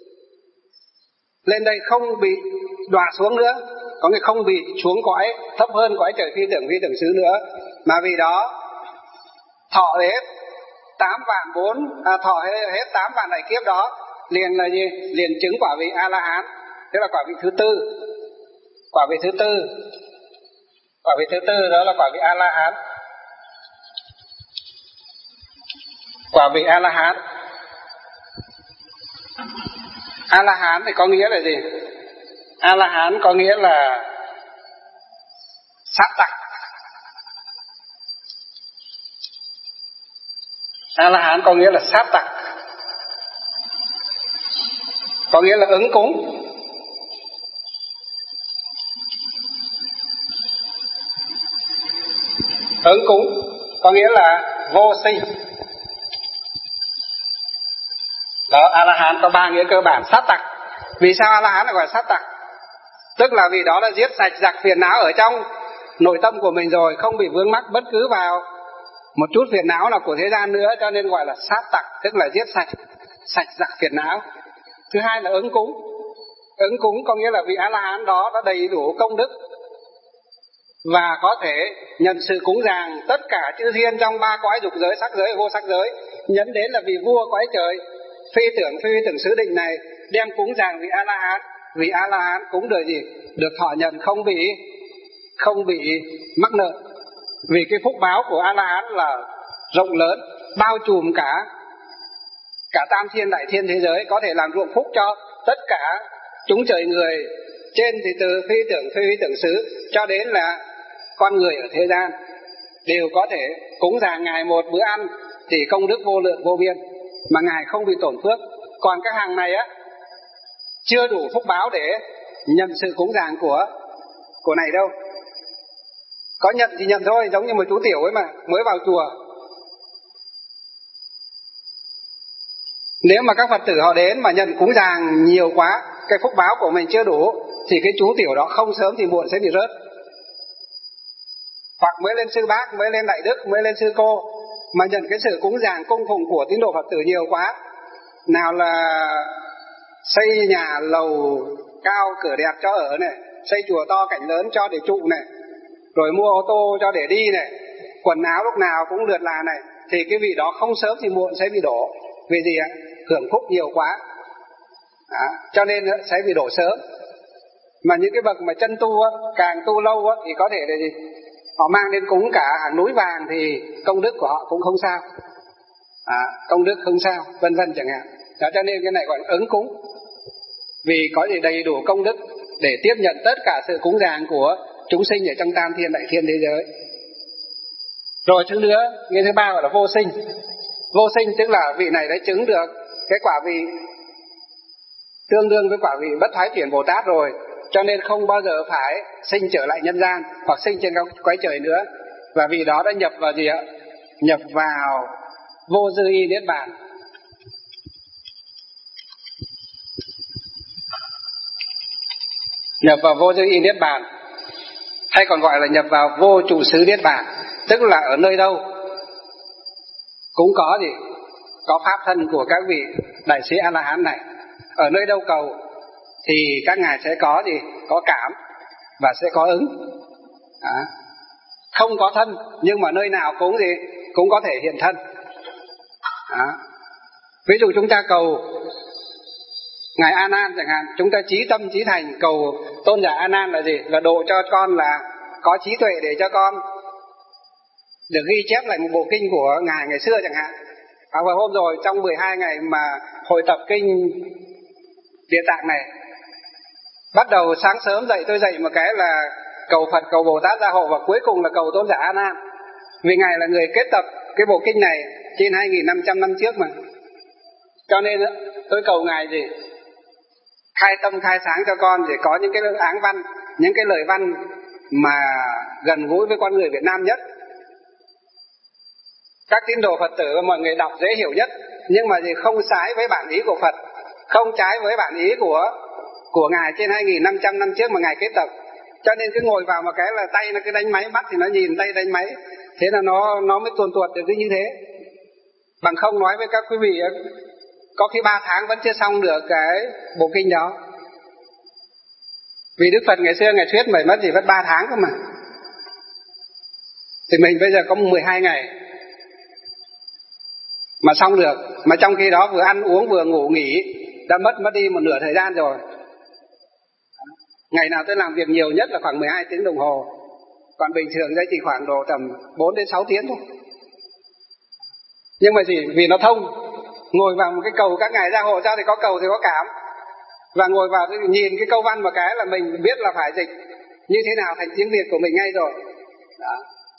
Lên đây không bị đọa xuống nữa, có nghĩa không bị xuống cõi thấp hơn cõi trời phi tưởng phi tưởng xứ nữa, mà vì đó thọ hết tám vạn bốn à, thọ hết tám vạn đại kiếp đó liền là gì? Liền chứng quả vị A La Hán, tức là quả vị thứ tư. Quả vị thứ tư, quả vị thứ tư đó là quả vị A La Hán. Quả vị A La Hán. A La Hán thì có nghĩa là gì? A La Hán có nghĩa là sát tặc. A La Hán có nghĩa là sát tặc, có nghĩa là ứng cúng. Ứng cúng có nghĩa là vô sinh. Đó, A La Hán có ba nghĩa cơ bản. Sát tặc. Vì sao A La Hán lại gọi là sát tặc? Tức là vì đó là giết sạch giặc phiền não ở trong nội tâm của mình rồi, không bị vướng mắc bất cứ vào một chút phiền não nào của thế gian nữa, cho nên gọi là sát tặc, tức là giết sạch sạch giặc phiền não. Thứ hai là ứng cúng. Ứng cúng có nghĩa là vị A La Hán đó đã đầy đủ công đức và có thể nhận sự cúng dường tất cả chư thiên trong ba cõi dục giới, sắc giới, vô sắc giới. Nhấn đến là vị vua cõi trời phi tưởng phi tưởng xứ định này đem cúng dường vị A La Hán. Vị A La Hán cũng được gì? Được thọ nhận, không bị không bị mắc nợ. Vì cái phúc báo của A La Hán là rộng lớn, bao trùm cả cả tam thiên đại thiên thế giới, có thể làm ruộng phúc cho tất cả chúng trời người trên, thì từ phi tưởng phi tưởng xứ cho đến là con người ở thế gian đều có thể cúng dường Ngài một bữa ăn thì công đức vô lượng vô biên, mà Ngài không bị tổn phước. Còn các hàng này á chưa đủ phúc báo để nhận sự cúng dường của của này đâu. Có nhận thì nhận thôi, giống như một chú tiểu ấy mà mới vào chùa. Nếu mà các Phật tử họ đến mà nhận cúng dường nhiều quá, cái phúc báo của mình chưa đủ, thì cái chú tiểu đó không sớm thì muộn sẽ bị rớt. Hoặc mới lên sư bác, mới lên đại đức, mới lên sư cô, mà nhận cái sự cúng dường cung phụng của tín đồ Phật tử nhiều quá, nào là xây nhà lầu cao cửa đẹp cho ở này, xây chùa to cảnh lớn cho để trụ này, rồi mua ô tô cho để đi này, quần áo lúc nào cũng lượt là này, thì cái vị đó không sớm thì muộn sẽ bị đổ. Vì gì ạ? Hưởng phúc nhiều quá, à, cho nên sẽ bị đổ sớm. Mà những cái bậc mà chân tu á, càng tu lâu á, thì có thể là gì? Họ mang đến cúng cả hàng núi vàng thì công đức của họ cũng không sao, à, công đức không sao, vân vân chẳng hạn. Đó, cho nên cái này gọi là ứng cúng. Vì có gì đầy đủ công đức để tiếp nhận tất cả sự cúng dường của chúng sinh ở trong tam thiên đại thiên thế giới. Rồi thứ nữa, nghĩa thứ ba gọi là vô sinh. Vô sinh tức là vị này đã chứng được cái quả vị tương đương với quả vị bất thoái chuyển Bồ Tát rồi, cho nên không bao giờ phải sinh trở lại nhân gian hoặc sinh trên cõi trời nữa. Và vì đó đã nhập vào gì ạ? Nhập vào vô dư y niết bàn. Nhập vào vô dư y niết bàn, hay còn gọi là nhập vào vô trụ xứ niết bàn. Tức là ở nơi đâu cũng có gì? Có pháp thân của các vị đại sĩ A La Hán này. Ở nơi đâu cầu thì các ngài sẽ có gì? Có cảm và sẽ có ứng. À, không có thân nhưng mà nơi nào cũng gì? Cũng có thể hiện thân. À, ví dụ chúng ta cầu Ngài A Nan chẳng hạn, chúng ta chí tâm chí thành cầu tôn giả A Nan là gì? Là độ cho con là có trí tuệ để cho con được ghi chép lại một bộ kinh của ngài ngày xưa chẳng hạn. À, và hôm rồi trong mười hai ngày mà hội tập kinh Địa Tạng này, bắt đầu sáng sớm dậy tôi dậy một cái là cầu Phật, cầu Bồ Tát gia hộ, và cuối cùng là cầu tôn giả A Nan. Vì ngài là người kết tập cái bộ kinh này trên hai nghìn năm trăm năm trước mà. Cho nên tôi cầu ngài gì? Khai tâm khai sáng cho con để có những cái áng văn, những cái lời văn mà gần gũi với con người Việt Nam nhất, các tín đồ Phật tử và mọi người đọc dễ hiểu nhất, nhưng mà gì không trái với bản ý của Phật, không trái với bản ý của của ngài trên hai nghìn năm trăm năm trước mà ngài kết tập. Cho nên cứ ngồi vào một cái là tay nó cứ đánh máy, mắt thì nó nhìn tay đánh máy, thế là nó nó mới tuồn tuột được cái như thế. Bằng không nói với các quý vị, có khi ba tháng vẫn chưa xong được cái bộ kinh đó. Vì Đức Phật ngày xưa ngài thuyết mày mất gì mất ba tháng cơ mà. Thì mình bây giờ có mười hai ngày mà xong được, mà trong khi đó vừa ăn uống vừa ngủ nghỉ đã mất mất đi một nửa thời gian rồi. Ngày nào tôi làm việc nhiều nhất là khoảng mười hai tiếng đồng hồ, còn bình thường đây chỉ khoảng độ tầm bốn đến sáu tiếng thôi. Nhưng mà gì? Vì nó thông, ngồi vào một cái cầu các ngài gia hộ cho thì có cầu thì có cảm, và ngồi vào nhìn cái câu văn một cái là mình biết là phải dịch như thế nào thành tiếng Việt của mình ngay rồi. Đó,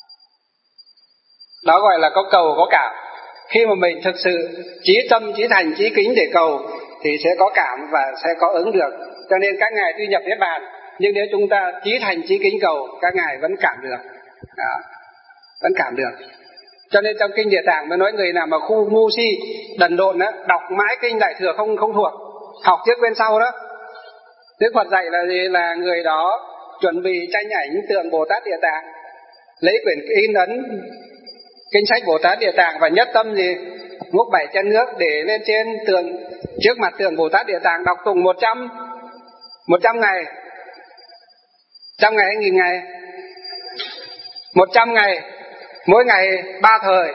đó gọi là có cầu có cảm. Khi mà mình thực sự chí tâm chí thành chí kính để cầu thì sẽ có cảm và sẽ có ứng được. Cho nên các ngài tuy nhập niết bàn, nhưng nếu chúng ta chí thành chí kính cầu, các ngài vẫn cảm được. Đó, vẫn cảm được. Cho nên trong kinh Địa Tạng mới nói người nào mà khu ngu si đần độn đó, đọc mãi kinh Đại Thừa không không thuộc, học trước bên sau đó. Đức Phật dạy là gì? Là người đó chuẩn bị tranh ảnh tượng Bồ Tát Địa Tạng, lấy quyển in ấn kinh sách Bồ Tát Địa Tạng và nhất tâm gì? Múc bảy chân nước để lên trên tường, trước mặt tượng Bồ Tát Địa Tạng, đọc tụng một trăm một trăm ngày, trăm ngày hay nghìn ngày, một trăm ngày, mỗi ngày ba thời,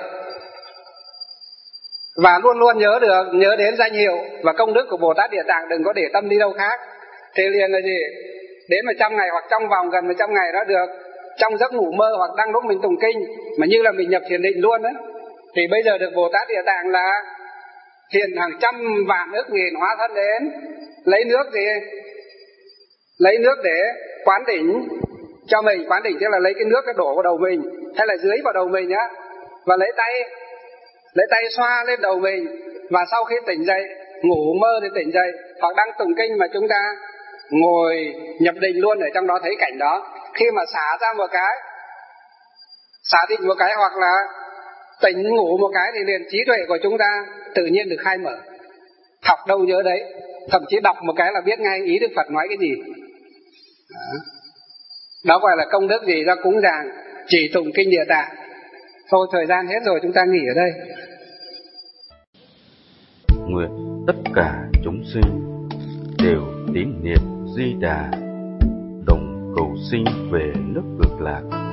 và luôn luôn nhớ được, nhớ đến danh hiệu và công đức của Bồ Tát Địa Tạng, đừng có để tâm đi đâu khác. Thế liền là gì? Đến một trăm ngày hoặc trong vòng gần một trăm ngày đó được, trong giấc ngủ mơ hoặc đang lúc mình tụng kinh mà như là mình nhập thiền định luôn đó, thì bây giờ được Bồ Tát Địa Tạng là thiền hàng trăm vạn ức nghìn hóa thân đến lấy nước gì? Lấy nước để quán đỉnh cho mình. Quán đỉnh tức là lấy cái nước cái đổ vào đầu mình hay là dưới vào đầu mình á, và lấy tay lấy tay xoa lên đầu mình, và sau khi tỉnh dậy, ngủ mơ thì tỉnh dậy hoặc đang tụng kinh mà chúng ta ngồi nhập định luôn ở trong đó, thấy cảnh đó. Khi mà xả ra một cái, xả định một cái hoặc là tỉnh ngủ một cái thì liền trí tuệ của chúng ta tự nhiên được khai mở. Học đâu nhớ đấy, thậm chí đọc một cái là biết ngay ý Đức Phật nói cái gì. Đó, đó gọi là công đức gì? Ra cúng dường chỉ tụng kinh Địa Tạng. Thôi thời gian hết rồi, chúng ta nghỉ ở đây.
Nguyện tất cả chúng sinh đều tín niệm Di Đà, đồng cầu sinh về nước Cực Lạc.